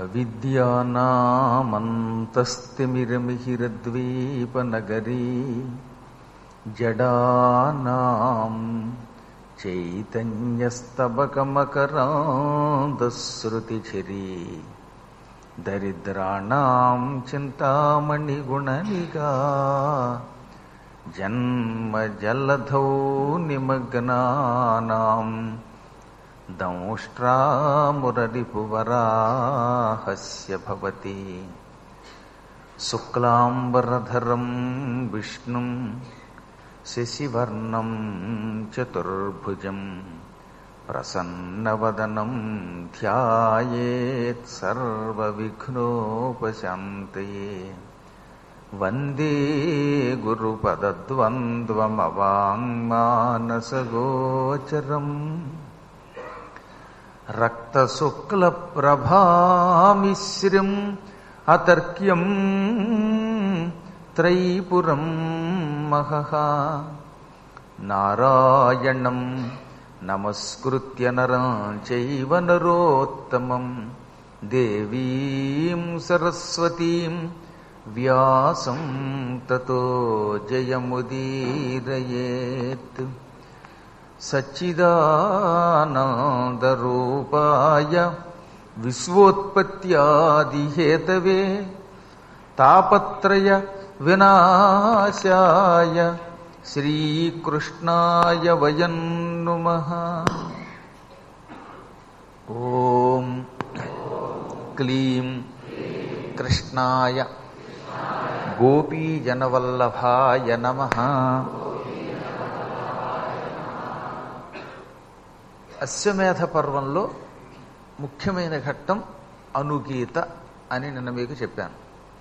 అవిద్యానామంతస్తిమిరమిహిరద్వీపనగరీ జడానాం చైతన్యస్తబకమకరాంధశ్రుతిఝరీ దరిద్రాణాం చింతామణిగుణనిగా జన్మజలధౌ నిమగ్నానాం దంష్ట్రామురరిపువరాహస్య భవతి శుక్లాంబరధరం విష్ణుం శశివర్ణం చతుర్భుజం ప్రసన్నవదనం ధ్యాయేత్ సర్వవిఘ్నోపశాంతయే వందే గురుపదద్వంద్వమవాంగ్మానసగోచరం రక్తశుక్లప్రభామిశ్రం అతర్క్యం త్రైపురం మహః నారాయణం నమస్కృత్య నరం చైవ నరోత్తమం దేవీం సరస్వతీం వ్యాసం తతో జయముదీరయేత్. సచ్చిదానందరూపాయ విశ్వోత్పత్యాదిహేతవే తాపత్రయ వినాశాయ శ్రీకృష్ణాయ వయం నుమః. ఓం క్లీం కృష్ణాయ గోపీజనవల్లభాయ నమః. అశ్వమేధ పర్వంలో ముఖ్యమైన ఘట్టం అనుగీత అని నిన్న మీకు చెప్పాను.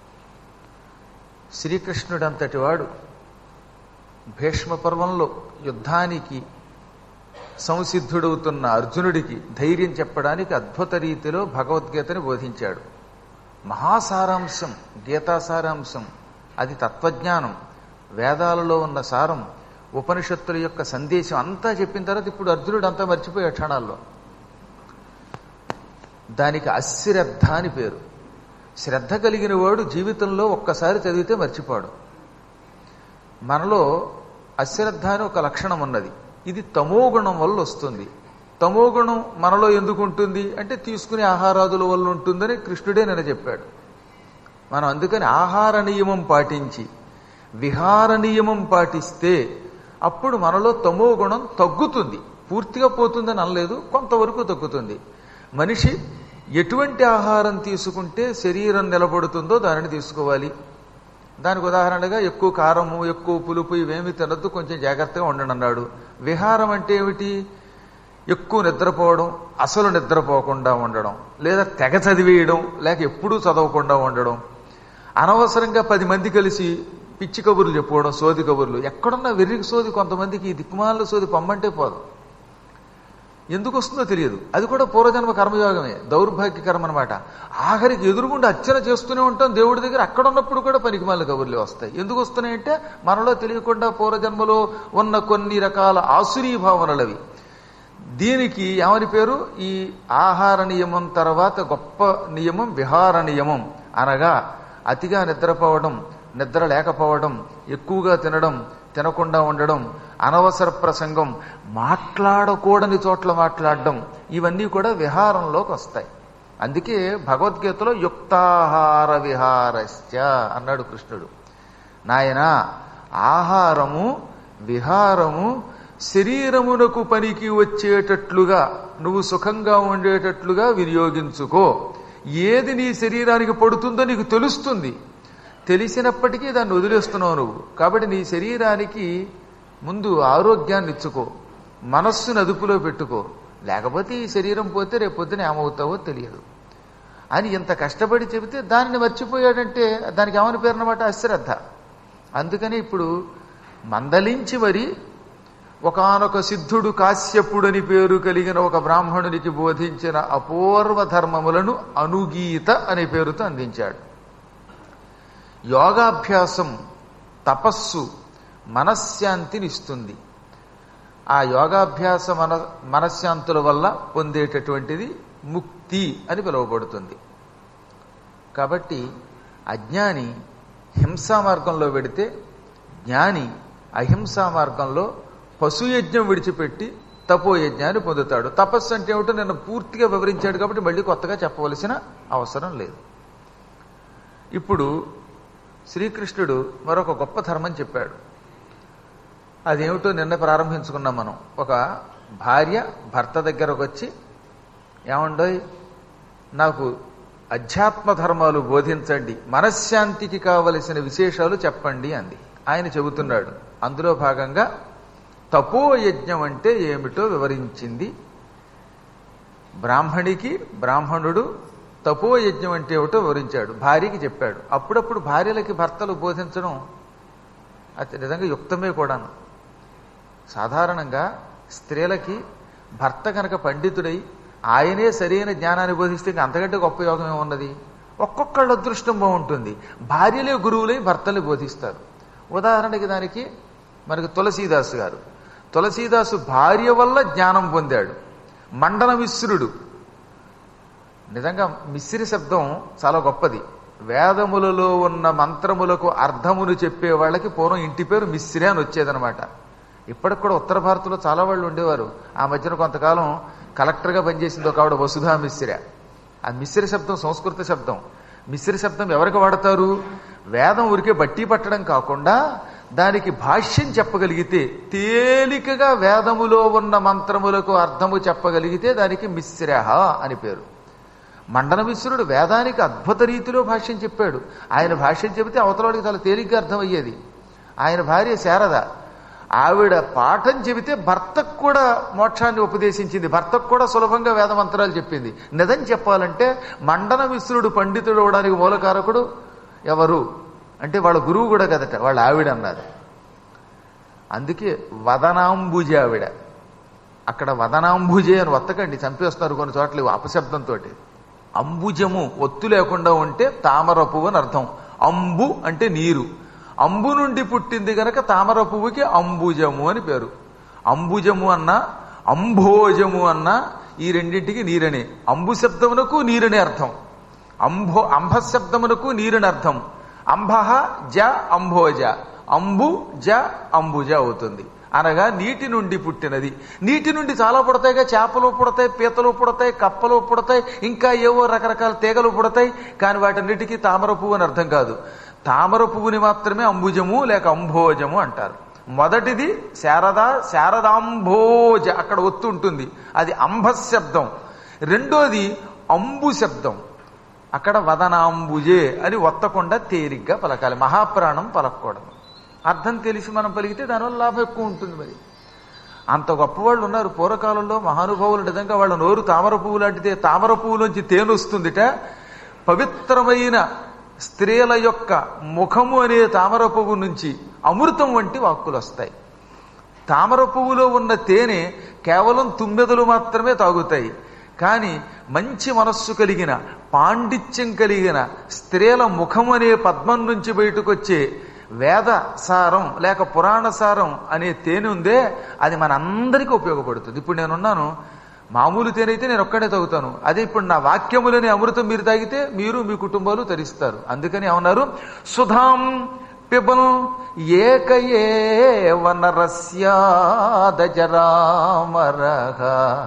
శ్రీకృష్ణుడంతటి వాడు భీష్మ పర్వంలో యుద్ధానికి సంసిద్ధుడవుతున్న అర్జునుడికి ధైర్యం చెప్పడానికి అద్భుత రీతిలో భగవద్గీతని బోధించాడు. మహాసారాంశం, గీతా సారాంశం, అది తత్వజ్ఞానం, వేదాలలో ఉన్న సారం, ఉపనిషత్తుల యొక్క సందేశం అంతా చెప్పిన తర్వాత ఇప్పుడు అర్జునుడు అంతా మర్చిపోయే క్షణాల్లో. దానికి అశ్రద్ధ అని పేరు. శ్రద్ధ కలిగిన వాడు జీవితంలో ఒక్కసారి చదివితే మర్చిపోడు. మనలో అశ్రద్ధ అని ఒక లక్షణం ఉన్నది. ఇది తమోగుణం వల్ల వస్తుంది. తమోగుణం మనలో ఎందుకు ఉంటుంది అంటే తీసుకునే ఆహారాదుల వల్ల ఉంటుందని కృష్ణుడే నిన్న చెప్పాడు. మనం అందుకని ఆహార నియమం పాటించి విహార నియమం పాటిస్తే అప్పుడు మనలో తమోగుణం తగ్గుతుంది. పూర్తిగా పోతుందని అనలేదు, కొంతవరకు తగ్గుతుంది. మనిషి ఎటువంటి ఆహారం తీసుకుంటే శరీరం నిలబడుతుందో దానిని తీసుకోవాలి. దానికి ఉదాహరణగా ఎక్కువ కారము, ఎక్కువ పులుపు ఇవేమి తినద్దు, కొంచెం జాగ్రత్తగా ఉండండి అన్నాడు. విహారం అంటే ఏమిటి? ఎక్కువ నిద్రపోవడం, అసలు నిద్రపోకుండా ఉండడం, లేదా తెగ చదివేయడం, లేక ఎప్పుడూ చదవకుండా ఉండడం, అనవసరంగా 10 మంది కలిసి పిచ్చి కబుర్లు చెప్పుకోవడం, సోది కబుర్లు. ఎక్కడున్నా వెర్రికి సోది. కొంతమందికి దిక్కుమాల సోది పమ్మంటే పోదు, ఎందుకు వస్తుందో తెలియదు. అది కూడా పూర్వజన్మ కర్మయోగమే, దౌర్భాగ్య కర్మ అనమాట. ఆఖరికి ఎదురుగుండా అర్చన చేస్తూనే ఉంటాం దేవుడి దగ్గర. అక్కడ ఉన్నప్పుడు కూడా పనికిమాల కబుర్లే వస్తాయి. ఎందుకు వస్తున్నాయంటే మనలో తెలియకుండా పూర్వజన్మలో ఉన్న కొన్ని రకాల ఆసురీ భావనలవి. దీనికి ఏమని పేరు? ఈ ఆహార నియమం తర్వాత గొప్ప నియమం విహార నియమం. అనగా అతిగా నిద్రపోవడం, నిద్ర లేకపోవడం, ఎక్కువగా తినడం, తినకుండా ఉండడం, అనవసర ప్రసంగం, మాట్లాడకూడని చోట్ల మాట్లాడడం, ఇవన్నీ కూడా విహారంలోకి వస్తాయి. అందుకే భగవద్గీతలో యుక్తాహార విహారశ్చ అన్నాడు కృష్ణుడు. నాయనా, ఆహారము విహారము శరీరమునకు పనికి వచ్చేటట్లుగా, నువ్వు సుఖంగా ఉండేటట్లుగా వినియోగించుకో. ఏది నీ శరీరానికి పడుతుందో నీకు తెలుస్తుంది. తెలిసినప్పటికీ దాన్ని వదిలేస్తున్నావు నువ్వు. కాబట్టి నీ శరీరానికి ముందు ఆరోగ్యాన్ని ఇచ్చుకో, మనస్సును అదుపులో పెట్టుకో. లేకపోతే ఈ శరీరం పోతే రేపొద్దున ఏమవుతావో తెలియదు అని ఇంత కష్టపడి చెబితే దానిని మర్చిపోయాడంటే దానికి ఏమని పేరు అన్నమాట? అశ్రద్ధ. అందుకని ఇప్పుడు మందలించి మరి ఒకానొక సిద్ధుడు కాశ్యపుడని పేరు కలిగిన ఒక బ్రాహ్మణునికి బోధించిన అపూర్వ ధర్మములను అనుగీత అనే పేరుతో అందించాడు. యోగాభ్యాసం, తపస్సు మనశ్శాంతిని ఇస్తుంది. ఆ యోగాభ్యాస మనశ్శాంతుల వల్ల పొందేటటువంటిది ముక్తి అని పిలువబడుతుంది. కాబట్టి అజ్ఞాని హింసా మార్గంలో వెడితే జ్ఞాని అహింసా మార్గంలో పశుయజ్ఞం విడిచిపెట్టి తపోయజ్ఞాన్ని పొందుతాడు. తపస్సు అంటే ఏమిటో నిన్న పూర్తిగా వివరించాడు కాబట్టి మళ్ళీ కొత్తగా చెప్పవలసిన అవసరం లేదు. ఇప్పుడు శ్రీకృష్ణుడు మరొక గొప్ప ధర్మం చెప్పాడు. అదేమిటో నిన్న ప్రారంభించుకున్నాం మనం. ఒక భార్య భర్త దగ్గరకు వచ్చి, ఏమండోయ్ నాకు అధ్యాత్మ ధర్మాలు బోధించండి, మనశ్శాంతికి కావలసిన విశేషాలు చెప్పండి అంది. ఆయన చెబుతున్నాడు. అందులో భాగంగా తపోయజ్ఞం అంటే ఏమిటో వివరించింది. బ్రాహ్మణికి బ్రాహ్మణుడు తపోయజ్ఞం అంటే ఏమిటో వివరించాడు. భార్యకి చెప్పాడు. అప్పుడప్పుడు భార్యలకి భర్తలు బోధించడం అది నిజంగా యుక్తమే కూడాను. సాధారణంగా స్త్రీలకి భర్త కనుక పండితుడై ఆయనే సరైన జ్ఞానాన్ని బోధిస్తే అంతకంటే గొప్ప యోగం ఏమున్నది? ఒక్కొక్కళ్ళ అదృష్టం బాగుంటుంది. భార్యలే గురువులై భర్తల్ని బోధిస్తారు. ఉదాహరణకి దానికి మనకి తులసీదాసు గారు. తులసీదాసు భార్య వల్ల జ్ఞానం పొందాడు. మండన మిశ్రుడు, నిజంగా మిశ్రి శబ్దం చాలా గొప్పది. వేదములలో ఉన్న మంత్రములకు అర్థమును చెప్పే వాళ్ళకి పూర్వం ఇంటి పేరు మిశ్రే అని వచ్చేదనమాట. ఇప్పటికి కూడా ఉత్తర భారత్లో చాలా వాళ్ళు ఉండేవారు. ఆ మధ్యన కొంతకాలం కలెక్టర్గా పనిచేసింది ఒక ఆవిడ, వసుధా మిశ్ర. ఆ మిశ్రి శబ్దం సంస్కృత శబ్దం. మిశ్రి శబ్దం ఎవరికి వాడతారు? వేదం ఊరికే బట్టి పట్టడం కాకుండా దానికి భాష్యం చెప్పగలిగితే, తేలికగా వేదములో ఉన్న మంత్రములకు అర్థము చెప్పగలిగితే దానికి మిశ్రహ అని పేరు. మండన మిశ్రుడు వేదానికి అద్భుత రీతిలో భాష్యం చెప్పాడు. ఆయన భాష్యం చెబితే అవతలవాడికి చాలా తేలిగ్గా అర్థమయ్యేది. ఆయన భార్య శారద, ఆవిడ పాఠం చెబితే భర్తకు కూడా మోక్షాన్ని ఉపదేశించింది. భర్తకు కూడా సులభంగా వేద మంత్రాలు చెప్పింది. నిజం చెప్పాలంటే మండన మిశ్రుడు పండితుడు అవడానికి మూలకారకుడు ఎవరు అంటే వాళ్ళ గురువు కూడా కదట, వాళ్ళ ఆవిడ అన్నారు. అందుకే వదనాంబుజ ఆవిడ. అక్కడ వదనాంబుజే అని వత్తకండి, చంపేస్తున్నారు కొన్ని చోట్ల అపశబ్దంతో. అంబుజము ఒత్తు లేకుండా ఉంటే తామర పువ్వు అని అర్థం. అంబు అంటే నీరు, అంబు నుండి పుట్టింది గనక తామర పువ్వుకి అంబుజము అని పేరు. అంబుజము అన్నా అంభోజము అన్నా ఈ రెండింటికి నీరనే. అంబు శబ్దమునకు నీరనే అర్థం, అంభశబ్దమునకు నీరని అర్థం. అంబహ జ అంభోజ, అంబు జ అంబుజ అవుతుంది. అనగా నీటి నుండి పుట్టినది. నీటి నుండి చాలా పుడతాయిగా, చేపలు పుడతాయి, పీతలు పుడతాయి, కప్పలు పుడతాయి, ఇంకా ఏవో రకరకాల తీగలు పుడతాయి. కానీ వాటన్నిటికీ తామర పువ్వు అని అర్థం కాదు. తామర పువ్వుని మాత్రమే అంబుజము లేక అంభోజము అంటారు. మొదటిది శారద, శారదాంభోజ, అక్కడ ఒత్తు ఉంటుంది, అది అంభశబ్దం. రెండోది అంబు శబ్దం, అక్కడ వదనాంబుజే అని ఒత్తకుండా తేలిగ్గా పలకాలి. మహాప్రాణం పలకూడదు. అర్థం తెలిసి మనం పలికితే దానివల్ల లాభం ఎక్కువ ఉంటుంది. మరి అంత గొప్పవాళ్ళు ఉన్నారు పూర్వకాలంలో, మహానుభావులు. నిజంగా వాళ్ళ నోరు తామర పువ్వు లాంటిదే. తామర పువ్వులోంచి తేనె వస్తుందిట. పవిత్రమైన స్త్రీల యొక్క ముఖము అనే తామర పువ్వు నుంచి అమృతం వంటి వాక్కులు వస్తాయి. తామర పువ్వులో ఉన్న తేనె కేవలం తుమ్మెదలు మాత్రమే తాగుతాయి. కానీ మంచి మనస్సు కలిగిన, పాండిత్యం కలిగిన స్త్రీల ముఖం అనే పద్మం నుంచి బయటకొచ్చే వేద సారం లేక పురాణ సారం అనే తేనె ఉందే, అది మనందరికీ ఉపయోగపడుతుంది. ఇప్పుడు నేనున్నాను, మామూలు తేనె అయితే నేను ఒక్కడే తాగుతాను. అదే ఇప్పుడు నా వాక్యములని అమృతం మీరు తాగితే మీరు మీ కుటుంబాలు తరిస్తారు. అందుకని ఏమన్నారు? సుధాం పిబన్ ఏకయేవ నరస్యాదజరామరః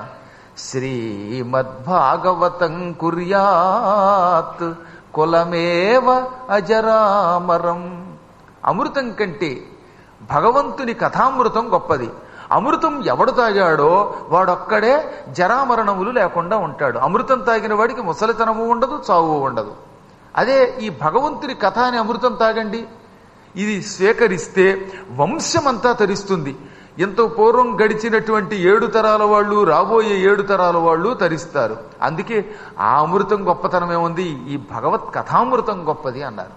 శ్రీమద్భాగవతం కుర్యాత్ కులమేవ అజరామరం. అమృతం కంటే భగవంతుని కథామృతం గొప్పది. అమృతం ఎవడు తాగాడో వాడొక్కడే జరామరణములు లేకుండా ఉంటాడు. అమృతం తాగిన వాడికి ముసలితనము ఉండదు, చావు ఉండదు. అదే ఈ భగవంతుని కథ అనే అమృతం తాగండి, ఇది స్వీకరిస్తే వంశమంతా తరిస్తుంది. ఎంతో పూర్వం గడిచినటువంటి 7 తరాల వాళ్ళు, రాబోయే 7 తరాల వాళ్ళు తరిస్తారు. అందుకే ఆ అమృతం గొప్పతనం ఏముంది, ఈ భగవత్ కథామృతం గొప్పది అన్నారు.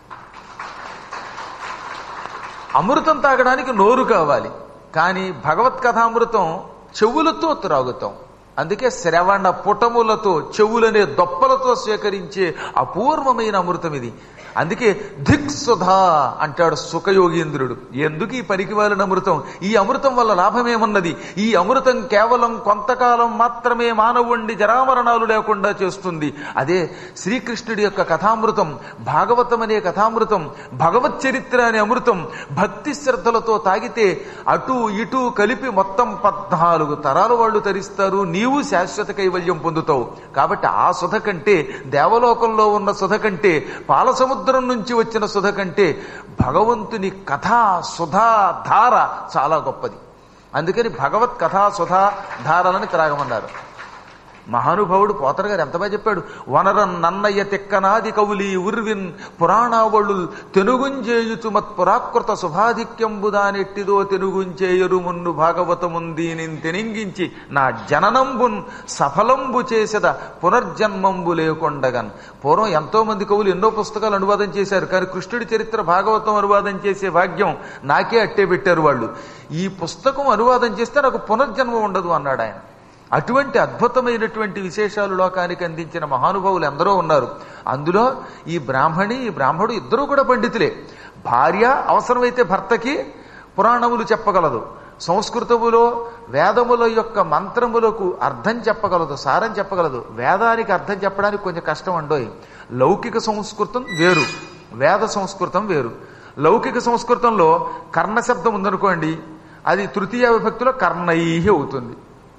అమృతం తాగడానికి నోరు కావాలి, కానీ భగవత్ కథామృతం చెవులతో త్రాగుతాం. అందుకే శ్రవణ పుటములతో, చెవులనే దొప్పలతో స్వీకరించే అపూర్వమైన అమృతం ఇది. అందుకే ధిక్సుధా అంటాడు సుఖయోగీంద్రుడు. ఎందుకు ఈ పనికివాలిన అమృతం? ఈ అమృతం వల్ల లాభమేమున్నది? ఈ అమృతం కేవలం కొంతకాలం మాత్రమే మానవుణ్ణి జరామరణాలు లేకుండా చేస్తుంది. అదే శ్రీకృష్ణుడి యొక్క కథామృతం, భాగవతం అనే కథామృతం, భగవత్ చరిత్ర అనే అమృతం. భక్తి శ్రద్ధలతో తాగితే అటు ఇటు కలిపి మొత్తం 14 తరాలు వాళ్ళు తరిస్తారు. నీవు శాశ్వత కైవల్యం పొందుతావు. కాబట్టి ఆ సుధ కంటే, దేవలోకంలో ఉన్న సుధ కంటే, పాల సముద్రం నుంచి వచ్చిన సుధ కంటే భగవంతుని కథా సుధా ధార చాలా గొప్పది. అందుకని భగవత్ కథా సుధా ధారలని త్రాగమన్నారు. మహానుభావుడు పోతన గారు ఎంత బాగా చెప్పాడు. వనరన్ నన్నయ్య తెక్కనాది కవులి ఉర్విన్ పురాణావళు తెనుగుంజేయుచు మత్ పురాకృత శుభాధిక్యంబుదానెట్టిదో తెనుగుంచేయరు మున్ను భాగవతముందీని తెనింగించి నా జననంబున్ సఫలంబు చేసద పునర్జన్మంబు లేకుండగన్. పూర్వం ఎంతో మంది కవులు ఎన్నో పుస్తకాలు అనువాదం చేశారు. కానీ కృష్ణుడి చరిత్ర భాగవతం అనువాదం చేసే భాగ్యం నాకే అట్టే పెట్టారు వాళ్ళు. ఈ పుస్తకం అనువాదం చేస్తే నాకు పునర్జన్మ ఉండదు అన్నాడు ఆయన. అటువంటి అద్భుతమైనటువంటి విశేషాలు లోకానికి అందించిన మహానుభావులు ఎందరో ఉన్నారు. అందులో ఈ బ్రాహ్మడు ఇద్దరూ కూడా పండితులే. భార్య అవసరమైతే భర్తకి పురాణములు చెప్పగలదు, సంస్కృతములో వేదముల యొక్క మంత్రములకు అర్థం చెప్పగలదు, సారం చెప్పగలదు. వేదానికి అర్థం చెప్పడానికి కొంచెం కష్టం అండోయ్. లౌకిక సంస్కృతం వేరు, వేద సంస్కృతం వేరు. లౌకిక సంస్కృతంలో కర్ణశబ్దం ఉందనుకోండి, అది తృతీయ విభక్తిలో కర్ణైహి అవుతుంది.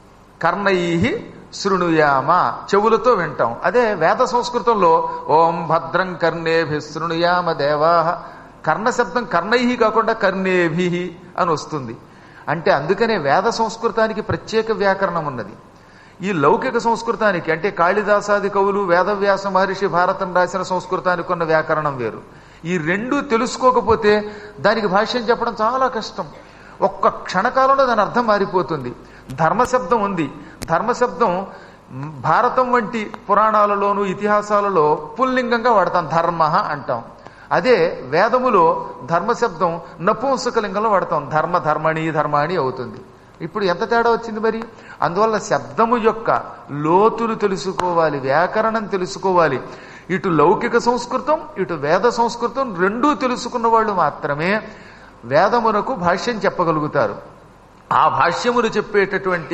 కర్ణైహి శృణుయామ, చెవులతో వింటాం. అదే వేద సంస్కృతంలో ఓం భద్రం కర్ణేభి శృణుయామ దేవాహ, కర్ణశబ్దం కర్ణైహి కాకుండా కర్ణేభి అని వస్తుంది. అంటే అందుకనే వేద సంస్కృతానికి ప్రత్యేక వ్యాకరణం ఉన్నది. ఈ లౌకిక సంస్కృతానికి అంటే కాళిదాసాది కవులు, వేదవ్యాస మహర్షి భారతం రాసిన సంస్కృతానికి ఉన్న వ్యాకరణం వేరు. ఈ రెండు తెలుసుకోకపోతే దానికి భాష్యం చెప్పడం చాలా కష్టం. ఒక్క క్షణకాలంలో దాని అర్థం మారిపోతుంది. ధర్మశబ్దం ఉంది. ధర్మశబ్దం భారతం వంటి పురాణాలలోనూ ఇతిహాసాలలో పుల్లింగంగా వాడతాం, ధర్మ అంటాం. అదే వేదములో ధర్మశబ్దం నపుంసకలింగంలో వాడతాం, ధర్మాణి అవుతుంది. ఇప్పుడు ఎంత తేడా వచ్చింది మరి? అందువల్ల శబ్దము యొక్క లోతులు తెలుసుకోవాలి, వ్యాకరణం తెలుసుకోవాలి. ఇటు లౌకిక సంస్కృతం, ఇటు వేద సంస్కృతం రెండూ తెలుసుకున్న వాళ్ళు మాత్రమే వేదమునకు భాష్యం చెప్పగలుగుతారు. ఆ భాష్యములు చెప్పేటటువంటి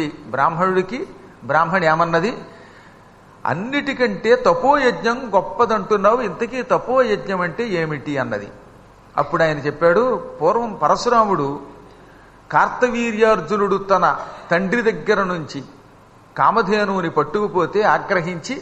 బ్రాహ్మణి ఏమన్నది? అన్నిటికంటే తపోయజ్ఞం గొప్పదంటున్నావు, ఇంతకీ తపోయజ్ఞం అంటే ఏమిటి అన్నది. అప్పుడు ఆయన చెప్పాడు, పూర్వం పరశురాముడు కార్తవీర్యార్జునుడు తన తండ్రి దగ్గర నుంచి కామధేనువుని పట్టుకుపోతే ఆగ్రహించి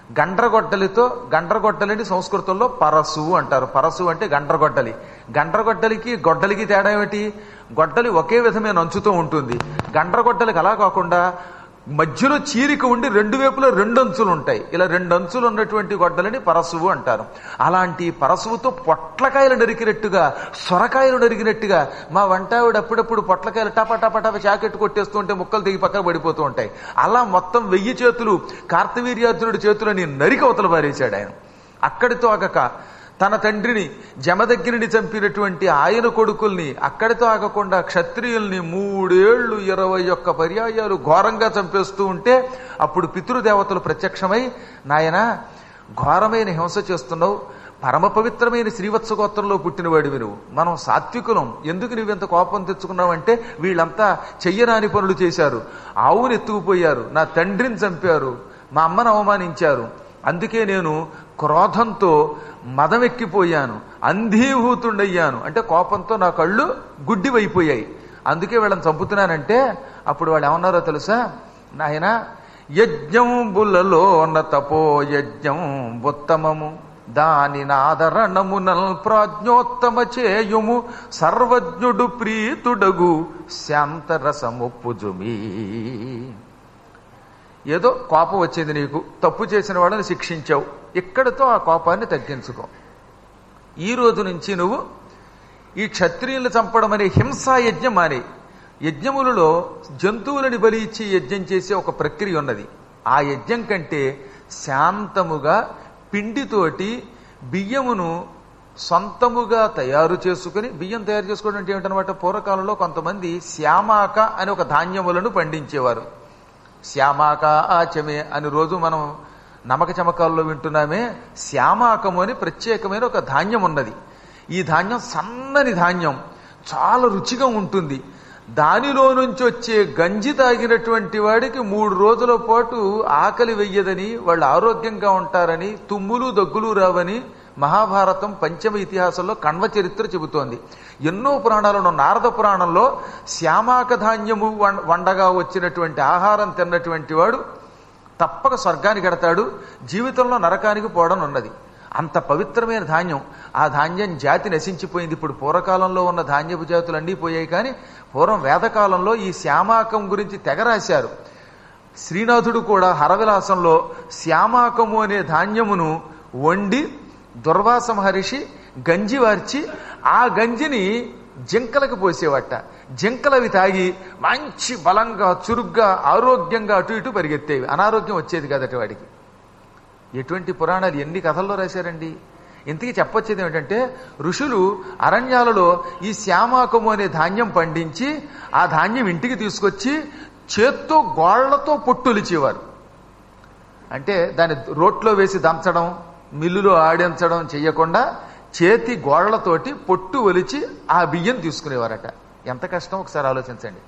గండ్రగొడ్డలిని సంస్కృతంలో పరసు అంటారు. పరసు అంటే గండ్రగొడ్డలి. గండ్రగొడ్డలికి గొడ్డలికి తేడా ఏమిటి? గొడ్డలి ఒకే విధమైన అంచుతో ఉంటుంది. గండ్రగొడ్డలికి అలా కాకుండా మధ్యలో చీరిక ఉండి రెండు వైపులో 2 అంచులు ఉంటాయి. ఇలా 2 అంచులు ఉన్నటువంటి గొడ్డలని పరశువు అంటారు. అలాంటి పరశువుతో పొట్లకాయలు నరికినట్టుగా, సొరకాయలు నరికినట్టుగా మా వంటావిడ అప్పుడప్పుడు పొట్లకాయలు టప చాకెట్టు కొట్టేస్తూ ఉంటే ముక్కలు తెగి పక్కన పడిపోతూ ఉంటాయి. అలా మొత్తం 1000 చేతులు కార్తవీర్యార్జునుడి చేతులని నరికి అవతల పారేశాడు ఆయన. అక్కడితో ఆగక తన తండ్రిని జమదగ్గిని చంపినటువంటి ఆయన కొడుకుల్ని అక్కడితో ఆగకుండా క్షత్రియుల్ని 3 ఏళ్లు 21 పర్యాయాలు ఘోరంగా చంపేస్తూ ఉంటే అప్పుడు పితృదేవతలు ప్రత్యక్షమై, నాయనా ఘోరమైన హింస చేస్తున్నావు, పరమ పవిత్రమైన శ్రీవత్స గోత్రంలో పుట్టినవాడివి నువ్వు, మనం సాత్వికులం, ఎందుకు నువ్వెంత కోపం తెచ్చుకున్నావంటే వీళ్ళంతా చెయ్యరాని పనులు చేశారు, ఆవుని ఎత్తుకుపోయారు, నా తండ్రిని చంపారు, మా అమ్మను అవమానించారు, అందుకే నేను క్రోధంతో మదమెక్కిపోయాను, అంధీభూతుండయ్యాను, అంటే కోపంతో నా కళ్ళు గుడ్డివైపోయాయి, అందుకే వీళ్ళని చంపుతున్నానంటే అప్పుడు వాళ్ళు ఏమన్నారో తెలుసా? నాయనా యజ్ఞంబులలో తపో యజ్ఞం ఉత్తమము, దాని నాదరణమునల్ ప్రాజ్ఞోత్తమ చేయుము, సర్వజ్ఞుడు ప్రీతుడగు శాంతరసముప్పుజుమీ. ఏదో కోపం వచ్చింది నీకు, తప్పు చేసిన వాళ్ళని శిక్షించావు, ఇక్కడితో ఆ కోపాన్ని తగ్గించుకో. ఈ రోజు నుంచి నువ్వు ఈ క్షత్రియులను చంపడం అనే హింసా యజ్ఞం మానే. యజ్ఞములలో జంతువులని బలి ఇచ్చి యజ్ఞం చేసే ఒక ప్రక్రియ ఉన్నది. ఆ యజ్ఞం కంటే శాంతముగా పిండితోటి బియ్యమును సొంతముగా తయారు చేసుకుని, బియ్యం తయారు చేసుకోవడం అంటే ఏమిటనమాట, పూర్వకాలంలో కొంతమంది శ్యామాక అనే ఒక ధాన్యములను పండించేవారు. శ్యామాక ఆచమే అని రోజు మనం నమక చమకాల్లో వింటున్నామే. శ్యామాకము అని ప్రత్యేకమైన ఒక ధాన్యం ఉన్నది. ఈ ధాన్యం సన్నని ధాన్యం, చాలా రుచిగా ఉంటుంది. దానిలో నుంచి వచ్చే గంజి తాగినటువంటి వాడికి 3 రోజుల పాటు ఆకలి వెయ్యదని, వాళ్ళు ఆరోగ్యంగా ఉంటారని, తుమ్ములు దగ్గులు రావని మహాభారతం పంచమ ఇతిహాసంలో కణ్వ చరిత్ర చెబుతోంది. ఎన్నో పురాణాలను, నారద పురాణంలో శ్యామాక ధాన్యము వండగా వచ్చినటువంటి ఆహారం తిన్నటువంటి వాడు తప్పక స్వర్గానికి ఎడతాడు, జీవితంలో నరకానికి పోవడం ఉన్నది. అంత పవిత్రమైన ధాన్యం. ఆ ధాన్యం జాతి నశించిపోయింది. ఇప్పుడు పూర్వకాలంలో ఉన్న ధాన్యపు జాతులు అన్నీ పోయాయి. కానీ పూర్వం వేదకాలంలో ఈ శ్యామాకం గురించి తెగ రాశారు. శ్రీనాథుడు కూడా హరవిలాసంలో శ్యామాకము అనే ధాన్యమును వండి దుర్వాస మహర్షి గంజి వార్చి ఆ గంజిని జింకలకు పోసేవట. జింకలవి తాగి మంచి బలంగా, చురుగ్గా, ఆరోగ్యంగా అటు ఇటు పరిగెత్తేవి. అనారోగ్యం వచ్చేది కదట వాడికి. ఎటువంటి పురాణాలు, ఎన్ని కథల్లో రాశారండి. ఇంతకీ చెప్పొచ్చేది ఏమిటంటే, ఋషులు అరణ్యాలలో ఈ శ్యామాకము అనే ధాన్యం పండించి ఆ ధాన్యం ఇంటికి తీసుకొచ్చి చేత్తో గోళ్లతో పొట్టొలిచేవారు. అంటే దాన్ని రోట్లో వేసి దంచడం, మిల్లులో ఆడించడం చెయ్యకుండా చేతి గోళ్లతోటి పొట్టు ఒలిచి ఆ బియ్యం తీసుకునేవారట. ఎంత కష్టం ఒకసారి ఆలోచించండి.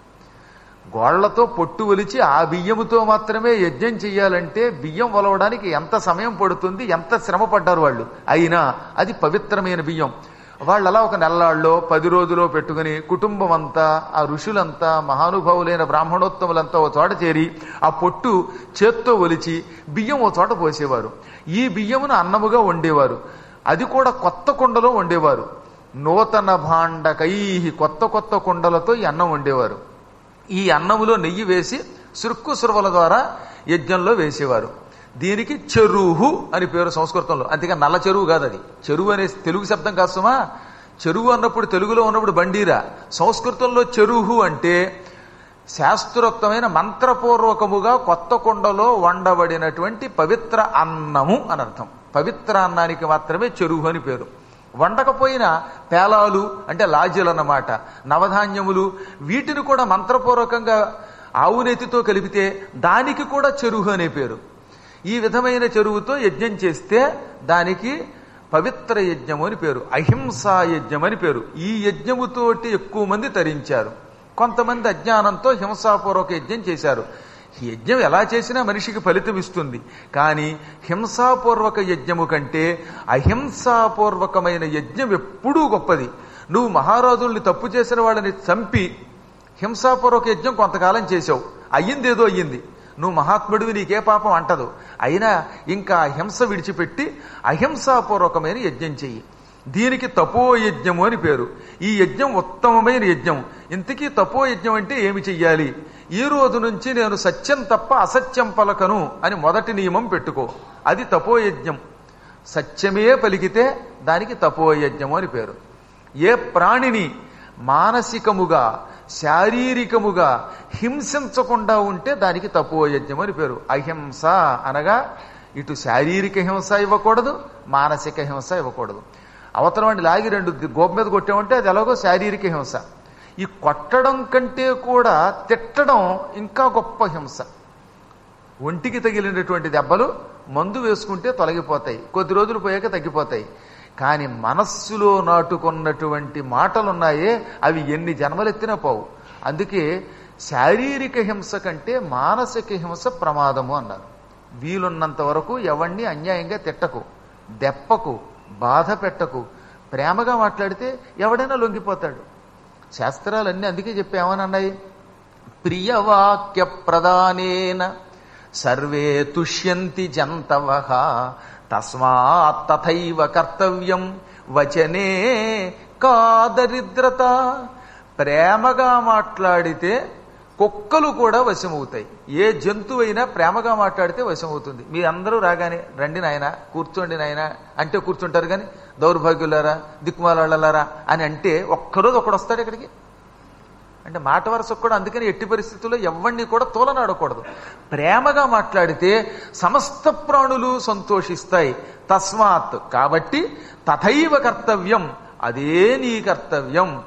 గోళ్లతో పొట్టు ఒలిచి ఆ బియ్యముతో మాత్రమే యజ్ఞం చెయ్యాలంటే బియ్యం ఒలవడానికి ఎంత సమయం పడుతుంది, ఎంత శ్రమ పడ్డారు వాళ్ళు. అయినా అది పవిత్రమైన బియ్యం. వాళ్ళు అలా ఒక నెల్లాళ్ళలో 10 రోజులో పెట్టుకుని కుటుంబం అంతా, ఆ ఋషులంతా, మహానుభావులైన బ్రాహ్మణోత్తములంతా ఓ చోట చేరి ఆ పొట్టు చేత్తో ఒలిచి బియ్యం ఓ చోట పోసేవారు. ఈ బియ్యమును అన్నముగా వండేవారు. అది కూడా కొత్త కుండలో వండేవారు. నూతన భాండకై, కొత్త కొత్త కుండలతో ఈ అన్నం వండేవారు. ఈ అన్నములో నెయ్యి వేసి సురుక్కు సురవల ద్వారా యజ్ఞంలో వేసేవారు. దీనికి చెరువు అని పేరు సంస్కృతంలో. అంతేగా నల్ల చెరువు కాదు అది. చెరువు అనే తెలుగు శబ్దం కాస్తమా. చెరువు అన్నప్పుడు తెలుగులో ఉన్నప్పుడు బండీరా. సంస్కృతంలో చెరువు అంటే శాస్త్రోక్తమైన మంత్రపూర్వకముగా కొత్త కుండలో వండబడినటువంటి పవిత్ర అన్నము అని అర్థం. పవిత్ర అన్నానికి మాత్రమే చెరువు అని పేరు. వండకపోయిన పేలాలు అంటే లాజీలు అన్నమాట, నవధాన్యములు, వీటిని కూడా మంత్రపూర్వకంగా ఆవు నెత్తితో కలిపితే దానికి కూడా చెరువు అనే పేరు. ఈ విధమైన చెరువుతో యజ్ఞం చేస్తే దానికి పవిత్ర యజ్ఞము అని పేరు, అహింసా యజ్ఞం అని పేరు. ఈ యజ్ఞముతోటి ఎక్కువ మంది తరించారు. కొంతమంది అజ్ఞానంతో హింసాపూర్వక యజ్ఞం చేశారు. యజ్ఞం ఎలా చేసినా మనిషికి ఫలితం ఇస్తుంది. కానీ హింసాపూర్వక యజ్ఞము కంటే అహింసాపూర్వకమైన యజ్ఞం ఎప్పుడూ గొప్పది. నువ్వు మహారాజుల్ని తప్పు చేసిన వాళ్ళని చంపి హింసాపూర్వక యజ్ఞం కొంతకాలం చేసావు, అయ్యిందేదో అయ్యింది, నువ్వు మహాత్ముడివి, నీకే పాపం అంటదు. అయినా ఇంకా హింస విడిచిపెట్టి అహింసాపూర్వకమైన యజ్ఞం చెయ్యి. దీనికి తపోయజ్ఞము అని పేరు. ఈ యజ్ఞం ఉత్తమమైన యజ్ఞం. ఇంతకీ తపోయజ్ఞం అంటే ఏమి చెయ్యాలి? ఈ రోజు నుంచి నేను సత్యం తప్ప అసత్యం పలకను అని మొదటి నియమం పెట్టుకో. అది తపోయజ్ఞం. సత్యమే పలికితే దానికి తపోయజ్ఞము అని పేరు. ఏ ప్రాణిని మానసికముగా, శారీరకముగా హింసించకుండా ఉంటే దానికి తపోయజ్ఞం అని పేరు. అహింస అనగా ఇటు శారీరక హింస ఇవ్వకూడదు, మానసిక హింస ఇవ్వకూడదు. అవతల వాడిని లాగి 2 గోపు మీద కొట్టామంటే అది ఎలాగో శారీరక హింస. ఈ కొట్టడం కంటే కూడా తిట్టడం ఇంకా గొప్ప హింస. ఒంటికి తగిలినటువంటి దెబ్బలు మందు వేసుకుంటే తొలగిపోతాయి, కొద్ది రోజులు పోయాక తగ్గిపోతాయి. కానీ మనస్సులో నాటుకున్నటువంటి మాటలున్నాయే అవి ఎన్ని జన్మలెత్తినా పోవు. అందుకే శారీరక హింస కంటే మానసిక హింస ప్రమాదము అన్నారు. వీలున్నంత వరకు ఎవణ్ణి అన్యాయంగా తిట్టకు, దెప్పకు, బాధ పెట్టకు. ప్రేమగా మాట్లాడితే ఎవడైనా లొంగిపోతాడు. శాస్త్రాలన్నీ అందుకే చెప్పేమన్నాయి, ప్రియవాక్య ప్రదానేన సర్వే తుష్యంతి జంతవః తస్మాత్ తథైవ కర్తవ్యం వచనే కాదరిద్రత. ప్రేమగా మాట్లాడితే కుక్కలు కూడా వశమవుతాయి. ఏ జంతువైనా ప్రేమగా మాట్లాడితే వశమవుతుంది. మీ అందరూ రాగానే రండి నాయన, కూర్చోండి నాయన అంటే కూర్చుంటారు. కానీ దౌర్భాగ్యులారా, దిక్కుమాలారా అని అంటే ఒక్కరోజు ఒకడు వస్తాడు ఇక్కడికి. అంటే మాట వరుసకు కూడా. అందుకని ఎట్టి పరిస్థితుల్లో ఎవరిని కూడా తోలనాడకూడదు. ప్రేమగా మాట్లాడితే సమస్త ప్రాణులు సంతోషిస్తాయి. తస్మాత్, కాబట్టి తథైవ కర్తవ్యం, అదే నీ కర్తవ్యం.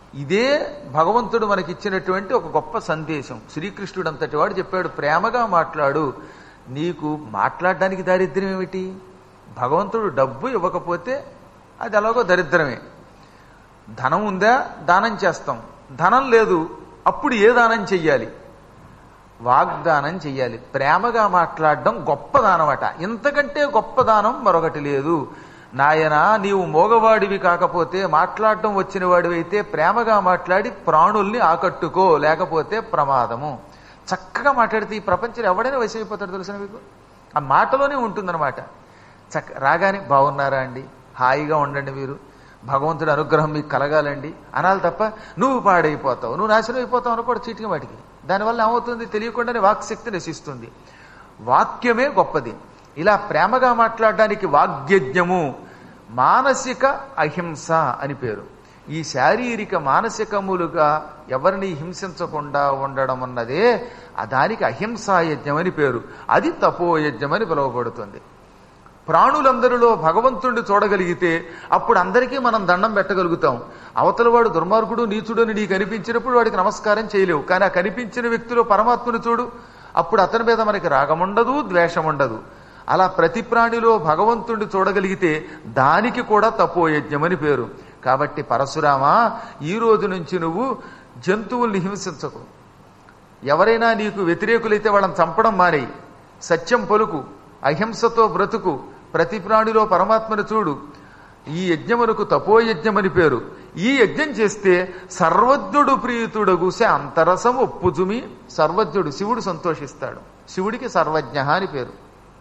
ఇదే భగవంతుడు మనకిచ్చినటువంటి ఒక గొప్ప సందేశం. శ్రీకృష్ణుడు అంతటి వాడు చెప్పాడు, ప్రేమగా మాట్లాడు. నీకు మాట్లాడడానికి దారిద్ర్యం ఏమిటి? భగవంతుడు డబ్బు ఇవ్వకపోతే అది ఎలాగో దరిద్రమే. ధనం ఉందా, దానం చేస్తాం. ధనం లేదు, అప్పుడు ఏ దానం చెయ్యాలి? వాగ్దానం చెయ్యాలి. ప్రేమగా మాట్లాడడం గొప్ప దానం అట. ఇంతకంటే గొప్ప దానం మరొకటి లేదు. నాయనా, నీవు మోగవాడివి కాకపోతే, మాట్లాడటం వచ్చిన వాడివైతే ప్రేమగా మాట్లాడి ప్రాణుల్ని ఆకట్టుకో, లేకపోతే ప్రమాదము. చక్కగా మాట్లాడితే ఈ ప్రపంచంలో ఎవడైనా వశమైపోతాడు తెలుసిన మీకు. ఆ మాటలోనే ఉంటుందన్నమాట. రాగానే బాగున్నారా అండి, హాయిగా ఉండండి, మీరు భగవంతుడి అనుగ్రహం మీకు కలగాలండి అనాలి తప్ప నువ్వు పాడైపోతావు, నువ్వు నాశనం అయిపోతావు అనుకోడు చీటికి వాటికి. దానివల్ల ఏమవుతుంది? తెలియకుండానే వాక్శక్తి నశిస్తుంది. వాక్యమే గొప్పది. ఇలా ప్రేమగా మాట్లాడడానికి వాగ్యజ్ఞము, మానసిక అహింస అని పేరు. ఈ శారీరక మానసికములుగా ఎవరిని హింసించకుండా ఉండడం అన్నదే దానికి అహింసాయజ్ఞం అని పేరు. అది తపోయజ్ఞం అని పిలువబడుతుంది. ప్రాణులందరిలో భగవంతుణ్ణి చూడగలిగితే అప్పుడు అందరికీ మనం దండం పెట్టగలుగుతాం. అవతల వాడు దుర్మార్గుడు, నీచుడు అని నీకు అనిపించినప్పుడు వాడికి నమస్కారం చేయలేవు. కానీ ఆ కనిపించిన వ్యక్తిలో పరమాత్మను చూడు, అప్పుడు అతని మీద మనకి రాగం ఉండదు, ద్వేషం ఉండదు. అలా ప్రతి ప్రాణిలో భగవంతుణ్ణి చూడగలిగితే దానికి కూడా తపోయజ్ఞం అని పేరు. కాబట్టి పరశురామా, ఈ రోజు నుంచి నువ్వు జంతువుల్ని హింసించకు. ఎవరైనా నీకు వ్యతిరేకులైతే వాళ్ళని చంపడం మానేయి. సత్యం పలుకు, అహింసతో బ్రతుకు, ప్రతి ప్రాణిలో పరమాత్మను చూడు. ఈ యజ్ఞమునకు తపోయజ్ఞమని పేరు. ఈ యజ్ఞం చేస్తే సర్వజ్ఞుడు ప్రీతుడగు అంతరసం ఒప్పుజుమి. సర్వజ్ఞుడు శివుడు సంతోషిస్తాడు. శివుడికి సర్వజ్ఞ అని పేరు.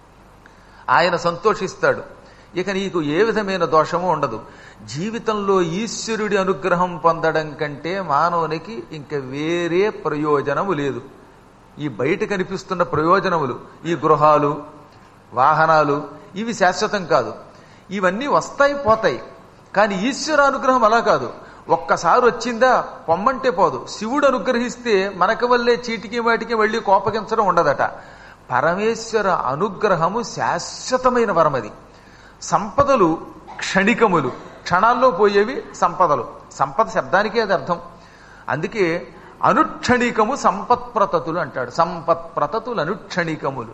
ఆయన సంతోషిస్తాడు. ఇక నీకు ఏ విధమైన దోషము ఉండదు. జీవితంలో ఈశ్వరుడి అనుగ్రహం పొందడం కంటే మానవునికి ఇంక వేరే ప్రయోజనము లేదు. ఈ బయట కనిపిస్తున్న ప్రయోజనములు, ఈ గృహాలు, వాహనాలు, ఇవి శాశ్వతం కాదు. ఇవన్నీ వస్తాయి పోతాయి. కానీ ఈశ్వర అనుగ్రహం అలా కాదు. ఒక్కసారి వచ్చిందా పొమ్మంటే పోదు. శివుడు అనుగ్రహిస్తే మనకు వల్లే చీటికి వాటికి వెళ్ళి కోపగించడం ఉండదట. పరమేశ్వర అనుగ్రహము శాశ్వతమైన వరమది. సంపదలు క్షణికములు, క్షణాల్లో పోయేవి సంపదలు. సంపద శబ్దానికే అది అర్థం. అందుకే అనుక్షణికము సంపత్ప్రతతులు అంటాడు. సంపత్ప్రతతులు అనుక్షణికములు.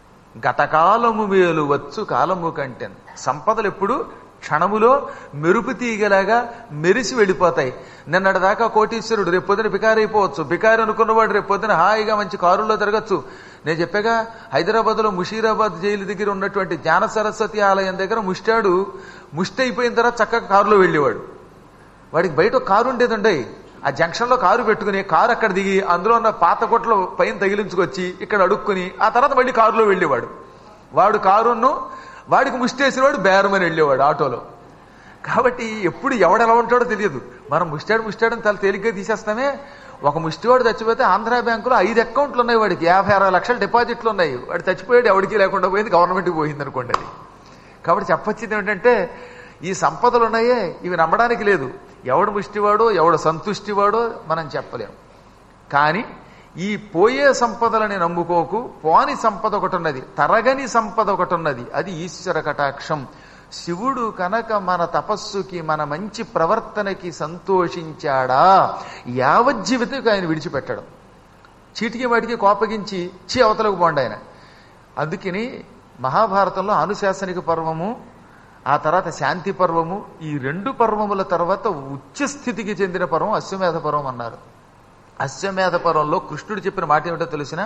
గతకాలము మేలు వచ్చు కాలము కంటే. సంపదలు ఎప్పుడు క్షణములో మెరుపు తీగలాగా మెరిసి వెళ్ళిపోతాయి. నిన్నటిదాకా కోటీశ్వరుడు రేపొద్దున బికారైపోవచ్చు. బికారి అనుకున్నవాడు రేపొద్దున హాయిగా మంచి కారుల్లో తిరగచ్చు. నేను చెప్పాగా, హైదరాబాద్లో ముషీరాబాద్ జైలు దగ్గర ఉన్నటువంటి జ్ఞాన సరస్వతి ఆలయం దగ్గర ముష్టాడు ముష్టి అయిపోయిన తర్వాత చక్కగా కారులో వెళ్ళేవాడు. వాడికి బయట ఒక కారు ఉండేదండి. ఆ జంక్షన్లో కారు పెట్టుకుని కారు అక్కడ దిగి అందులో ఉన్న పాత కొట్లు పైన తగిలించుకొచ్చి ఇక్కడ అడుక్కుని ఆ తర్వాత మళ్ళీ కారులో వెళ్ళేవాడు. వాడు కారును వాడికి ముష్టేసిన వాడు బేరమని వెళ్ళేవాడు ఆటోలో. కాబట్టి ఎప్పుడు ఎవడెలా ఉంటాడో తెలియదు. మనం ముష్టాడని చాలా తేలిగ్గా తీసేస్తామే. ఒక ముష్టివాడు చచ్చిపోతే ఆంధ్రా బ్యాంకులో 5 అకౌంట్లు ఉన్నాయి. వాడికి 50-60 లక్షల డిపాజిట్లు ఉన్నాయి. వాడు చచ్చిపోయాడు, ఎవడికి లేకుండా పోయింది, గవర్నమెంట్కి పోయింది అనుకోండి అది. కాబట్టి చెప్పొచ్చింది ఏమిటంటే, ఈ సంపదలు ఉన్నాయే ఇవి నమ్మడానికి లేదు. ఎవడు ముష్టివాడో ఎవడు సంతుష్టివాడో మనం చెప్పలేం. కానీ ఈ పోయే సంపదలని నమ్ముకోకు. పోని సంపద ఒకటి ఉన్నది, తరగని సంపద ఒకటి ఉన్నది. అది ఈశ్వర కటాక్షం. శివుడు కనుక మన తపస్సుకి, మన మంచి ప్రవర్తనకి సంతోషించాడా, యావజ్జీవితం ఆయన విడిచిపెట్టడం. చీటికి వాటికి కోపగించి అవతలకు పోండి ఆయన. అందుకని మహాభారతంలో అనుశాసనిక పర్వము, ఆ తర్వాత శాంతి పర్వము, ఈ 2 పర్వముల తర్వాత ఉచ్చస్థితికి చెందిన పర్వం అశ్వమేధ పర్వం అన్నారు. అశ్వమేధ పర్వంలో కృష్ణుడు చెప్పిన మాట ఏమిటో తెలిసిన,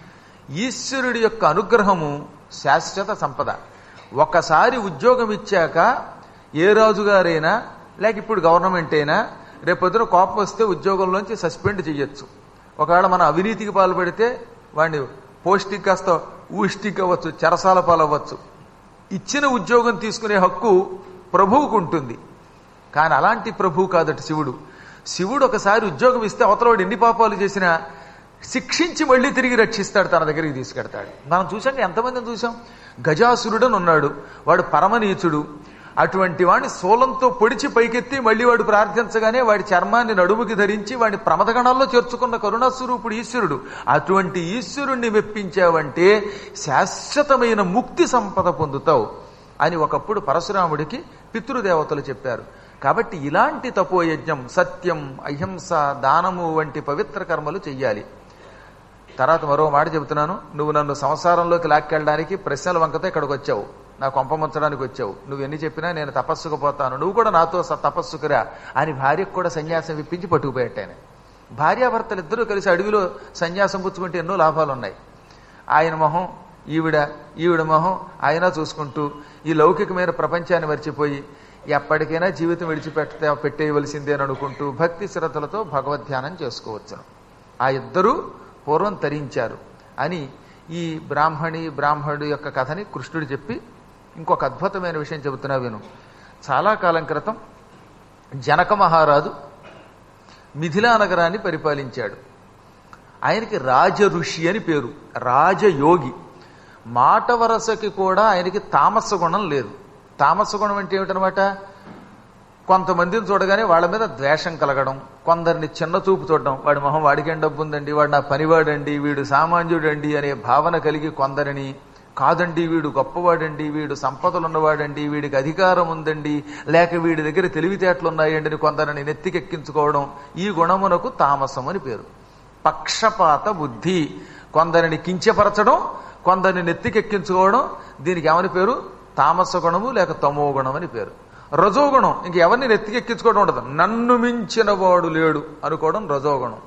ఈశ్వరుడి యొక్క అనుగ్రహము శాశ్వత సంపద. ఒకసారి ఉద్యోగం ఇచ్చాక ఏ రాజుగారైనా లేక ఇప్పుడు గవర్నమెంట్ అయినా రేపొద్దున కోపం వస్తే ఉద్యోగంలోంచి సస్పెండ్ చేయొచ్చు. ఒకవేళ మనం అవినీతికి పాల్పడితే వాడిని పోస్టింగ్ కాస్త ఊస్టింగ్ అవ్వచ్చు, చెరసాల పాలవ్వచ్చు. ఇచ్చిన ఉద్యోగం తీసుకునే హక్కు ప్రభువుకు ఉంటుంది. కానీ అలాంటి ప్రభువు కాదట శివుడు. శివుడు ఒకసారి ఉద్యోగం ఇస్తే అవతలవాడు ఎన్ని పాపాలు చేసినా శిక్షించి మళ్ళీ తిరిగి రక్షిస్తాడు, తన దగ్గరికి తీసుకెడతాడు. మనం చూసాం, ఎంతమందిని చూసాం. గజాసురుడని ఉన్నాడు, వాడు పరమనీచుడు. అటువంటి వాడిని శూలంతో పొడిచి పైకెత్తి మళ్ళీ వాడు ప్రార్థించగానే వాడి చర్మాన్ని నడుముకి ధరించి వాడిని ప్రమదగణాల్లో చేర్చుకున్న కరుణాస్వరూపుడు ఈశ్వరుడు. అటువంటి ఈశ్వరుణ్ణి మెప్పించావంటే శాశ్వతమైన ముక్తి సంపద పొందుతావు అని ఒకప్పుడు పరశురాముడికి పితృదేవతలు చెప్పారు. కాబట్టి ఇలాంటి తపోయజ్ఞం, సత్యం, అహింస, దానము వంటి పవిత్ర కర్మలు చెయ్యాలి. తర్వాత మరో మాట చెబుతున్నాను. నువ్వు నన్ను సంసారంలోకి లాక్కెళ్ళడానికి ప్రశ్నల వంకతో ఇక్కడికి వచ్చావు, నా కొంపముంచడానికి వచ్చావు. నువ్వు ఎన్ని చెప్పినా నేను తపస్సుకు పోతాను, నువ్వు కూడా నాతో తపస్సుకురా అని భార్యకు కూడా సన్యాసం ఇప్పించి పట్టుకుపోయాను. భార్యాభర్తలు ఇద్దరూ కలిసి అడవిలో సన్యాసం పుచ్చుకుంటే ఎన్నో లాభాలు ఉన్నాయి. ఆయన మొహం ఈవిడ మొహం ఆయన చూసుకుంటూ ఈ లౌకికమైన ప్రపంచాన్ని మర్చిపోయి ఎప్పటికైనా జీవితం పెట్టేయవలసిందేని అనుకుంటూ భక్తి శ్రద్ధలతో భగవద్ధ్యానం చేసుకోవచ్చును. ఆ ఇద్దరూ పూర్వం తరించారు అని ఈ బ్రాహ్మణుడి యొక్క కథని కృష్ణుడు చెప్పి ఇంకొక అద్భుతమైన విషయం చెబుతున్నా విను. చాలా కాలం క్రితం జనక మహారాజు మిథిలా నగరాన్ని పరిపాలించాడు. ఆయనకి రాజ ఋషి అని పేరు, రాజయోగి. మాట వరసకి కూడా ఆయనకి తామస గుణం లేదు. తామస గుణం అంటే ఏమిటనమాట? కొంతమందిని చూడగానే వాళ్ళ మీద ద్వేషం కలగడం, కొందరిని చిన్న చూపు చూడడం, వాడి మొహం వాడికేం డబ్బు ఉందండి, వాడు నా పనివాడండి, వీడు సామాన్యుడండి అనే భావన కలిగి కొందరిని, కాదండి వీడు గొప్పవాడండి, వీడు సంపదలున్నవాడండి, వీడికి అధికారం ఉందండి, లేక వీడి దగ్గర తెలివితేటలు ఉన్నాయండి అని కొందరిని నెత్తికెక్కించుకోవడం, ఈ గుణమునకు తామసం అని పేరు. పక్షపాత బుద్ధి, కొందరిని కించపరచడం, కొందరిని నెత్తికెక్కించుకోవడం, దీనికి ఏమని పేరు? తామస గుణము లేక తమో గుణం అని పేరు. రజోగుణం, ఇంకెవరిని నెత్తికెక్కించుకోవడం ఉండదు, నన్ను మించిన వాడు లేడు అనుకోవడం రజోగుణం.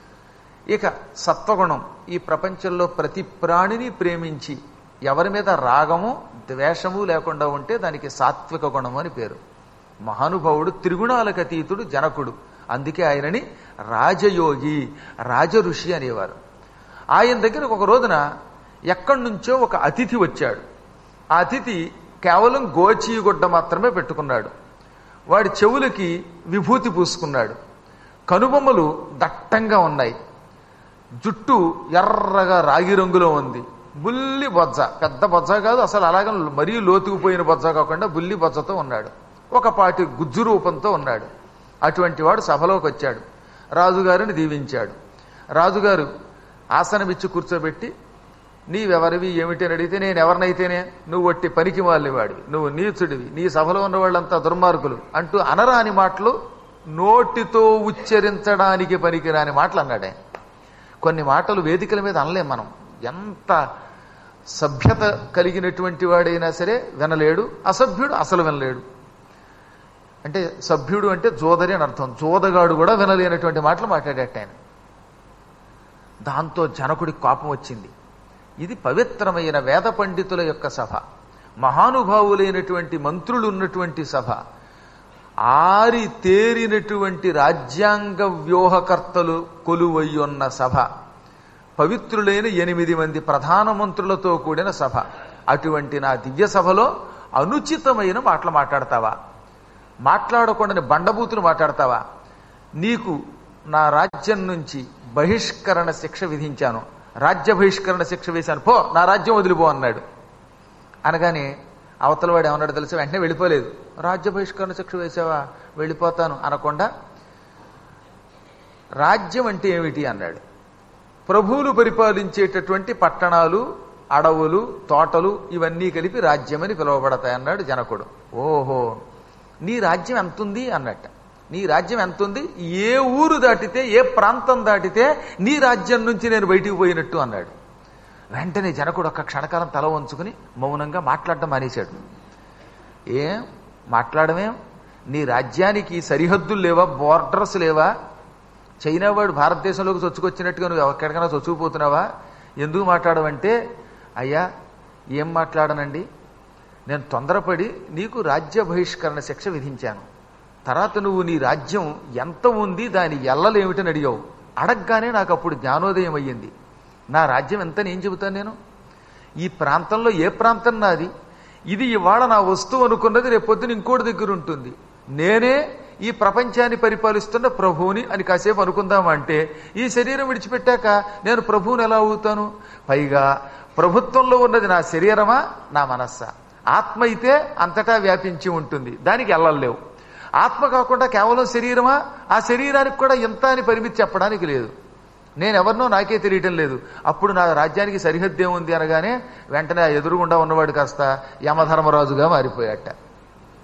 ఇక సత్వగుణం, ఈ ప్రపంచంలో ప్రతి ప్రాణిని ప్రేమించి ఎవరి మీద రాగము ద్వేషము లేకుండా ఉంటే దానికి సాత్విక గుణము అని పేరు. మహానుభావుడు త్రిగుణాలకు అతీతుడు జనకుడు, అందుకే ఆయనని రాజయోగి, రాజఋషి అనేవారు. ఆయన దగ్గర ఒక రోజున ఎక్కడి నుంచో ఒక అతిథి వచ్చాడు. ఆ అతిథి కేవలం గోచీగుడ్డ మాత్రమే పెట్టుకున్నాడు. వాడి చెవులకి విభూతి పూసుకున్నాడు. కనుబొమ్మలు దట్టంగా ఉన్నాయి. జుట్టు ఎర్రగా రాగి రంగులో ఉంది. బుల్లి బొజ్జ, పెద్ద బొజ్జ కాదు అసలు, అలాగే మరీ లోతుకుపోయిన బొజ్జ కాకుండా బుల్లి బొజ్జతో ఉన్నాడు. ఒకపాటి గుజ్జు రూపంతో ఉన్నాడు. అటువంటి వాడు సభలోకి వచ్చాడు. రాజుగారిని దీవించాడు. రాజుగారు ఆసనమిచ్చి కూర్చోబెట్టి, నీవెవరివి ఏమిటి అని అడిగితే, నేను ఎవరినైతేనే, నువ్వు వట్టి పనికి మాలినవాడివి, నువ్వు నీచుడివి, నీ సభలో ఉన్న వాళ్ళంతా దుర్మార్గులు అంటూ అనరాని మాటలు, నోటితో ఉచ్చరించడానికి పనికిరాని మాటలు అన్నాడే. కొన్ని మాటలు వేదికల మీద అనలేం మనం. ఎంత సభ్యత కలిగినటువంటి వాడైనా సరే వినలేడు, అసభ్యుడు అసలు వినలేడు. అంటే సభ్యుడు అంటే జోదరి అని అర్థం. జోదగాడు కూడా వినలేనటువంటి మాటలు మాట్లాడేట ఆయన. దాంతో జనకుడికి కోపం వచ్చింది. ఇది పవిత్రమైన వేద పండితుల యొక్క సభ, మహానుభావులైనటువంటి మంత్రులు ఉన్నటువంటి సభ, ఆరి తేరినటువంటి రాజ్యాంగ వ్యూహకర్తలు కొలువయ్యున్న సభ, పవిత్రులైన 8 మంది ప్రధానమంత్రులతో కూడిన సభ. అటువంటి నా దివ్య సభలో అనుచితమైన మాటలు మాట్లాడతావా? మాట్లాడకుండానే బండబూతులు మాట్లాడతావా? నీకు నా రాజ్యం నుంచి బహిష్కరణ శిక్ష విధించాను, రాజ్య బహిష్కరణ శిక్ష వేశాను, పో, నా రాజ్యం వదిలిపో అన్నాడు. అనగానే అవతల వాడు ఏమన్నాడు తెలిసి వెంటనే వెళ్ళిపోలేదు. రాజ్య బహిష్కరణ శిక్ష వేసావా, వెళ్ళిపోతాను అనకుండా, రాజ్యం అంటే ఏమిటి అన్నాడు. ప్రభువులు పరిపాలించేటటువంటి పట్టణాలు, అడవులు, తోటలు ఇవన్నీ కలిపి రాజ్యమని పిలువబడతాయన్నాడు జనకుడు. ఓహో, నీ రాజ్యం ఎంతుంది అన్నట్ట. నీ రాజ్యం ఎంతుంది? ఏ ఊరు దాటితే, ఏ ప్రాంతం దాటితే నీ రాజ్యం నుంచి నేను బయటికి పోయినట్టు అన్నాడు. వెంటనే జనకుడు ఒక్క క్షణకాలం తల వంచుకుని మౌనంగా మాట్లాడడం మానేశాడు. ఏం మాట్లాడమేం? నీ రాజ్యానికి సరిహద్దులు లేవా, బోర్డర్స్ లేవా? చైనా వాడు భారతదేశంలోకి చొచ్చుకొచ్చినట్టుగా నువ్వు ఎక్కడికైనా చొచ్చుకుపోతున్నావా? ఎందుకు మాట్లాడవంటే, అయ్యా ఏం మాట్లాడనండి, నేను తొందరపడి నీకు రాజ్య బహిష్కరణ శిక్ష విధించాను. తర్వాత నువ్వు నీ రాజ్యం ఎంత ఉంది, దాని ఎల్లలేమిటని అడిగావు. అడగగానే నాకు అప్పుడు జ్ఞానోదయం అయ్యింది. నా రాజ్యం ఎంతని ఏం చెబుతాను నేను? ఈ ప్రాంతంలో ఏ ప్రాంతం నాది? ఇది ఇవాళ నా వస్తువు అనుకున్నది రేపొద్దున ఇంకోటి దగ్గర ఉంటుంది. నేనే ఈ ప్రపంచాన్ని పరిపాలిస్తున్న ప్రభువుని అని కాసేపు అనుకుందామంటే, ఈ శరీరం విడిచిపెట్టాక నేను ప్రభువుని ఎలా అవుతాను? పైగా ప్రభుత్వంలో ఉన్నది నా శరీరమా, నా మనస్సా? ఆత్మ అయితే అంతటా వ్యాపించి ఉంటుంది, దానికి ఎల్లలేవు. ఆత్మ కాకుండా కేవలం శరీరమా? ఆ శరీరానికి కూడా ఇంత అని పరిమితి చెప్పడానికి లేదు. నేనెవరినో నాకే తెలియటం లేదు. అప్పుడు నా రాజ్యానికి సరిహద్దు ఏముంది అనగానే వెంటనే ఎదురుగుండా ఉన్నవాడు కాస్త యమధర్మరాజుగా మారిపోయాట.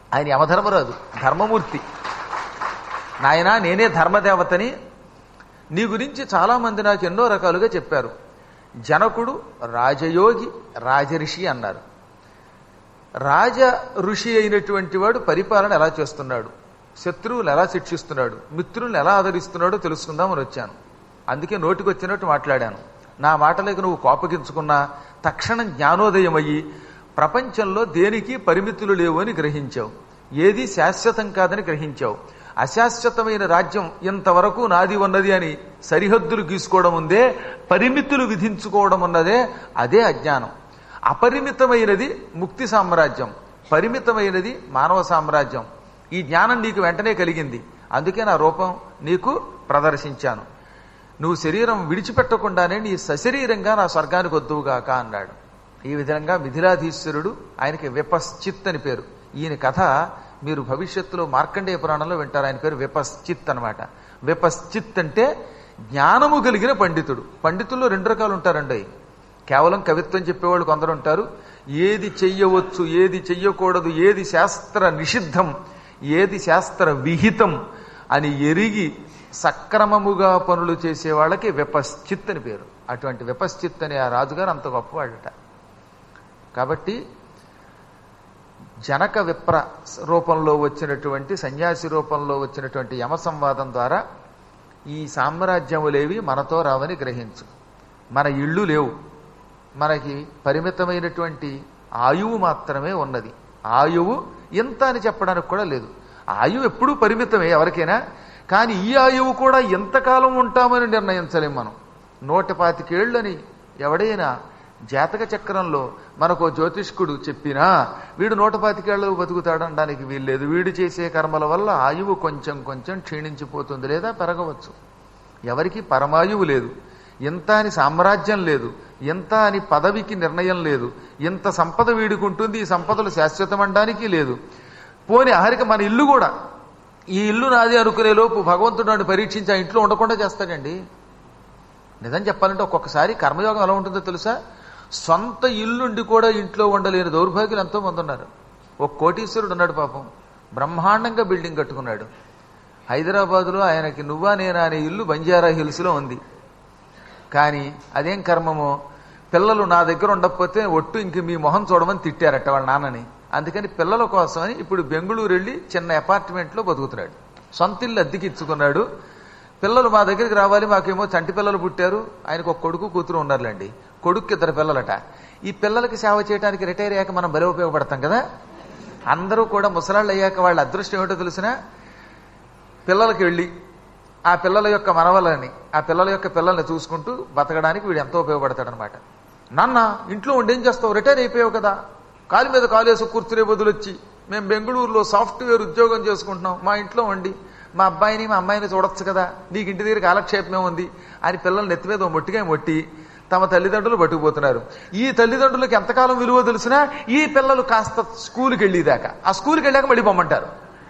ఆయన యమధర్మరాజు, ధర్మమూర్తి. నాయనా నేనే ధర్మదేవతని, నీ గురించి చాలామంది నాకు ఎన్నో రకాలుగా చెప్పారు. జనకుడు రాజయోగి, రాజఋషి అన్నారు. రాజ ఋషి అయినటువంటి వాడు పరిపాలన ఎలా చేస్తున్నాడు, శత్రువులు ఎలా శిక్షిస్తున్నాడు, మిత్రులను ఎలా ఆదరిస్తున్నాడో తెలుసుకుందామని వచ్చాను. అందుకే నోటికొచ్చినట్టు మాట్లాడాను. నా మాటలకు నువ్వు కోపగించుకున్నా తక్షణం జ్ఞానోదయమయ్యి ప్రపంచంలో దేనికి పరిమితులు లేవు అని గ్రహించావు. ఏది శాశ్వతం కాదని గ్రహించావు. అశాశ్వతమైన రాజ్యం ఇంతవరకు నాది ఉన్నది అని సరిహద్దులు గీసుకోవడం ఉందే, పరిమితులు విధించుకోవడం ఉన్నదే, అదే అజ్ఞానం. అపరిమితమైనది ముక్తి సామ్రాజ్యం, పరిమితమైనది మానవ సామ్రాజ్యం. ఈ జ్ఞానం నీకు వెంటనే కలిగింది. అందుకే నా రూపం నీకు ప్రదర్శించాను. నువ్వు శరీరం విడిచిపెట్టకుండానే నీ సశరీరంగా నా స్వర్గానికి వద్దువుగాక అన్నాడు. ఈ విధంగా మిథిలాధీశ్వరుడు, ఆయనకి విపశ్చిత్ అని పేరు. ఈయన కథ మీరు భవిష్యత్తులో మార్కండేయ పురాణంలో వింటారు. ఆయన పేరు విపశ్చిత్ అనమాట. విపశ్చిత్ అంటే జ్ఞానము కలిగిన పండితుడు. పండితుల్లో రెండు రకాలు ఉంటారండి. కేవలం కవిత్వం చెప్పేవాళ్ళు కొందరు ఉంటారు. ఏది చెయ్యవచ్చు, ఏది చెయ్యకూడదు, ఏది శాస్త్ర నిషిద్ధం, ఏది శాస్త్ర విహితం అని ఎరిగి సక్రమముగా పనులు చేసే వాళ్ళకి విపశ్చిత్ అని పేరు. అటువంటి విపశ్చిత్ అనే ఆ రాజుగారు అంత గొప్పవాడట. కాబట్టి జనక విప్ర రూపంలో వచ్చినటువంటి, సన్యాసి రూపంలో వచ్చినటువంటి యమ సంవాదం ద్వారా ఈ సామ్రాజ్యములేవి మనతో రావని గ్రహించు. మన ఇళ్ళు లేవు, మనకి పరిమితమైనటువంటి ఆయువు మాత్రమే ఉన్నది. ఆయువు ఎంత అని చెప్పడానికి కూడా లేదు. ఆయువు ఎప్పుడూ పరిమితమే ఎవరికైనా. కానీ ఈ ఆయువు కూడా ఎంతకాలం ఉంటామని నిర్ణయించలేం మనం. 125 ఏళ్ళని ఎవడైనా జాతక చక్రంలో మనకు జ్యోతిష్కుడు చెప్పినా వీడు 125 ఏళ్ళు బతుకుతాడనడానికి వీల్లేదు. వీడు చేసే కర్మల వల్ల ఆయువు కొంచెం కొంచెం క్షీణించిపోతుంది, లేదా పెరగవచ్చు. ఎవరికి పరమాయువు లేదు, ఎంత అని సామ్రాజ్యం లేదు, ఎంత అని పదవికి నిర్ణయం లేదు, ఎంత సంపద వీడుకుంటుంది, ఈ సంపదలు శాశ్వతమనడానికి లేదు. పోని ఆఖరికి మన ఇల్లు కూడా, ఈ ఇల్లు నాది అనుకునే లోపు భగవంతుడు నన్ను పరీక్షించి ఆ ఇంట్లో ఉండకుండా చేస్తాడండి. నిజం చెప్పాలంటే ఒక్కొక్కసారి కర్మయోగం ఎలా ఉంటుందో తెలుసా? సొంత ఇల్లుండి కూడా ఇంట్లో ఉండలేని దౌర్భాగ్యులు ఎంతో మంది ఉన్నారు. ఒక కోటీశ్వరుడు ఉన్నాడు పాపం, బ్రహ్మాండంగా బిల్డింగ్ కట్టుకున్నాడు. హైదరాబాదులో ఆయనకి నువ్వా నేనా అనే ఇల్లు బంజారా హిల్స్లో ఉంది. కానీ అదేం కర్మమో, పిల్లలు నా దగ్గర ఉండకపోతే ఒట్టు ఇంక మీ మొహం చూడమని తిట్టారట వాళ్ళ నాన్నని. అందుకని పిల్లల కోసమని ఇప్పుడు బెంగుళూరు వెళ్ళి చిన్న అపార్ట్మెంట్లో బతుకుతున్నాడు. సొంత ఇల్లు అద్దెకి ఇచ్చుకున్నాడు. పిల్లలు మా దగ్గరికి రావాలి, మాకేమో చంటి పిల్లలు పుట్టారు. ఆయనకు ఒక కొడుకు కూతురు ఉన్నారులేండి. కొడుక్కి 2 పిల్లలట. ఈ పిల్లలకి సేవ చేయడానికి రిటైర్ అయ్యాక మనం బలి ఉపయోగపడతాం కదా. అందరూ కూడా ముసలాళ్ళు అయ్యాక వాళ్ళ అదృష్టం ఏమిటో తెలిసినా, పిల్లలకి వెళ్ళి ఆ పిల్లల యొక్క మనవలని, ఆ పిల్లల యొక్క పిల్లల్ని చూసుకుంటూ బతకడానికి వీడు ఎంతో ఉపయోగపడతాడనమాట. నాన్న ఇంట్లో ఉండేం చేస్తావు, రిటైర్ అయిపోయావు కదా, కాలు మీద కాలేసి కూర్చునే బదులు వచ్చి మేము బెంగళూరులో సాఫ్ట్వేర్ ఉద్యోగం చేసుకుంటున్నాం, మా ఇంట్లో ఉండి మా అబ్బాయిని మా అమ్మాయిని చూడొచ్చు కదా, నీకు ఇంటి దగ్గర కాలక్షేపమే ఉంది అని పిల్లలు నెత్తి మీద మొట్టిగా మొట్టి తమ తల్లిదండ్రులు పట్టుకుపోతున్నారు. ఈ తల్లిదండ్రులకు ఎంతకాలం విలువ తెలిసినా ఈ పిల్లలు కాస్త స్కూల్కి వెళ్ళేదాకా, ఆ స్కూల్కి వెళ్ళాక మళ్ళీ పొమ్మంటారు.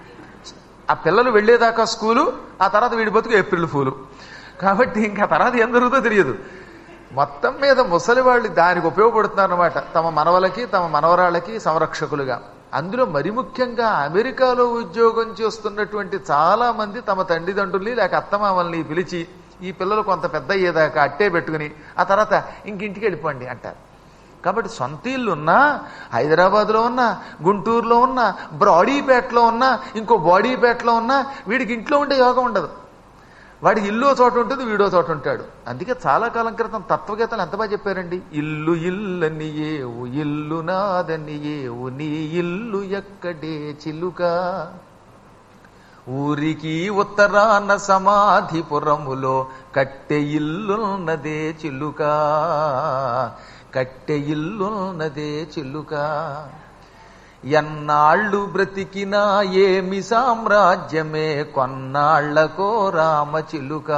ఆ పిల్లలు వెళ్లేదాకా స్కూలు, ఆ తర్వాత వీడి బతుకు ఏప్రిల్ ఫూలు. కాబట్టి ఇంకా తర్వాత ఏం జరుగుతుందో తెలియదు. మొత్తం మీద ముసలి వాళ్ళు దానికి ఉపయోగపడుతున్నారన్నమాట, తమ మనవలకి తమ మనవరాళ్ళకి సంరక్షకులుగా. అందులో మరి ముఖ్యంగా అమెరికాలో ఉద్యోగం చేస్తున్నటువంటి చాలా మంది తమ తల్లిదండ్రుల్ని లేక అత్తమామల్ని పిలిచి ఈ పిల్లలు కొంత పెద్ద అయ్యేదాకా అట్టే పెట్టుకుని ఆ తర్వాత ఇంకింటికి వెళ్ళిపోండి అంటారు. కాబట్టి సొంత ఇల్లు ఉన్నా, హైదరాబాద్లో ఉన్నా, గుంటూరులో ఉన్నా, బ్రాడీపేటలో ఉన్నా, ఇంకో బాడీపేటలో ఉన్నా, వీడికి ఇంట్లో ఉండే యోగం ఉండదు. వాడికి ఇల్లు చోట ఉంటుంది, వీడో చోట ఉంటాడు. అందుకే చాలా కాలం క్రితం తత్వగీతలు ఎంత బాగా చెప్పారండి. ఇల్లు ఇల్లని ఏవు ఇల్లు నాదని ఏవు నీ ఇల్లు ఎక్కడే చిలుక, ఊరికి ఉత్తరాన సమాధిపురములో కట్టె ఇల్లున్నదే చిలుక, కట్టె ఇల్లున్నదే చిలుక. ఎన్నాళ్ళు బ్రతికినా ఏమి సామ్రాజ్యమే కొన్నాళ్లకో రామ చిలుక,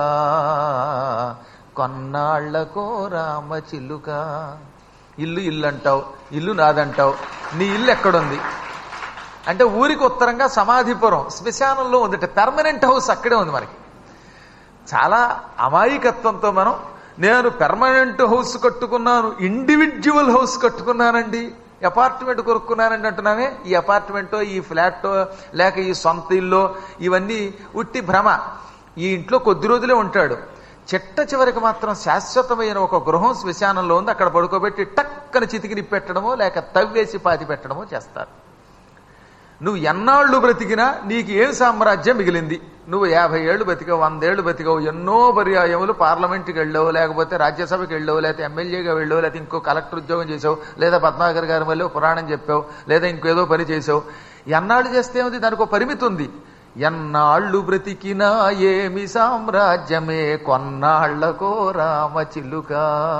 కొన్నాళ్లకో రామ చిలుక. ఇల్లు ఇల్లు అంటావు, ఇల్లు నాదంటావు, నీ ఇల్లు ఎక్కడుంది అంటే ఊరికి ఉత్తరంగా సమాధిపురం శ్మశానంలో ఉందట. పెర్మనెంట్ హౌస్ అక్కడే ఉంది. మనకి చాలా అమాయకత్వంతో మనం నేను పెర్మనెంట్ హౌస్ కట్టుకున్నాను, ఇండివిడ్యువల్ హౌస్ కట్టుకున్నానండి అపార్ట్మెంట్ కొనుక్కున్నానండి అంటున్నామే, ఈ అపార్ట్మెంటో ఈ ఫ్లాటో లేక ఈ సొంత ఇల్లో ఇవన్నీ ఉట్టి భ్రమ. ఈ ఇంట్లో కొద్ది రోజులే ఉంటాడు. చిట్ట చివరికి మాత్రం శాశ్వతమైన ఒక గృహం శ్మశానంలో ఉంది, అక్కడ పడుకోబెట్టి టక్కన చితికి నిప్పెట్టడమో లేక తవ్వేసి పాతి పెట్టడమో చేస్తారు. నువ్వు ఎన్నాళ్ళు బ్రతికినా నీకు ఏం సామ్రాజ్యం మిగిలింది? నువ్వు 50 ఏళ్ళు బతికావు, 100 ఏళ్ళు బతికావు, ఎన్నో పర్యాయములు పార్లమెంట్కి వెళ్ళావు, లేకపోతే రాజ్యసభకి వెళ్ళావు, లేకపోతే ఎమ్మెల్యేగా వెళ్ళావు, లేకపోతే ఇంకో కలెక్టర్ ఉద్యోగం చేసావు, లేదా పద్మాకర్ గారి మళ్ళీ పురాణం చెప్పావు, లేదా ఇంకేదో పని చేసావు. ఎన్నాళ్ళు చేస్తే ఉంది? దానికి ఒక పరిమితి ఉంది. ఎన్నాళ్ళు బ్రతికినా ఏమి సామ్రాజ్యమే, కొన్నాళ్లకో రామచిలుక,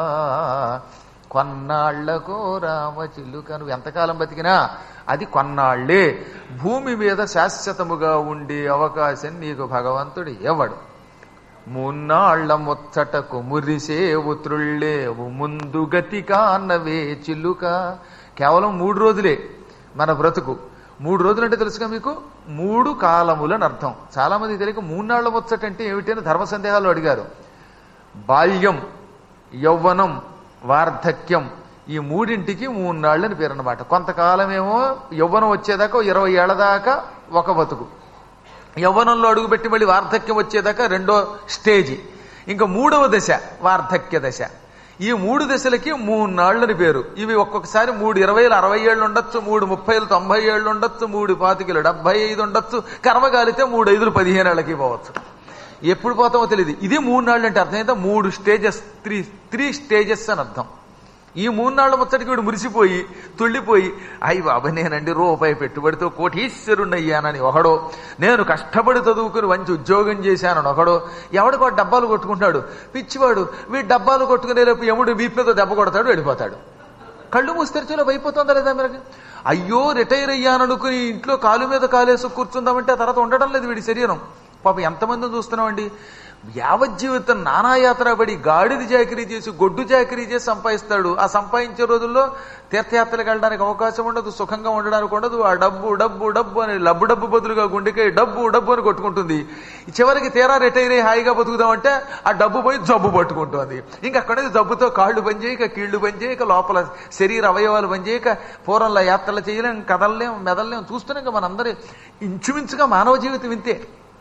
కొన్నాళ్లకో రామచిలుక. నువ్వు ఎంతకాలం బతికినా అది కొన్నాళ్లే. భూమి మీద శాశ్వతముగా ఉండే అవకాశం నీకు భగవంతుడు ఎవడు? మూన్నాళ్ల ముచ్చటకు మురిసేవు త్రుళ్ళేవు, ముందు గతి కానవే చిలుక. కేవలం 3 రోజులే మన బ్రతుకు. 3 రోజులు అంటే తెలుసుగా మీకు? 3 కాలములని అర్థం. చాలా మంది తెలియక 3 నాళ్ల ముచ్చట అంటే ఏమిటని ధర్మ సందేహాలు అడిగారు. బాల్యం, యౌవనం, వార్ధక్యం, ఈ 3ంటికి 3 నాళ్ళని పేరు అన్నమాట. కొంతకాలమేమో యవ్వనం వచ్చేదాకా 20 ఏళ్ల దాకా ఒక బతుకు, యవ్వనంలో అడుగుపెట్టి మళ్ళీ వార్ధక్యం వచ్చేదాకా 2వ స్టేజి, ఇంకా 3వ దశ వార్ధక్య దశ. ఈ 3 దశలకి 3 నాళ్ళని పేరు. ఇవి ఒక్కొక్కసారి 3 20 60 ఏళ్ళు ఉండొచ్చు, 3 30 90 ఏళ్ళు ఉండొచ్చు, 3 25 75 ఉండొచ్చు, కర్మగాలితే 3 5 15 ఏళ్ళకి పోవచ్చు. ఎప్పుడు పోతామో తెలియదు. ఇది 3 నాళ్ళు అంటే అర్థం అయితే 3 స్టేజెస్, త్రీ స్టేజెస్ అని అర్థం. ఈ 3 నాళ్ల ముచ్చటికి వీడు మురిసిపోయి తుళ్ళిపోయి, అయ్యి బాబా నేనండి రూపాయి పెట్టుబడితో కోటీశ్వరుణ్ణయ్యానని ఒకడో, నేను కష్టపడి చదువుకుని మంచి ఉద్యోగం చేశానని ఒకడో, ఎవడికో డబ్బాలు కొట్టుకుంటాడు పిచ్చివాడు. వీడు డబ్బాలు కొట్టుకునే రేపు యముడు వీపుతో దెబ్బ కొడతాడు, వెళ్ళిపోతాడు. కళ్ళు మూసి తెరిచేలో అయిపోతుందా లేదా మీరు? అయ్యో రిటైర్ అయ్యాననుకుని ఇంట్లో కాలు మీద కాలేసి కూర్చుందామంటే ఆ తర్వాత ఉండడం లేదు వీడి శరీరం. పాపం ఎంతమందిని చూస్తున్నామండి, యావజ్జీవితం నానాయాత్ర పడి గాడిది చాకరీ చేసి గొడ్డు చాకరీ చేసి సంపాదిస్తాడు. ఆ సంపాదించే రోజుల్లో తీర్థయాత్రలకు వెళ్ళడానికి అవకాశం ఉండదు, సుఖంగా ఉండడానికి ఉండదు. ఆ డబ్బు డబ్బు డబ్బు అని డబ్బు బదులుగా గుండెకే డబ్బు డబ్బు అని కొట్టుకుంటుంది. చివరికి తీరా రిటైర్ అయ్యి హాయిగా బతుకుదామంటే ఆ డబ్బు పోయి జబ్బు పట్టుకుంటుంది. ఇంకా అక్కడే జబ్బుతో కాళ్ళు పనిచేయక, కీళ్లు పనిచేయక, లోపల శరీర అవయవాలు పనిచేయక, పూర్వంలో యాత్రలు చేయలేం, కదలలేం, మెదలలేం. చూస్తున్నాం ఇంకా మనందరి ఇంచుమించుగా మానవ జీవితం ఇంతే.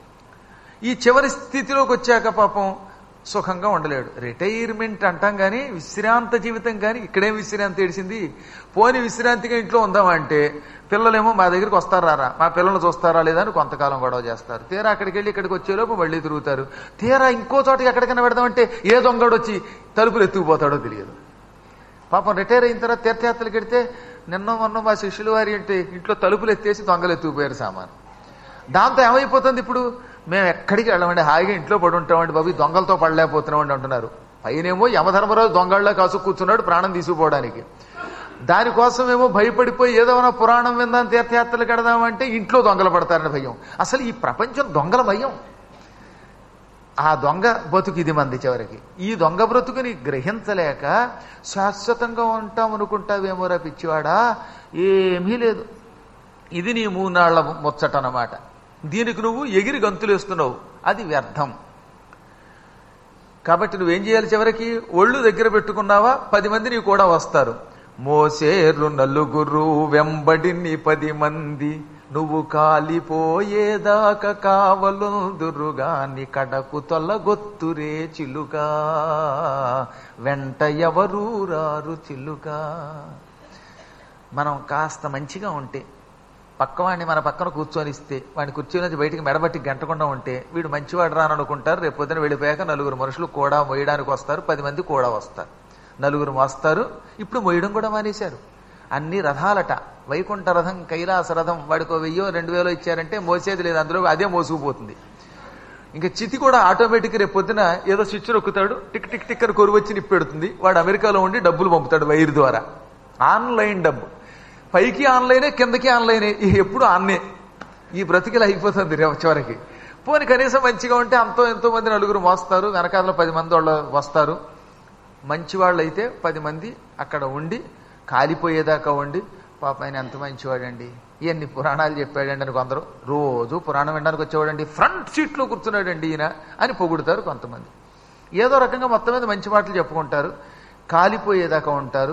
ఈ చివరి స్థితిలోకి వచ్చాక పాపం సుఖంగా ఉండలేడు. రిటైర్మెంట్ అంటాం కానీ విశ్రాంత జీవితం కానీ ఇక్కడేం విశ్రాంతి ఏడిసింది? పోని విశ్రాంతిగా ఇంట్లో ఉందామంటే పిల్లలేమో మా దగ్గరికి వస్తారా, మా పిల్లల్ని చూస్తారా లేదా అని కొంతకాలం గొడవ చేస్తారు. తీరా అక్కడికి వెళ్ళి ఇక్కడికి వచ్చేలోపు మళ్ళీ తిరుగుతారు. తీరా ఇంకో చోటకి ఎక్కడికైనా పెడదామంటే ఏ దొంగడు వచ్చి తలుపులు ఎత్తుకుపోతాడో తెలియదు. పాపం రిటైర్ అయిన తర్వాత తీర్థయాత్రలకు వెడితే మొన్న మా శిష్యులు వారి అంటే ఇంట్లో తలుపులు ఎత్తేసి దొంగలు ఎత్తుకుపోయారు సామాను. దాంతో ఏమైపోతుంది? ఇప్పుడు మేము ఎక్కడికి వెళ్ళమండి, హాయిగా ఇంట్లో పడి ఉంటామండి బాబు, దొంగలతో పడలేకపోతున్నామండి అంటున్నారు. పైనేమో యమధర్మరాజు దొంగళ్ళ కాసు కూర్చున్నాడు ప్రాణం తీసుకుపోవడానికి. దానికోసమేమో భయపడిపోయి ఏదైనా పురాణం విందాం తీర్థయాత్రలు కడదామంటే ఇంట్లో దొంగలు పడతారని భయం. అసలు ఈ ప్రపంచం దొంగల భయం. ఆ దొంగ బతుకు ఇది మంది. చివరికి ఈ దొంగ బ్రతుకుని గ్రహించలేక శాశ్వతంగా ఉంటాం అనుకుంటావేమోరా పిచ్చివాడా, ఏమీ లేదు. ఇది నీ 3 నాళ్ల ముచ్చట అన్నమాట. దీనికి నువ్వు ఎగిరి గంతులేస్తున్నావు, అది వ్యర్థం. కాబట్టి నువ్వేం చేయాలి? చివరికి ఒళ్ళు దగ్గర పెట్టుకున్నావా 10 మంది నీ కూడా వస్తారు. మోసేరు నలుగురు వెంబడిని 10 మంది, నువ్వు కాలిపోయేదాకా కావలుందురుగాని కడకు తొలగొత్తురే చిలుక, వెంట ఎవరూ రారు చిలుక. మనం కాస్త మంచిగా ఉంటే, పక్కవాడిని మన పక్కన కూర్చొనిస్తే, వాడిని కూర్చొని నుంచి బయటికి మెడబట్టి గంటకుండా ఉంటే వీడు మంచివాడు రాననుకుంటారు. రేపు పొద్దున వెళ్ళిపోయాక 4 మనుషులు కూడా మోయడానికి వస్తారు, 10 మంది కూడా వస్తారు. 4 మోస్తారు. ఇప్పుడు మోయడం కూడా మానేశారు. అన్ని రథాలట, వైకుంఠ రథం, కైలాస రథం. వాడికి 1000 2000 ఇచ్చారంటే మోసేది లేదు, అందులో అదే మోసుకుపోతుంది. ఇంకా చితి కూడా ఆటోమేటిక్ రేపు పొద్దున ఏదో స్విచ్ నొక్కుతాడు, టిక్ టిక్ టిక్ అని కొరువు వచ్చి నిప్పెడుతుంది. వాడు అమెరికాలో ఉండి డబ్బులు పంపుతాడు వైర్ ద్వారా. ఆన్లైన్ డబ్బు, పైకి ఆన్లైనే కిందకి ఆన్లైనే, ఎప్పుడు ఆన్నే. ఈ బ్రతికిలా అయిపోతుంది చివరికి. పోని కనీసం మంచిగా ఉంటే ఎంతో మంది 4 మోస్తారు, వెనకాల 10 మంది వాళ్ళు వస్తారు. మంచివాళ్ళు అయితే 10 మంది అక్కడ ఉండి కాలిపోయేదాకా ఉండి, పాప ఆయన ఎంత మంచివాడండి, ఇవన్నీ పురాణాలు చెప్పాడండి అని కొందరు. రోజు పురాణం వినడానికి వచ్చేవాడండి, ఫ్రంట్ సీట్లో కూర్చున్నాడండి ఈయన అని పొగుడుతారు కొంతమంది. ఏదో రకంగా మొత్తం మీద మంచి మాటలు చెప్పుకుంటారు, కాలిపోయేదాకా ఉంటారు.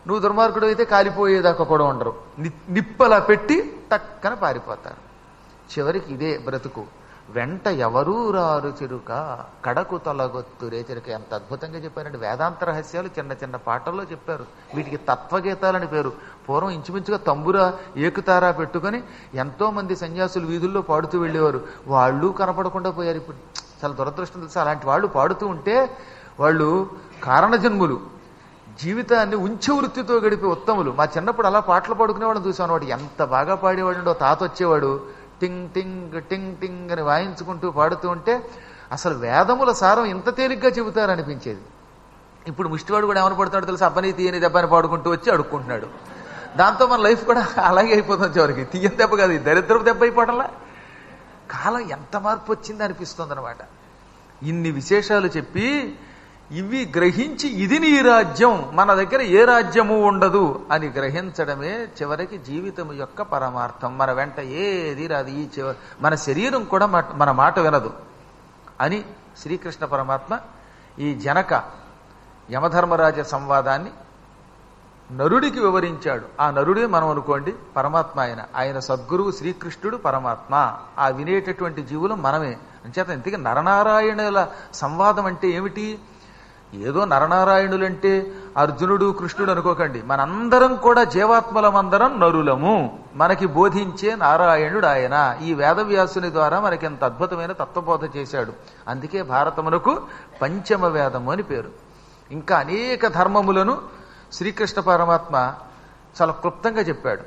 నువ్వు దుర్మార్గుడు అయితే కాలిపోయేదాకా కూడా ఉండరు. నిప్పలా పెట్టి టక్కన పారిపోతారు. చివరికి ఇదే బ్రతుకు. వెంట ఎవరూ రారు చిరుక కడకు తొలగొత్తు రేచిరుక. ఎంత అద్భుతంగా చెప్పారంటే వేదాంత రహస్యాలు చిన్న చిన్న పాటల్లో చెప్పారు. వీటికి తత్వగీతాలని పేరు. పూర్వం ఇంచుమించుగా తంబురా ఏకుతారా పెట్టుకొని ఎంతో మంది సన్యాసులు వీధుల్లో పాడుతూ వెళ్ళేవారు. వాళ్ళు కనపడకుండా పోయారు. ఇప్పుడు చాలా దురదృష్టం తెలుసు. అలాంటి వాళ్ళు పాడుతూ ఉంటే వాళ్ళు కారణజన్ములు, జీవితాన్ని ఉంచె వృత్తితో గడిపే ఉత్తములు. మా చిన్నప్పుడు అలా పాటలు పాడుకునేవాడు చూసాను. వాడు ఎంత బాగా పాడేవాడు. తాత వచ్చేవాడు టింగ్ టింగ్ టింగ్ టింగ్ అని వాయించుకుంటూ పాడుతూ ఉంటే అసలు వేదముల సారం ఇంత తేలిగ్గా చెబుతారనిపించేది. ఇప్పుడు ముష్టివాడు కూడా ఏమని పడుతున్నాడు తెలుసు, అబ్బని తీయని దెబ్బని పాడుకుంటూ వచ్చి అడుక్కుంటున్నాడు. దాంతో మన లైఫ్ కూడా అలాగే అయిపోతుంది. చివరికి తీయని దెబ్బ కాదు, దరిద్రపు దెబ్బ అయిపోవడంలా. కాలం ఎంత మార్పు వచ్చింది అనిపిస్తుంది అనమాట. ఇన్ని విశేషాలు చెప్పి ఇవి గ్రహించి ఇది నీ రాజ్యం, మన దగ్గర ఏ రాజ్యము ఉండదు అని గ్రహించడమే చివరికి జీవితం యొక్క పరమార్థం. మన వెంట ఏది రాదు. మన శరీరం కూడా మన మాట వినదు అని శ్రీకృష్ణ పరమాత్మ ఈ జనక యమధర్మరాజ సంవాదాన్ని నరుడికి వివరించాడు. ఆ నరుడే మనం అనుకోండి, పరమాత్మ ఆయన సద్గురువు శ్రీకృష్ణుడు పరమాత్మ. ఆ వినేటటువంటి జీవులు మనమే. అంచేత ఇంతకీ నరనారాయణుల సంవాదం అంటే ఏమిటి? ఏదో నరనారాయణులంటే అర్జునుడు కృష్ణుడు అనుకోకండి. మనందరం కూడా జీవాత్మలమందరం నరులము. మనకి బోధించే నారాయణుడు ఆయన. ఈ వేదవ్యాసుని ద్వారా మనకి ఎంత అద్భుతమైన తత్వబోధ చేశాడు. అందుకే భారతమునకు పంచమ వేదము అని పేరు. ఇంకా అనేక ధర్మములను శ్రీకృష్ణ పరమాత్మ చాలా క్లుప్తంగా చెప్పాడు.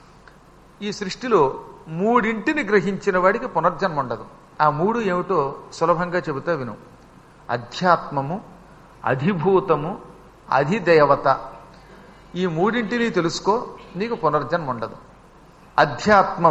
ఈ సృష్టిలో మూడింటిని గ్రహించిన వాడికి పునర్జన్మ ఉండదు. ఆ మూడు ఏమిటో సులభంగా చెబుతా విను. అధ్యాత్మము, అధిభూతము, అధిదేవత. ఈ మూడింటిని తెలుసుకో, నీకు పునర్జన్మ ఉండదు. అధ్యాత్మం,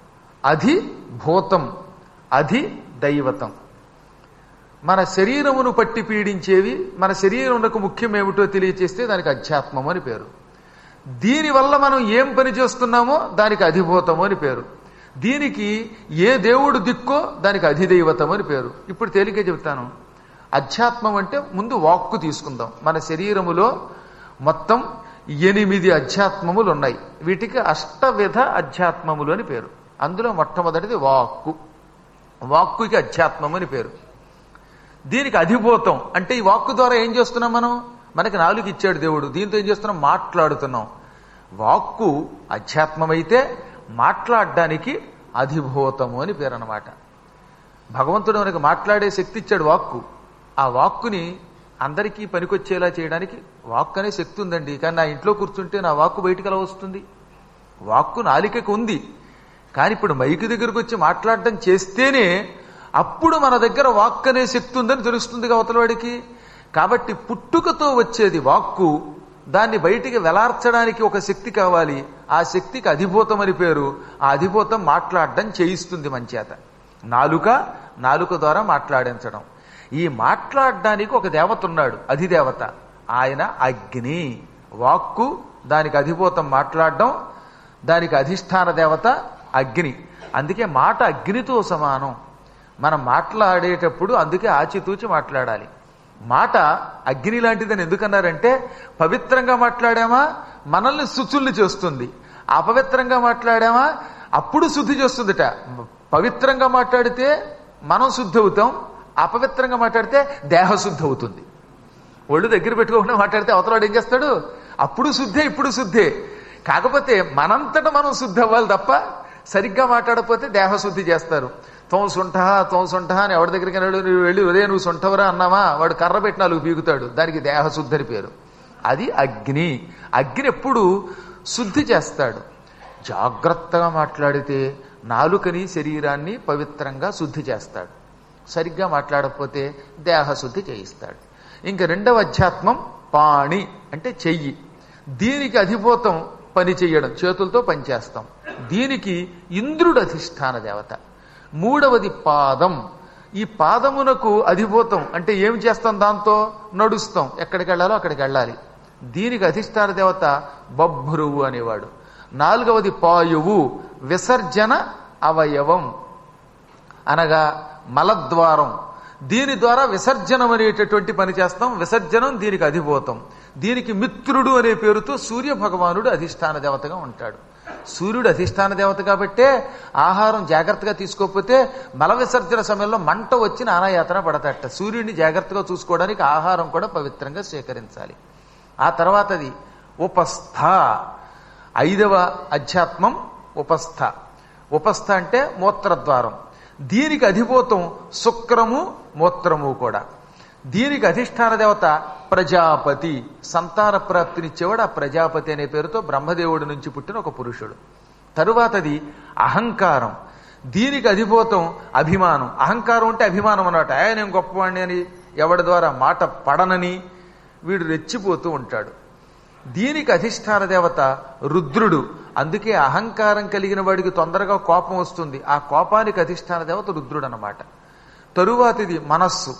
అధిభూతం, అధిదైవతం. మన శరీరమును పట్టి పీడించేవి, మన శరీరమునకు ముఖ్యమేమిటో తెలియచేస్తే దానికి అధ్యాత్మము అని పేరు. దీనివల్ల మనం ఏం పని చేస్తున్నామో దానికి అధిభూతము అని పేరు. దీనికి ఏ దేవుడు దిక్కో దానికి అధిదైవతం అని పేరు. ఇప్పుడు తేలిక చెబుతాను. అధ్యాత్మం అంటే ముందు వాక్కు తీసుకుందాం. మన శరీరములో మొత్తం 8 అధ్యాత్మములు ఉన్నాయి. వీటికి అష్టవిధ అధ్యాత్మములు అని పేరు. అందులో మొట్టమొదటిది వాక్కు. వాక్కుకి అధ్యాత్మం అని పేరు. దీనికి అధిభూతం అంటే ఈ వాక్కు ద్వారా ఏం చేస్తున్నాం మనం? మనకి నాలుగు ఇచ్చాడు దేవుడు. దీంతో ఏం చేస్తున్నాం? మాట్లాడుతున్నాం. వాక్కు అధ్యాత్మమైతే మాట్లాడడానికి అధిభూతము అని పేరు అన్నమాట. భగవంతుడు మనకి మాట్లాడే శక్తి ఇచ్చాడు వాక్కు. ఆ వాక్కుని అందరికీ పనికొచ్చేలా చేయడానికి వాక్కు అనే శక్తి ఉందండి. కానీ నా ఇంట్లో కూర్చుంటే నా వాక్కు బయటికి ఎలా వస్తుంది? వాక్కు నాలికకు ఉంది. కానీ ఇప్పుడు మైకు దగ్గరకు వచ్చి మాట్లాడడం చేస్తేనే అప్పుడు మన దగ్గర వాక్కు అనే శక్తి ఉందని తెలుస్తుంది అవతలవాడికి. కాబట్టి పుట్టుకతో వచ్చేది వాక్కు. దాన్ని బయటికి వెలార్చడానికి ఒక శక్తి కావాలి. ఆ శక్తికి అధిభూతం అని పేరు. ఆ అధిభూతం మాట్లాడడం చేయిస్తుంది మన చేత. నాలుక ద్వారా మాట్లాడించడం. ఈ మాట్లాడడానికి ఒక దేవత ఉన్నాడు, అధిదేవత. ఆయన అగ్ని. వాక్కు, దానికి అధిభూతం మాట్లాడడం, దానికి అధిష్టాన దేవత అగ్ని. అందుకే మాట అగ్నితో సమానం. మనం మాట్లాడేటప్పుడు అందుకే ఆచితూచి మాట్లాడాలి. మాట అగ్ని లాంటిదని ఎందుకన్నారంటే పవిత్రంగా మాట్లాడామా మనల్ని శుచుల్ని చేస్తుంది, అపవిత్రంగా మాట్లాడామా అప్పుడు శుద్ధి చేస్తుందిట. పవిత్రంగా మాట్లాడితే మనం శుద్ధి అవుతాం, అపవిత్రంగా మాట్లాడితే దేహశుద్ధి అవుతుంది. ఒళ్ళు దగ్గర పెట్టుకోకుండా మాట్లాడితే అవతలవాడు ఏం చేస్తాడు? అప్పుడు శుద్ధే ఇప్పుడు శుద్ధే. కాకపోతే మనంతట మనం శుద్ధి అవ్వాలి తప్ప సరిగ్గా మాట్లాడకపోతే దేహశుద్ధి చేస్తారు. తోంసుంఠ అని ఎవరి దగ్గరికి వెళ్ళి ఉదయం నువ్వు సొంఠవరా అన్నావా వాడు కర్ర పెట్టి 4 పీకుతాడు. దానికి దేహశుద్ధి అని పేరు. అది అగ్ని. అగ్ని ఎప్పుడు శుద్ధి చేస్తాడు. జాగ్రత్తగా మాట్లాడితే నాలుకని శరీరాన్ని పవిత్రంగా శుద్ధి చేస్తాడు. సరిగ్గా మాట్లాడకపోతే దేహశుద్ధి చేయిస్తాడు. ఇంక రెండవ అధ్యాత్మం పాణి అంటే చెయ్యి. దీనికి అధిభూతం పని చెయ్యడం, చేతులతో పనిచేస్తాం. దీనికి ఇంద్రుడు అధిష్టాన దేవత. మూడవది పాదం. ఈ పాదమునకు అధిభూతం అంటే ఏం చేస్తాం? దాంతో నడుస్తాం, ఎక్కడికి వెళ్ళాలో అక్కడికి వెళ్ళాలి. దీనికి అధిష్టాన దేవత బభ్రువు అనేవాడు. నాలుగవది పాయువు, విసర్జన అవయవం అనగా మలద్వారం. దీని ద్వారా విసర్జనం అనేటటువంటి పని చేస్తాం. విసర్జనం దీనికి అధిభూతం. దీనికి మిత్రుడు అనే పేరుతో సూర్య భగవానుడు అధిష్టాన దేవతగా ఉంటాడు. సూర్యుడు అధిష్టాన దేవత కాబట్టే ఆహారం జాగ్రత్తగా తీసుకోకపోతే మల విసర్జన సమయంలో మంట వచ్చి నానాయాతన పడతట. సూర్యుడిని జాగ్రత్తగా చూసుకోవడానికి ఆహారం కూడా పవిత్రంగా స్వీకరించాలి. ఆ తర్వాతది ఉపస్థ, 5వ అధ్యాత్మం ఉపస్థ. ఉపస్థ అంటే మూత్రద్వారం. దీనికి అధిభూతం శుక్రము మూత్రము కూడా. దీనికి అధిష్టాన దేవత ప్రజాపతి, సంతాన ప్రాప్తినిచ్చేవాడు. ఆ ప్రజాపతి అనే పేరుతో బ్రహ్మదేవుడి నుంచి పుట్టిన ఒక పురుషుడు. తరువాతది అహంకారం. దీనికి అధిభూతం అభిమానం. అహంకారం అంటే అభిమానం అన్నమాట. నేను గొప్పవాణ్ణి అని ఎవడి ద్వారా మాట పడనని వీడు రెచ్చిపోతూ ఉంటాడు. దీనికి అధిష్టాన దేవత రుద్రుడు. అందుకే అహంకారం కలిగిన వాడికి తొందరగా కోపం వస్తుంది. ఆ కోపానికి అధిష్టాన దేవత రుద్రుడు అన్నమాట. తరువాతిది మనస్సు.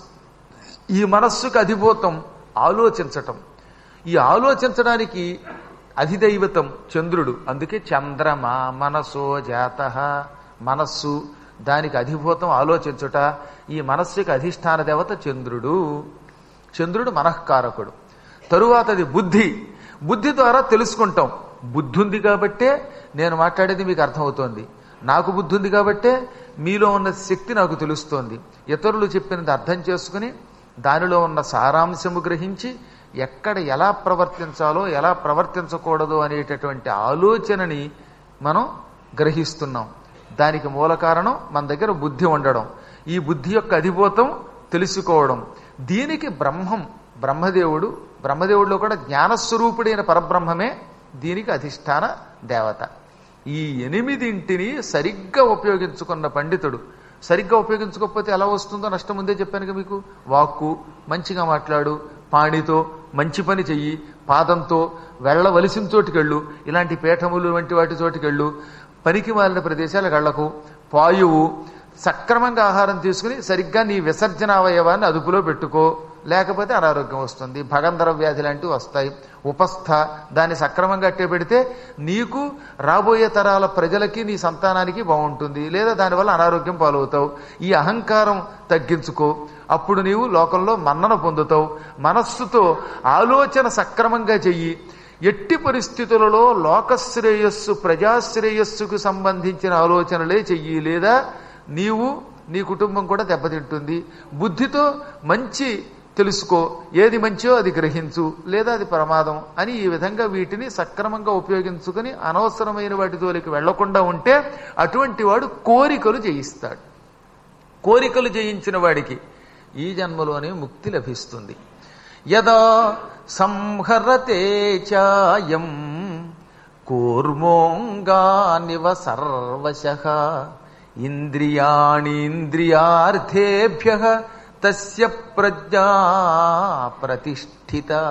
ఈ మనస్సుకు అధిభూతం ఆలోచించటం. ఈ ఆలోచించడానికి అధిదైవతం చంద్రుడు. అందుకే చంద్రమా మనసో జాతః. మనస్సు, దానికి అధిభూతం ఆలోచించుట. ఈ మనస్సుకి అధిష్టాన దేవత చంద్రుడు. చంద్రుడు మనఃకారకుడు. తరువాతది బుద్ధి. బుద్ధి ద్వారా తెలుసుకుంటాం. బుద్ధి ఉంది కాబట్టే నేను మాట్లాడేది మీకు అర్థమవుతోంది. నాకు బుద్ధి ఉంది కాబట్టే మీలో ఉన్న శక్తి నాకు తెలుస్తోంది. ఇతరులు చెప్పినది అర్థం చేసుకుని దానిలో ఉన్న సారాంశము గ్రహించి ఎక్కడ ఎలా ప్రవర్తించాలో ఎలా ప్రవర్తించకూడదు అనేటటువంటి ఆలోచనని మనం గ్రహిస్తున్నాం. దానికి మూల కారణం మన దగ్గర బుద్ధి ఉండడం. ఈ బుద్ధి యొక్క అధిభూతం తెలుసుకోవడం. దీనికి బ్రహ్మదేవుడు. బ్రహ్మదేవుడిలో కూడా జ్ఞానస్వరూపుడైన పరబ్రహ్మమే దీనికి అధిష్టాన దేవత. ఈ 8 సరిగ్గా ఉపయోగించుకున్న పండితుడు. సరిగ్గా ఉపయోగించుకోకపోతే ఎలా వస్తుందో నష్టం ముందే చెప్పాను మీకు. వాక్కు మంచిగా మాట్లాడు, పాణితో మంచి పని చెయ్యి, పాదంతో వెళ్ళవలసిన చోటుకెళ్ళు, ఇలాంటి పీఠములు వంటి వాటి చోటుకెళ్ళు, పనికి మాలిన ప్రదేశాలకు వెళ్ళకు, పాయువు, సక్రమంగా ఆహారం తీసుకుని సరిగ్గా నీ విసర్జన అవయవాన్ని అదుపులో పెట్టుకో, లేకపోతే అనారోగ్యం వస్తుంది, భగంధర వ్యాధి లాంటివి వస్తాయి. ఉపస్థ, దాన్ని సక్రమంగా అట్టే పెడితే నీకు రాబోయే తరాల ప్రజలకి నీ సంతానానికి బాగుంటుంది, లేదా దానివల్ల అనారోగ్యం పాలవుతావు. ఈ అహంకారం తగ్గించుకో, అప్పుడు నీవు లోకంలో మన్నన పొందుతావు. మనస్సుతో ఆలోచన సక్రమంగా చెయ్యి. ఎట్టి పరిస్థితులలో లోకశ్రేయస్సు ప్రజాశ్రేయస్సుకు సంబంధించిన ఆలోచనలే చెయ్యి, లేదా నీవు నీ కుటుంబం కూడా దెబ్బతింటుంది. బుద్ధితో మంచి తెలుసుకో, ఏది మంచో అది గ్రహించు, లేదా అది ప్రమాదం అని ఈ విధంగా వీటిని సక్రమంగా ఉపయోగించుకుని అనవసరమైన వాటి జోలికి వెళ్లకుండా ఉంటే అటువంటి వాడు కోరికలు జయిస్తాడు. కోరికలు జయించిన వాడికి ఈ జన్మలోనే ముక్తి లభిస్తుంది. యదా సంహరతే చాయం కూర్మోంగానివ సర్వశః ఇంద్రియాణీంద్రియార్థేభ్యః తస్య ప్రజ్ఞా ప్రతిష్ఠిత.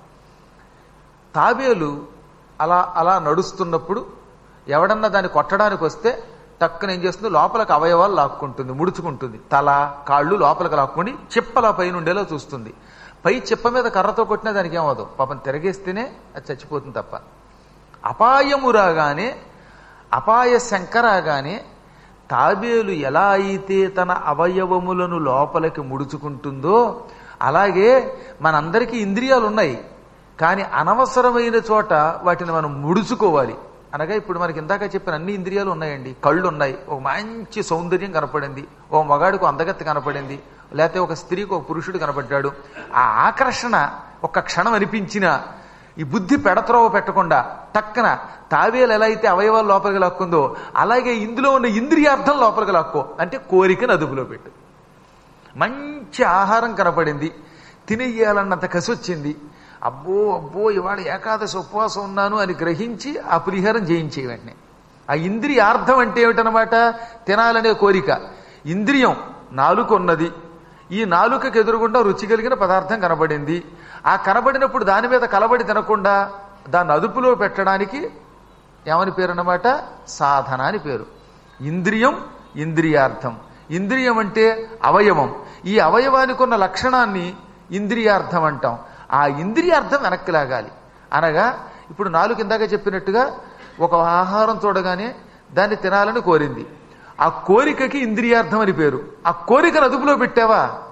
తాబేలు అలా అలా నడుస్తున్నప్పుడు ఎవడన్నా దాన్ని కొట్టడానికి వస్తే టక్కున ఏం చేస్తుంది, లోపలికి అవయవాలు లాక్కుంటుంది, ముడుచుకుంటుంది. తల కాళ్ళు లోపలికి లాక్కొని చిప్పలా పైన ఉండేలా చూస్తుంది. పై చిప్ప మీద కర్రతో కొట్టినా దానికి ఏమవదు, పాపం తిరగేస్తేనే అది చచ్చిపోతుంది తప్ప. అపాయము రాగానే, అపాయ శంక రాగానే తాబేలు ఎలా అయితే తన అవయవములను లోపలికి ముడుచుకుంటుందో అలాగే మనందరికీ ఇంద్రియాలు ఉన్నాయి. కానీ అనవసరమైన చోట వాటిని మనం ముడుచుకోవాలి. అనగా ఇప్పుడు మనకి ఇందాక చెప్పిన అన్ని ఇంద్రియాలు ఉన్నాయండి. కళ్ళు ఉన్నాయి, ఒక మంచి సౌందర్యం కనపడింది, ఓ మగాడికి అందగత్తి కనపడింది, లేకపోతే ఒక స్త్రీకి ఒక పురుషుడు కనపడ్డాడు. ఆ ఆకర్షణ ఒక్క క్షణం అనిపించినా ఈ బుద్ధి పెడత్రోవ పెట్టకుండా టక్కన తావేలు ఎలా అయితే అవయవాలు లోపలికి లాక్కుందో అలాగే ఇందులో ఉన్న ఇంద్రియార్థం లోపలికి లాక్కో. అంటే కోరికను అదుపులో పెట్టు. మంచి ఆహారం కనపడింది, తినేయాలన్నంత కసి వచ్చింది, అబ్బో అబ్బో ఇవాళ ఏకాదశి ఉపవాసం ఉన్నాను అని గ్రహించి ఆ పులిహారం చేయించే వెంటనే. ఆ ఇంద్రియార్థం అంటే ఏమిటనమాట, తినాలనే కోరిక. ఇంద్రియం నాలుక ఉన్నది, ఈ నాలుకకు ఎదురుగుండా రుచి కలిగిన పదార్థం కనబడింది. ఆ కనబడినప్పుడు దాని మీద కలబడి తినకుండా దాన్ని అదుపులో పెట్టడానికి ఏమని పేరు అన్నమాట, సాధన అని పేరు. ఇంద్రియం, ఇంద్రియార్థం. ఇంద్రియం అంటే అవయవం. ఈ అవయవానికి ఉన్న లక్షణాన్ని ఇంద్రియార్థం అంటాం. ఆ ఇంద్రియార్థం వెనక్కి లాగాలి. అనగా ఇప్పుడు నాలుగు ఇందాక చెప్పినట్టుగా ఒక ఆహారం చూడగానే దాన్ని తినాలని కోరింది. ఆ కోరికకి ఇంద్రియార్థం అని పేరు. ఆ కోరికను అదుపులో పెట్టావా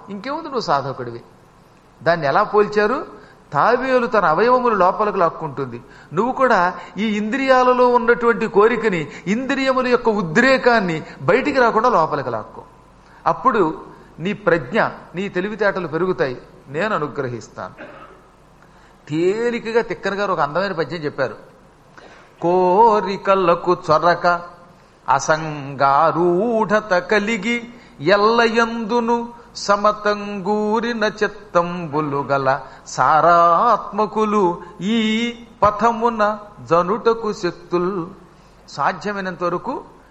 ఇంకేముంది, నువ్వు సాధకుడివి. దాన్ని ఎలా పోల్చారు? తాబేలు తన అవయవములు లోపలికి లాక్కుంటుంది. నువ్వు కూడా ఈ ఇంద్రియాలలో ఉన్నటువంటి కోరికని, ఇంద్రియముల యొక్క ఉద్రేకాన్ని బయటికి రాకుండా లోపలికి లాక్కో. అప్పుడు నీ ప్రజ్ఞ, నీ తెలివితేటలు పెరుగుతాయి, నేను అనుగ్రహిస్తాను. తేలికగా తిక్కన గారు ఒక అందమైన పద్యం చెప్పారు. కోరికలకు చొరక అసంగారూఢత కలిగి ఎల్లయందును సమతంగూరిన చిత్తంబులు గల సారాత్మకులు ఈ పథమున జనుటకు శక్తుల్. సాధ్యమైనంత వరకు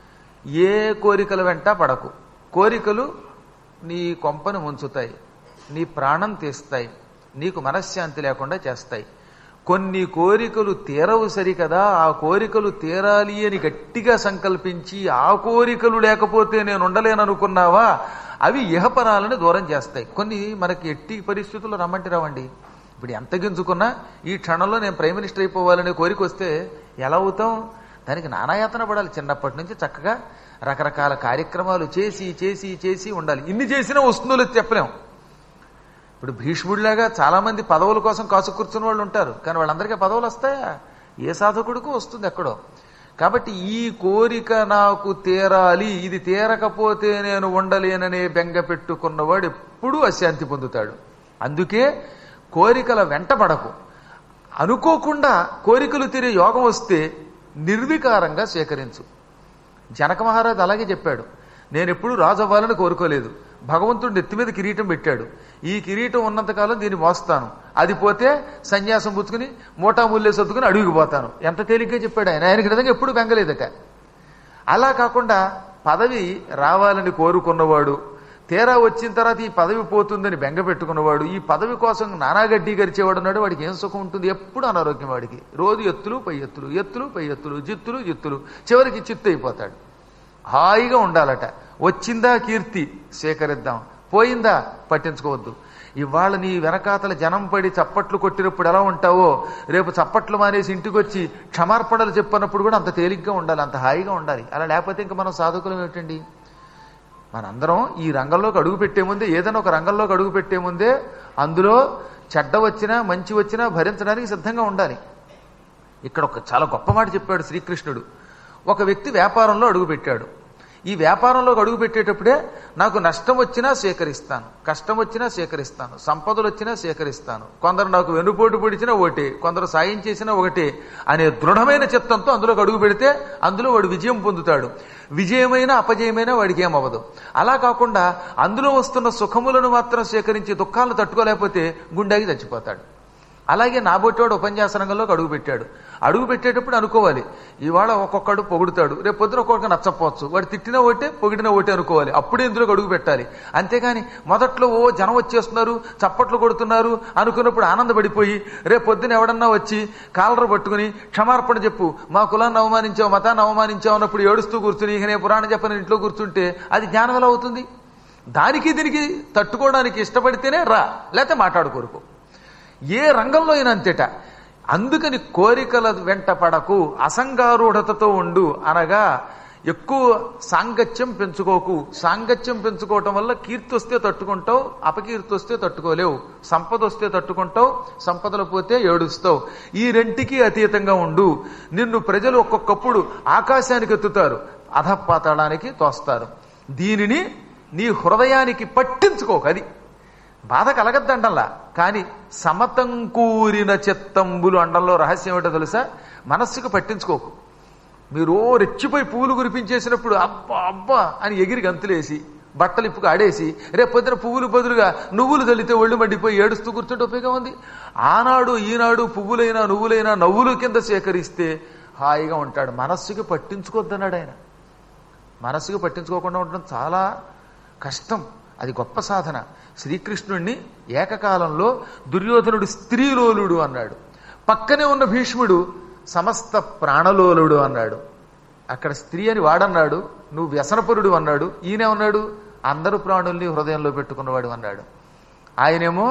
ఏ కోరికల వెంట పడకు. కోరికలు నీ కొంపను ముంచుతాయి, నీ ప్రాణం తీస్తాయి, నీకు మనశ్శాంతి లేకుండా చేస్తాయి. కొన్ని కోరికలు తీరవు సరికదా, ఆ కోరికలు తీరాలి అని గట్టిగా సంకల్పించి ఆ కోరికలు లేకపోతే నేను ఉండలేననుకున్నావా, అవి ఇహపరాలను దూరం చేస్తాయి. కొన్ని మనకి ఎట్టి పరిస్థితుల్లో రమ్మంటి రావండి. ఇప్పుడు ఎంత గింజుకున్నా ఈ క్షణంలో నేను ప్రైమ్ మినిస్టర్ అయిపోవాలనే కోరిక వస్తే ఎలా అవుతాం? దానికి నానాయాతన పడాలి. చిన్నప్పటి నుంచి చక్కగా రకరకాల కార్యక్రమాలు చేసి చేసి చేసి ఉండాలి. ఇన్ని చేసినా వస్తుందో లేదు చెప్పలేం. ఇప్పుడు భీష్ముడిలాగా చాలా మంది పదవుల కోసం కాసు కూర్చున్న వాళ్ళు ఉంటారు, కానీ వాళ్ళందరికీ పదవులు వస్తాయా? ఏ సాధకుడికి వస్తుంది ఎక్కడో. కాబట్టి ఈ కోరిక నాకు తీరాలి, ఇది తీరకపోతే నేను ఉండలేననే బెంగ పెట్టుకున్నవాడు ఎప్పుడూ అశాంతి పొందుతాడు. అందుకే కోరికల వెంట పడకు. అనుకోకుండా కోరికలు తీరే యోగం వస్తే నిర్వికారంగా స్వీకరించు. జనక మహారాజు అలాగే చెప్పాడు. నేను ఎప్పుడు రాజు అవ్వాలని కోరుకోలేదు, భగవంతుడు నెత్తి మీద కిరీటం పెట్టాడు, ఈ కిరీటం ఉన్నంతకాలం దీన్ని మోస్తాను, అది పోతే సన్యాసం పుచ్చుకుని మోటాముల్లే సర్దుకుని అడుగుకి పోతాను. ఎంత తేలిగ్గా చెప్పాడు ఆయన. ఆయనకి నిజంగా ఎప్పుడు బెంగలేదట. అలా కాకుండా పదవి రావాలని కోరుకున్నవాడు, తీరా వచ్చిన తర్వాత ఈ పదవి పోతుందని బెంగ పెట్టుకున్నవాడు, ఈ పదవి కోసం నానాగడ్డి గరిచేవాడు ఉన్నాడు, వాడికి ఏం సుఖం ఉంటుంది? ఎప్పుడు అనారోగ్యం వాడికి. రోజు ఎత్తులు పై ఎత్తులు, ఎత్తులు పై ఎత్తులు, జిత్తులు జిత్తులు, చివరికి చిత్తు అయిపోతాడు. హాయిగా ఉండాలట. వచ్చిందా కీర్తి స్వీకరిద్దాం, పోయిందా పట్టించుకోవద్దు. ఇవాళ నీ వెనకాతల జనం పడి చప్పట్లు కొట్టినప్పుడు ఎలా ఉంటావో, రేపు చప్పట్లు మానేసి ఇంటికి వచ్చి క్షమార్పణలు చెప్పినప్పుడు కూడా అంత తేలిగ్గా ఉండాలి, అంత హాయిగా ఉండాలి. అలా లేకపోతే ఇంకా మనం సాధకులం ఏమిటండి? మనందరం ఈ రంగంలోకి అడుగు పెట్టే ముందే, ఏదైనా ఒక రంగంలోకి అడుగు పెట్టే ముందే అందులో చెడ్డ వచ్చినా మంచి వచ్చినా భరించడానికి సిద్ధంగా ఉండాలి. ఇక్కడ ఒక చాలా గొప్ప మాట చెప్పాడు శ్రీకృష్ణుడు. ఒక వ్యక్తి వ్యాపారంలో అడుగు పెట్టాడు. ఈ వ్యాపారంలోకి అడుగు పెట్టేటప్పుడే నాకు నష్టం వచ్చినా స్వీకరిస్తాను, కష్టం వచ్చినా స్వీకరిస్తాను, సంపదలు వచ్చినా స్వీకరిస్తాను, కొందరు నాకు వెనుపోటు పొడిచినా ఒకటే, కొందరు సాయం చేసినా ఒకటే అనే దృఢమైన చిత్తంతో అందులోకి అడుగు పెడితే అందులో వాడు విజయం పొందుతాడు. విజయమైన అపజయమైన వాడికి ఏమవ్వదు. అలా కాకుండా అందులో వస్తున్న సుఖములను మాత్రం స్వీకరించి దుఃఖాలను తట్టుకోలేకపోతే గుండెకి చచ్చిపోతాడు. అలాగే నాబోటివాడు ఉపన్యాస రంగంలోకి అడుగు పెట్టాడు. అడుగు పెట్టేటప్పుడు అనుకోవాలి, ఇవాళ ఒక్కొక్కడు పొగుడుతాడు, రేపు పొద్దున ఒక్కొక్క నచ్చపోవచ్చు, వాడు తిట్టినా ఒకటే పొగిడినా ఒకటే అనుకోవాలి. అప్పుడే ఇందులోకి అడుగు పెట్టాలి. అంతేగాని మొదట్లో జనం వచ్చేస్తున్నారు, చప్పట్లు కొడుతున్నారు అనుకున్నప్పుడు ఆనందపడిపోయి రేపు పొద్దున ఎవడన్నా వచ్చి కాలర్ పట్టుకుని క్షమార్పణ చెప్పు, మా కులాన్ని అవమానించావు, మతాన్ని అవమానించావు అన్నప్పుడు ఏడుస్తూ కూర్చుని ఇక నేను పురాణం చెప్పని ఇంట్లో కూర్చుంటే అది జ్ఞానం ఎలా అవుతుంది? దానికి దీనికి తట్టుకోవడానికి ఇష్టపడితేనే రా, లేకపోతే మాట్లాడుకోరుకో. ఏ రంగంలో అయినా అంతేట. అందుకని కోరికల వెంట పడకు, అసంగారూఢతతో ఉండు. అనగా ఎక్కువ సాంగత్యం పెంచుకోకు. సాంగత్యం పెంచుకోవటం వల్ల కీర్తి వస్తే తట్టుకుంటావు, అపకీర్తి వస్తే తట్టుకోలేవు. సంపద వస్తే తట్టుకుంటావు, సంపదలు పోతే ఏడుస్తావు. ఈ రెంటికి అతీతంగా ఉండు. నిన్ను ప్రజలు ఒక్కొక్కప్పుడు ఆకాశానికి ఎత్తుతారు, అధపాతాళానికి తోస్తారు. దీనిని నీ హృదయానికి పట్టించుకోకు. అది బాధ కలగద్దండల్లా. కానీ సమతంకూరిన చిత్తంబులు అండంలో రహస్యం ఏమిటో తెలుసా? మనస్సుకు పట్టించుకోకు. మీరు రెచ్చిపోయి పువ్వులు కురిపించేసినప్పుడు అబ్బా అబ్బా అని ఎగిరి గంతులేసి బట్టలు ఇప్పుకు ఆడేసి రేపు పొద్దున పువ్వులు బదులుగా నువ్వులు తల్లితే ఒళ్ళు మండిపోయి ఏడుస్తూ కూర్చుంటే ఉపయోగం ఉంది? ఆనాడు ఈనాడు పువ్వులైనా నువ్వులైనా నవ్వులు కింద సేకరిస్తే హాయిగా ఉంటాడు. మనస్సుకి పట్టించుకోవద్దన్నాడు ఆయన. మనస్సుకు పట్టించుకోకుండా ఉండడం చాలా కష్టం. అది గొప్ప సాధన. శ్రీకృష్ణుణ్ణి ఏకకాలంలో దుర్యోధనుడు స్త్రీలోలుడు అన్నాడు, పక్కనే ఉన్న భీష్ముడు సమస్త ప్రాణలోలుడు అన్నాడు. అక్కడ స్త్రీ అని వాడన్నాడు, నువ్వు వ్యసనపరుడు అన్నాడు. ఈయనేమన్నాడు? అందరు ప్రాణుల్ని హృదయంలో పెట్టుకున్నవాడు అన్నాడు. ఆయనేమో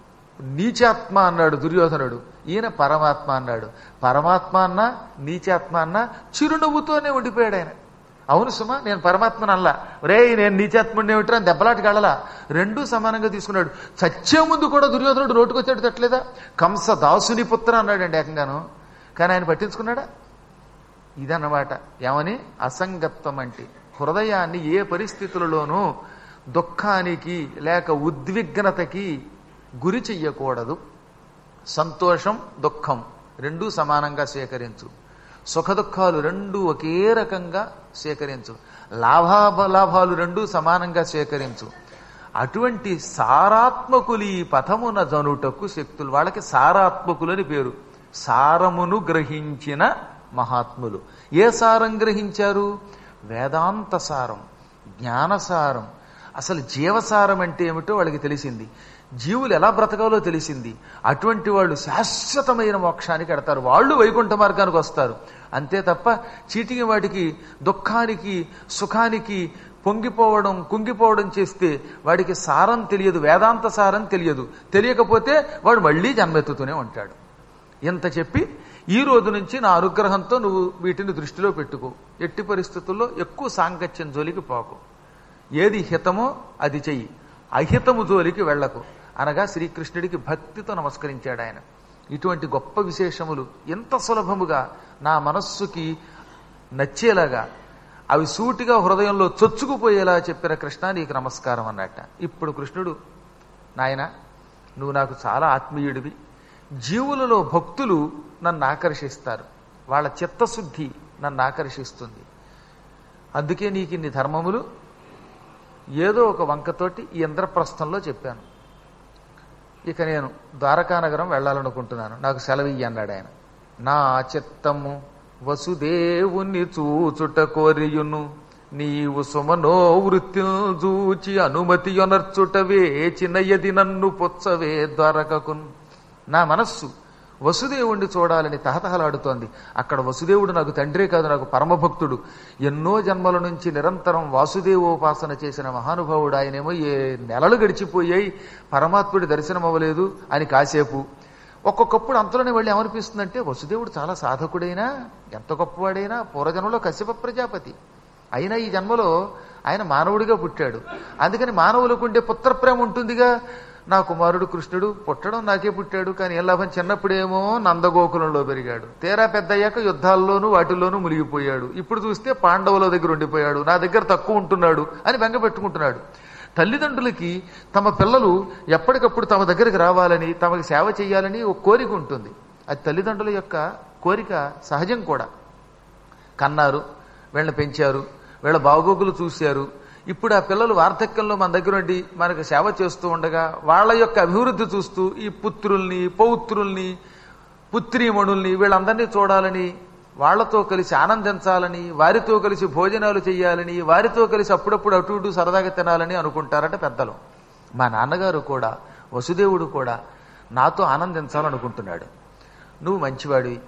నీచాత్మ అన్నాడు దుర్యోధనుడు, ఈయన పరమాత్మ అన్నాడు. పరమాత్మ అన్నా నీచాత్మ అన్నా చిరునవ్వుతోనే ఉండిపోయాడు ఆయన. అవును సుమా, నేను పరమాత్మను అల్లా, రే నేను నీచాత్ముడిని ఏమిట్రా అని దెబ్బలాటికి వెళ్ళలా, రెండూ సమానంగా తీసుకున్నాడు. చచ్చే ముందు కూడా దుర్యోధనుడు నోటుకొచ్చాడు తట్టలేదా, కంస దాసుని పుత్ర అన్నాడండి ఏకంగాను. కానీ ఆయన పట్టించుకున్నాడా? ఇదన్నమాట ఏమని అసంగత్వం అంటే. హృదయాన్ని ఏ పరిస్థితులలోనూ దుఃఖానికి లేక ఉద్విగ్నతకి గురి చెయ్యకూడదు. సంతోషం దుఃఖం రెండూ సమానంగా స్వీకరించు, సుఖ దుఃఖాలు రెండూ ఒకే రకంగా స్వీకరించు, లాభాలు రెండూ సమానంగా స్వీకరించు. అటువంటి సారాత్మకులు ఈ పథమున జనుటకు శక్తులు. వాళ్ళకి సారాత్మకులని పేరు. సారమును గ్రహించిన మహాత్ములు. ఏ సారం గ్రహించారు? వేదాంత సారం, జ్ఞానసారం. అసలు జీవసారం అంటే ఏమిటో వాళ్ళకి తెలిసింది, జీవులు ఎలా బ్రతకాలో తెలిసింది. అటువంటి వాళ్ళు శాశ్వతమైన మోక్షానికి ఎడతారు, వాళ్ళు వైకుంఠ మార్గానికి వస్తారు. అంతే తప్ప చీటికి వాటికి దుఃఖానికి సుఖానికి పొంగిపోవడం కుంగిపోవడం చేస్తే వాడికి సారం తెలియదు, వేదాంత సారం తెలియదు. తెలియకపోతే వాడు మళ్ళీ జన్మెత్తుతూనే ఉంటాడు. ఇంత చెప్పి ఈ రోజు నుంచి నా అనుగ్రహంతో నువ్వు వీటిని దృష్టిలో పెట్టుకో. ఎట్టి పరిస్థితుల్లో ఎక్కువ సాంగత్యం జోలికి పోకు, ఏది హితమో అది చెయ్యి, అహితము జోలికి వెళ్లకు అనగా శ్రీకృష్ణుడికి భక్తితో నమస్కరించాడు ఆయన. ఇటువంటి గొప్ప విశేషములు ఎంత సులభముగా నా మనస్సుకి నచ్చేలాగా, అవి సూటిగా హృదయంలో చొచ్చుకుపోయేలా చెప్పిన కృష్ణ నీకు నమస్కారం అన్నట్ట. ఇప్పుడు కృష్ణుడు, నాయన నువ్వు నాకు చాలా ఆత్మీయుడివి, జీవులలో భక్తులు నన్ను ఆకర్షిస్తారు, వాళ్ళ చిత్తశుద్ధి నన్ను ఆకర్షిస్తుంది, అందుకే నీకు ఇన్ని ధర్మములు ఏదో ఒక వంకతోటి ఈ ఇంద్రప్రస్థంలో చెప్పాను. ఇక నేను ద్వారకానగరం వెళ్ళాలనుకుంటున్నాను, నాకు సెలవియ్యి అన్నాడు ఆయన. నా చిత్తము వసుదేవుని చూచుట కోరియును, నీవు సుమనో వృత్తిల్ చూచి అనుమతి యొనర్చుటవే చిన్నయది నన్ను పొచ్చవే ద్వారకకున్. నా మనస్సు వసుదేవుణ్ణి చూడాలని తహతహలాడుతోంది. అక్కడ వసుదేవుడు నాకు తండ్రే కాదు, నాకు పరమభక్తుడు. ఎన్నో జన్మల నుంచి నిరంతరం వాసుదేవోపాసన చేసిన మహానుభావుడు. ఆయనేమో ఏ నెలలు గడిచిపోయాయి, పరమాత్ముడి దర్శనం అవ్వలేదు అని కాసేపు. ఒక్కొక్కప్పుడు అంతలోనే వెళ్ళి ఏమనిపిస్తుందంటే, వసుదేవుడు చాలా సాధకుడైనా, ఎంత గొప్పవాడైనా, పూర్వజన్మలో కశ్యప ప్రజాపతి అయినా ఈ జన్మలో ఆయన మానవుడిగా పుట్టాడు. అందుకని మానవులకు ఉండే పుత్రప్రేమ ఉంటుందిగా. నా కుమారుడు కృష్ణుడు పుట్టడం నాకే పుట్టాడు, కానీ ఏం లాభం, చిన్నప్పుడేమో నందగోకులంలో పెరిగాడు, తీరా పెద్దయ్యాక యుద్ధాల్లోనూ వాటిల్లోనూ మునిగిపోయాడు, ఇప్పుడు చూస్తే పాండవుల దగ్గర ఉండిపోయాడు, నా దగ్గర తక్కువ ఉంటున్నాడు అని బెంగ పెట్టుకుంటున్నాడు. తల్లిదండ్రులకి తమ పిల్లలు ఎప్పటికప్పుడు తమ దగ్గరికి రావాలని, తమకి సేవ చేయాలని ఒక కోరిక ఉంటుంది. అది తల్లిదండ్రుల యొక్క కోరిక సహజం కూడా. కన్నారు, వీళ్ళని పెంచారు, వీళ్ళ బాగోగులు చూశారు. ఇప్పుడు ఆ పిల్లలు వార్ధక్యంలో మన దగ్గర ఉండి మనకు సేవ చేస్తూ ఉండగా వాళ్ళ యొక్క అభివృద్ధి చూస్తూ ఈ పుత్రుల్ని, పౌత్రుల్ని, పుత్రీమణుల్ని వీళ్ళందరినీ చూడాలని, వాళ్లతో కలిసి ఆనందించాలని, వారితో కలిసి భోజనాలు చేయాలని, వారితో కలిసి అప్పుడప్పుడు అటు ఇటు సరదాగా తినాలని అనుకుంటారట పెద్దలు. మా నాన్నగారు కూడా, వసుదేవుడు కూడా నాతో ఆనందించాలనుకుంటున్నాడు. నువ్వు మంచివాడివి,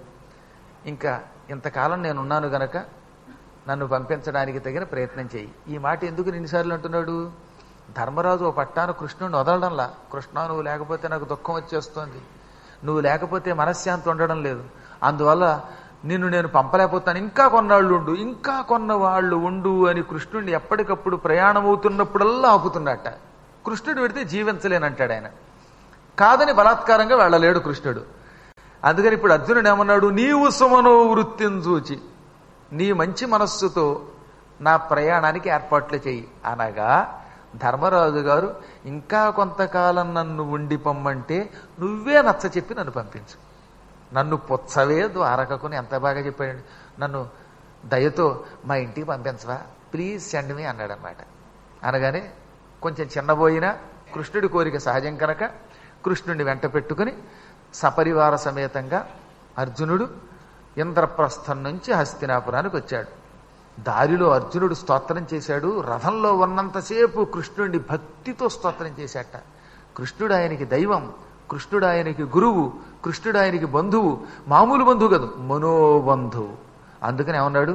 ఇంకా ఇంతకాలం నేనున్నాను గనక నన్ను పంపించడానికి తగిన ప్రయత్నం చేయి. ఈ మాట ఎందుకు ఎన్నిసార్లు అంటున్నాడు? ధర్మరాజు ఓ పట్టాను కృష్ణుడిని వదలడంలా. కృష్ణ నువ్వు లేకపోతే నాకు దుఃఖం వచ్చేస్తోంది, నువ్వు లేకపోతే మనశ్శాంతి ఉండడం లేదు, అందువల్ల నిన్ను నేను పంపలేకపోతాను, ఇంకా కొన్నాళ్ళు ఉండు, ఇంకా కొన్నవాళ్ళు ఉండు అని కృష్ణుడిని ఎప్పటికప్పుడు ప్రయాణం అవుతున్నప్పుడల్లా ఆపుతున్నట్ట. కృష్ణుడు పెడితే జీవించలేనంటాడు ఆయన. కాదని బలాత్కారంగా వెళ్ళలేడు కృష్ణుడు. అందుకని ఇప్పుడు అర్జునుడు ఏమన్నాడు? నీవు సుమనో వృత్తిని చూచి నీ మంచి మనస్సుతో నా ప్రయాణానికి ఏర్పాట్లు చెయ్యి అనగా, ధర్మరాజు గారు ఇంకా కొంతకాలం నన్ను ఉండి పొమ్మంటే నువ్వే నచ్చ చెప్పి నన్ను పంపించు, నన్ను పొచ్చవే ద్వారకకుని. ఎంత బాగా చెప్పాడు. నన్ను దయతో మా ఇంటికి పంపించవా, ప్లీజ్ సెండ్ మీ అన్నాడు అనమాట. అనగానే కొంచెం చిన్నబోయినా కృష్ణుడి కోరిక సహజం కనుక కృష్ణుడిని వెంట పెట్టుకుని సపరివార సమేతంగా అర్జునుడు ఇంద్రప్రస్థం నుంచి హస్తినాపురానికి వచ్చాడు. దారిలో అర్జునుడు స్తోత్రం చేశాడు. రథంలో ఉన్నంతసేపు కృష్ణుడిని భక్తితో స్తోత్రం చేశాట. కృష్ణుడు ఆయనకి దైవం, కృష్ణుడు ఆయనకి గురువు, కృష్ణుడు ఆయనకి బంధువు. మామూలు బంధువు కాదు, మనోబంధువు. అందుకని ఏమన్నాడు?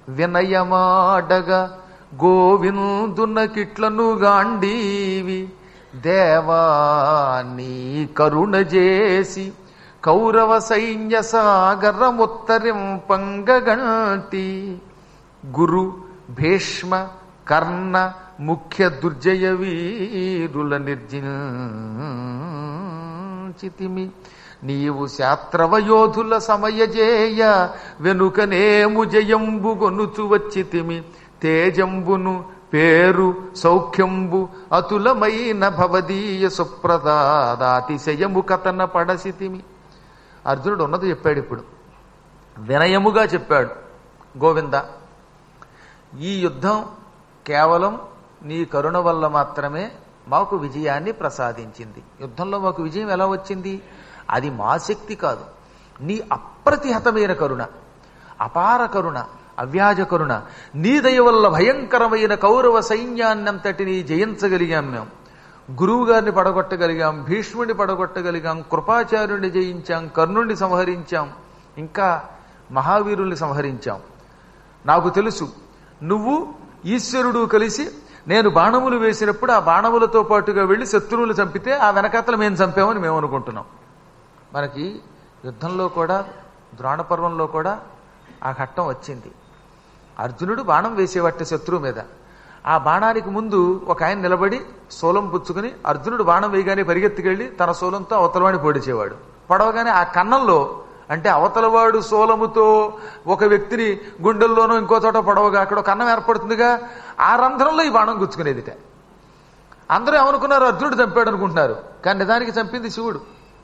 వినయమాడగా గోవిందున కిట్లను గాండీవి దేవా నీ కరుణ చేసి కౌరవ సైన్య సాగరముత్తరింపంగగంటి గురు భీష్మ కర్ణ ముఖ్య దుర్జయ వీరుల నిర్జించితిమి. నీవు శాత్రవయోధుల సమయజేయ వెనుకనేము జయంబు గొనుచు వచ్చితిమి. తేజంబును పేరు సౌఖ్యంబు అతులమైన భవదీయ సుప్రదాతిశయము కథన పడసితిమి. అర్జునుడు ఉన్నది చెప్పాడు. ఇప్పుడు వినయముగా చెప్పాడు. గోవింద, ఈ యుద్ధం కేవలం నీ కరుణ వల్ల మాత్రమే మాకు విజయాన్ని ప్రసాదించింది. యుద్ధంలో మాకు విజయం ఎలా వచ్చింది? అది మా శక్తి కాదు, నీ అప్రతిహతమైన కరుణ, అపార కరుణ, అవ్యాజ కరుణ. నీ దయ వల్ల భయంకరమైన కౌరవ సైన్యాన్నంతటినీ జయించగలిగాం. మేము గురువు గారిని పడగొట్టగలిగాం, భీష్ముడిని పడగొట్టగలిగాం, కృపాచార్యుడిని జయించాం, కర్ణుడిని సంహరించాం, ఇంకా మహావీరుల్ని సంహరించాం. నాకు తెలుసు నువ్వు ఈశ్వరుడు కలిసి నేను బాణములు వేసినప్పుడు ఆ బాణములతో పాటుగా వెళ్లి శత్రువులు చంపితే ఆ వెనకాతలు మేము చంపామని మేము అనుకుంటున్నాం. మనకి యుద్ధంలో కూడా ద్రోణపర్వంలో కూడా ఆ ఘట్టం వచ్చింది. అర్జునుడు బాణం వేసేవట్ట శత్రువు మీద. ఆ బాణానికి ముందు ఒక ఆయన నిలబడి శూలం పుచ్చుకుని అర్జునుడు బాణం వేయగానే పరిగెత్తుకెళ్లి తన శూలంతో అవతలవాడిని పొడిచేవాడు. పొడవగానే ఆ కన్నంలో, అంటే అవతలవాడు శూలముతో ఒక వ్యక్తిని గుండెల్లోనో ఇంకో చోట పొడవగా అక్కడ కన్నం ఏర్పడుతుందిగా, ఆ రంధ్రంలో ఈ బాణం గుచ్చుకునేదిట. అందరూ ఏమనుకున్నారు? అర్జునుడు చంపాడు అనుకుంటున్నారు, కానీ నిజానికి చంపింది శివుడు.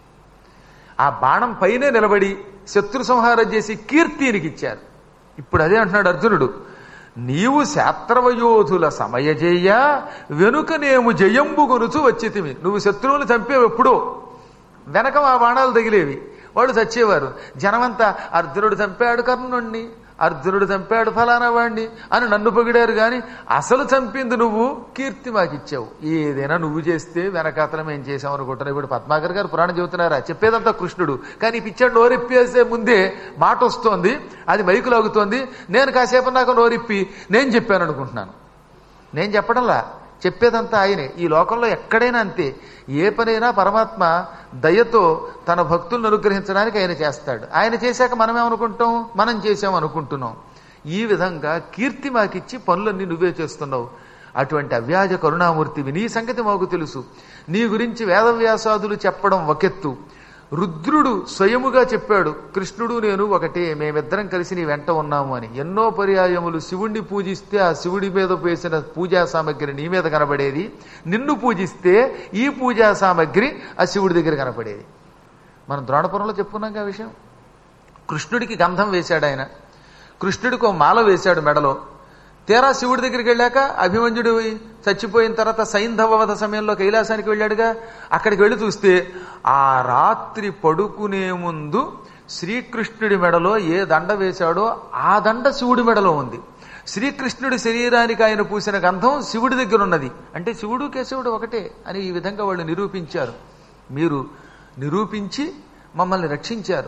ఆ బాణం పైనే నిలబడి శత్రు సంహారం చేసి కీర్తినికి ఇచ్చారు. ఇప్పుడు అదే అంటున్నాడు అర్జునుడు, నీవు శాత్రవయోధుల సమయజేయ వెనుకనేము జయంబు గొనుచు వచ్చితిమి. నువ్వు శత్రువులు చంపేవు ఎప్పుడో, వెనక ఆ బాణాలు తగిలేవి, వాళ్ళు చచ్చేవారు. జనమంతా అర్జునుడు చంపాడు కర్ణుణ్ణి, అర్జునుడు చంపాడు ఫలానా వాణ్ణి అని నన్ను పొగిడారు, కానీ అసలు చంపింది నువ్వు, కీర్తి మాకిచ్చావు. ఏదైనా నువ్వు చేస్తే వెనకాతలం ఏం చేసావు అనుకుంటున్నావు. ఇప్పుడు పద్మాకర్ గారు పురాణం చెబుతున్నారా? చెప్పేదంతా కృష్ణుడు, కానీ పిచ్చాడు నోరిప్పేసే ముందే మాట వస్తోంది, అది మైకు లాగుతోంది. నేను కాసేపు నాకు నోరిప్పి నేను చెప్పాను అనుకుంటున్నాను. నేను చెప్పడంలా, చెప్పేదంతా ఆయనే. ఈ లోకంలో ఎక్కడైనా అంతే. ఏ పనైనా పరమాత్మ దయతో తన భక్తులను అనుగ్రహించడానికి ఆయన చేస్తాడు. ఆయన చేశాక మనమేమనుకుంటాం? మనం చేసామనుకుంటున్నాం. ఈ విధంగా కీర్తి మాకిచ్చి పనులన్నీ నువ్వే చేస్తున్నావు. అటువంటి అవ్యాజ కరుణామూర్తివి, నీ సంగతి మాకు తెలుసు. నీ గురించి వేదవ్యాసాదులు చెప్పడం ఒకెత్తు, రుద్రుడు స్వయముగా చెప్పాడు, కృష్ణుడు నేను ఒకటే, మేమిద్దరం కలిసి నీ వెంట ఉన్నాము అని. ఎన్నో పర్యాయములు శివుణ్ణి పూజిస్తే ఆ శివుడి మీద వేసిన పూజా సామగ్రి నీ మీద కనబడేది, నిన్ను పూజిస్తే ఈ పూజా సామగ్రి ఆ శివుడి దగ్గర కనపడేది. మనం ద్రోణపురంలో చెప్పుకున్నాం ఆ విషయం. కృష్ణుడికి గంధం వేశాడు ఆయన, కృష్ణుడికి ఒక మాల వేశాడు మెడలో. తీరా శివుడి దగ్గరికి వెళ్ళాక అభిమన్యుడు చచ్చిపోయిన తర్వాత సైంధవ వధ సమయంలో కైలాసానికి వెళ్ళాడుగా, అక్కడికి వెళ్ళి చూస్తే ఆ రాత్రి పడుకునే ముందు శ్రీకృష్ణుడి మెడలో ఏ దండ వేశాడో ఆ దండ శివుడి మెడలో ఉంది. శ్రీకృష్ణుడి శరీరానికి ఆయన పూసిన గంధం శివుడి దగ్గర ఉన్నది. అంటే శివుడు కేశవుడు ఒకటే అని ఈ విధంగా వాళ్ళు నిరూపించారు. మీరు నిరూపించి మమ్మల్ని రక్షించారు.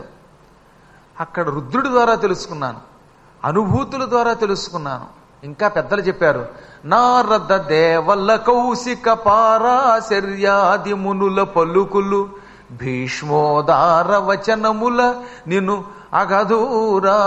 అక్కడ రుద్రుడి ద్వారా తెలుసుకున్నాను, అనుభూతుల ద్వారా తెలుసుకున్నాను. ఇంకా పెద్దలు చెప్పారు, నారద దేవల కౌశిక పారాశర్యాది మునుల పలుకులు భీష్మోదార వచనముల నిన్ను అగధూరా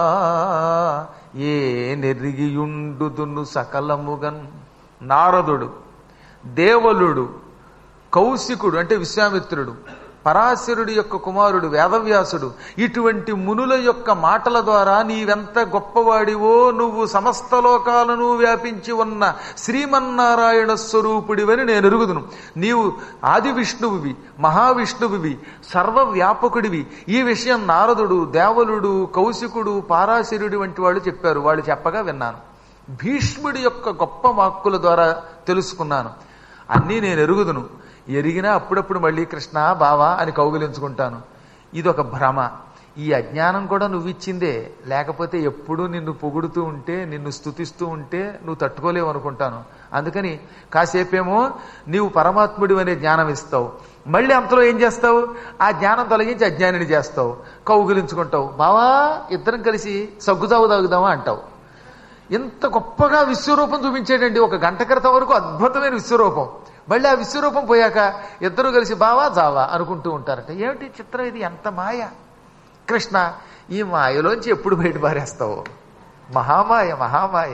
ఏ నెరిగియుండుదును సకలముగన్. నారదుడు, దేవలుడు, కౌశికుడు అంటే విశ్వామిత్రుడు, పరాశరుడి యొక్క కుమారుడు వేదవ్యాసుడు, ఇటువంటి మునుల యొక్క మాటల ద్వారా నీవెంత గొప్పవాడివో, నువ్వు సమస్త లోకాలను వ్యాపించి ఉన్న శ్రీమన్నారాయణ స్వరూపుడివని నేను ఎరుగుదును. నీవు ఆది విష్ణువువి, మహావిష్ణువువి, సర్వవ్యాపకుడివి. ఈ విషయం నారదుడు, దేవలుడు, కౌశికుడు, పరాశరుడి వంటి వాళ్ళు చెప్పారు. వాళ్ళు చెప్పగా విన్నాను. భీష్ముడి యొక్క గొప్ప వాక్కుల ద్వారా తెలుసుకున్నాను. అన్నీ నేను ఎరుగుదును. ఎరిగినా అప్పుడప్పుడు మళ్ళీ కృష్ణ బావా అని కౌగిలించుకుంటాను. ఇదొక భ్రమ. ఈ అజ్ఞానం కూడా నువ్వు ఇచ్చిందే, లేకపోతే ఎప్పుడూ నిన్ను పొగుడుతూ ఉంటే, నిన్ను స్తుతిస్తూ ఉంటే నువ్వు తట్టుకోలేవు అనుకుంటాను. అందుకని కాసేపేమో నీవు పరమాత్ముడి అనే జ్ఞానం ఇస్తావు, మళ్ళీ అంతలో ఏం చేస్తావు? ఆ జ్ఞానం తొలగించి అజ్ఞానిని చేస్తావు, కౌగిలించుకుంటావు. బావా ఇద్దరం కలిసి సగ్గుతావు తాగుదామా అంటావు. ఇంత గొప్పగా విశ్వరూపం చూపించేటండి. ఒక గంట క్రితం వరకు అద్భుతమైన విశ్వరూపం, మళ్ళీ ఆ విశ్వరూపం పోయాక ఇద్దరు కలిసి బావా జావా అనుకుంటూ ఉంటారట. ఏమిటి చిత్రం ఇది, ఎంత మాయ! కృష్ణ, ఈ మాయలోంచి ఎప్పుడు బయట పారేస్తావు? మహామాయ, మహామాయ.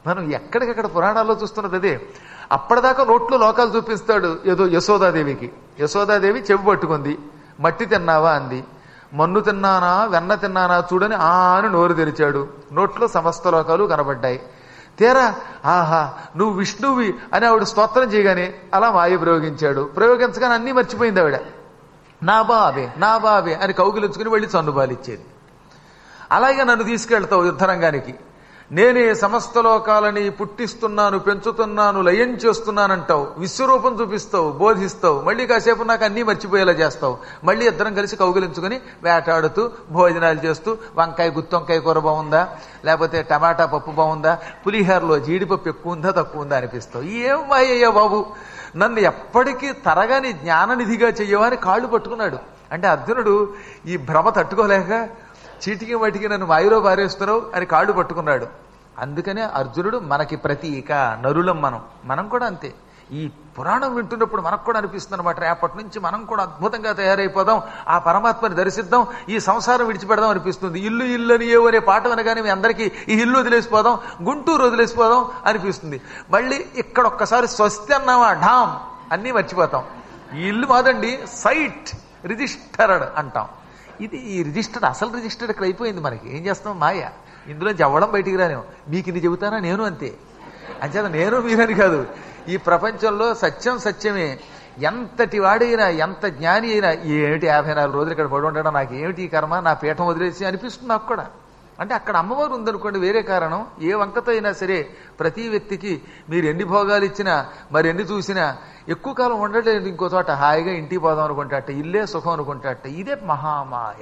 మనం ఎక్కడికక్కడ పురాణాల్లో చూస్తున్నది అదే. అప్పటిదాకా నోట్లో లోకాలు చూపిస్తాడు. ఏదో యశోదాదేవికి, యశోదాదేవి చెవి పట్టుకుంది, మట్టి తిన్నావా అంది. మన్ను తిన్నానా వెన్న తిన్నానా చూడని అని నోరు తెరిచాడు. నోట్లో సమస్త లోకాలు కనబడ్డాయి. తీరా ఆహా నువ్వు విష్ణువి అని ఆవిడ స్తోత్రం చేయగానే అలా మాయ ప్రయోగించాడు. ప్రయోగించగానే అన్నీ మర్చిపోయింది ఆవిడ. నా బాబే నా బాబే అని కౌగిలించుకుని వెళ్ళి చన్నుబాలిచ్చేది. అలాగే నన్ను తీసుకెళ్తావు యుద్ధరంగానికి, నేనే సమస్త లోకాలని పుట్టిస్తున్నాను, పెంచుతున్నాను, లయం చేస్తున్నానంటావు, విశ్వరూపం చూపిస్తావు, బోధిస్తావు, మళ్ళీ కాసేపు నాకు అన్నీ మర్చిపోయేలా చేస్తావు. మళ్ళీ ఇద్దరం కలిసి కౌగిలించుకుని వేటాడుతూ భోజనాలు చేస్తూ వంకాయ గుత్తొంకాయ కూర బాగుందా, లేకపోతే టమాటా పప్పు బాగుందా, పులిహోరలో జీడిపప్పు ఎక్కువ ఉందా తక్కువ ఉందా అనిపిస్తావు. ఏం మాయ్యా బాబు, నన్ను ఎప్పటికీ తరగని జ్ఞాననిధిగా చెయ్యవని కాళ్ళు పట్టుకున్నాడు. అంటే అర్జునుడు ఈ భ్రమ తట్టుకోలేక చీటికి వాటికి నన్ను మాయలో పారేస్తున్నావు అని కాళ్ళు పట్టుకున్నాడు. అందుకనే అర్జునుడు మనకి ప్రతీక, నరులం మనం కూడా అంతే. ఈ పురాణం వింటున్నప్పుడు మనకు కూడా అనిపిస్తుంది అనమాట, రేపటి నుంచి మనం కూడా అద్భుతంగా తయారైపోదాం, ఆ పరమాత్మని దర్శిద్దాం, ఈ సంసారం విడిచిపెడదాం అనిపిస్తుంది. ఇల్లు ఇల్లు అని ఏవో అనే పాట వినగానే మీ అందరికీ ఈ ఇల్లు వదిలేసిపోదాం, గుంటూరు వదిలేసిపోదాం అనిపిస్తుంది. మళ్ళీ ఇక్కడ ఒక్కసారి స్వస్తి అన్నామా ఢామ్ అన్నీ మర్చిపోతాం. ఈ ఇల్లు మాదండి, సైట్ రిజిస్టర్డ్ అంటాం. ఇది ఈ రిజిస్టర్డ్, అసలు రిజిస్టర్డ్ ఇక్కడ అయిపోయింది. మనకి ఏం చేస్తాం, మాయ. ఇందులోంచి అవ్వడం బయటికి రానేమో. మీకు ఇది చెబుతానా, నేను అంతే. అంచేత నేను మీరని కాదు, ఈ ప్రపంచంలో సత్యం సత్యమే. ఎంతటి వాడైనా ఎంత జ్ఞాని అయినా ఏమిటి 54 రోజులు ఇక్కడ పడి ఉండడం, నాకు ఏమిటి ఈ కర్మ, నా పీఠం వదిలేసి అనిపిస్తుంది నాకు కూడా. అంటే అక్కడ అమ్మవారు ఉందనుకోండి, వేరే కారణం. ఏ వంకతో అయినా సరే ప్రతి వ్యక్తికి మీరు ఎన్ని భోగాలు ఇచ్చినా మరి ఎన్ని చూసినా ఎక్కువ కాలం ఉండలేదు. ఇంకో చోట హాయిగా ఇంటికి పోదాం అనుకుంటాట, ఇల్లే సుఖం అనుకుంటాట. ఇదే మహామాయ.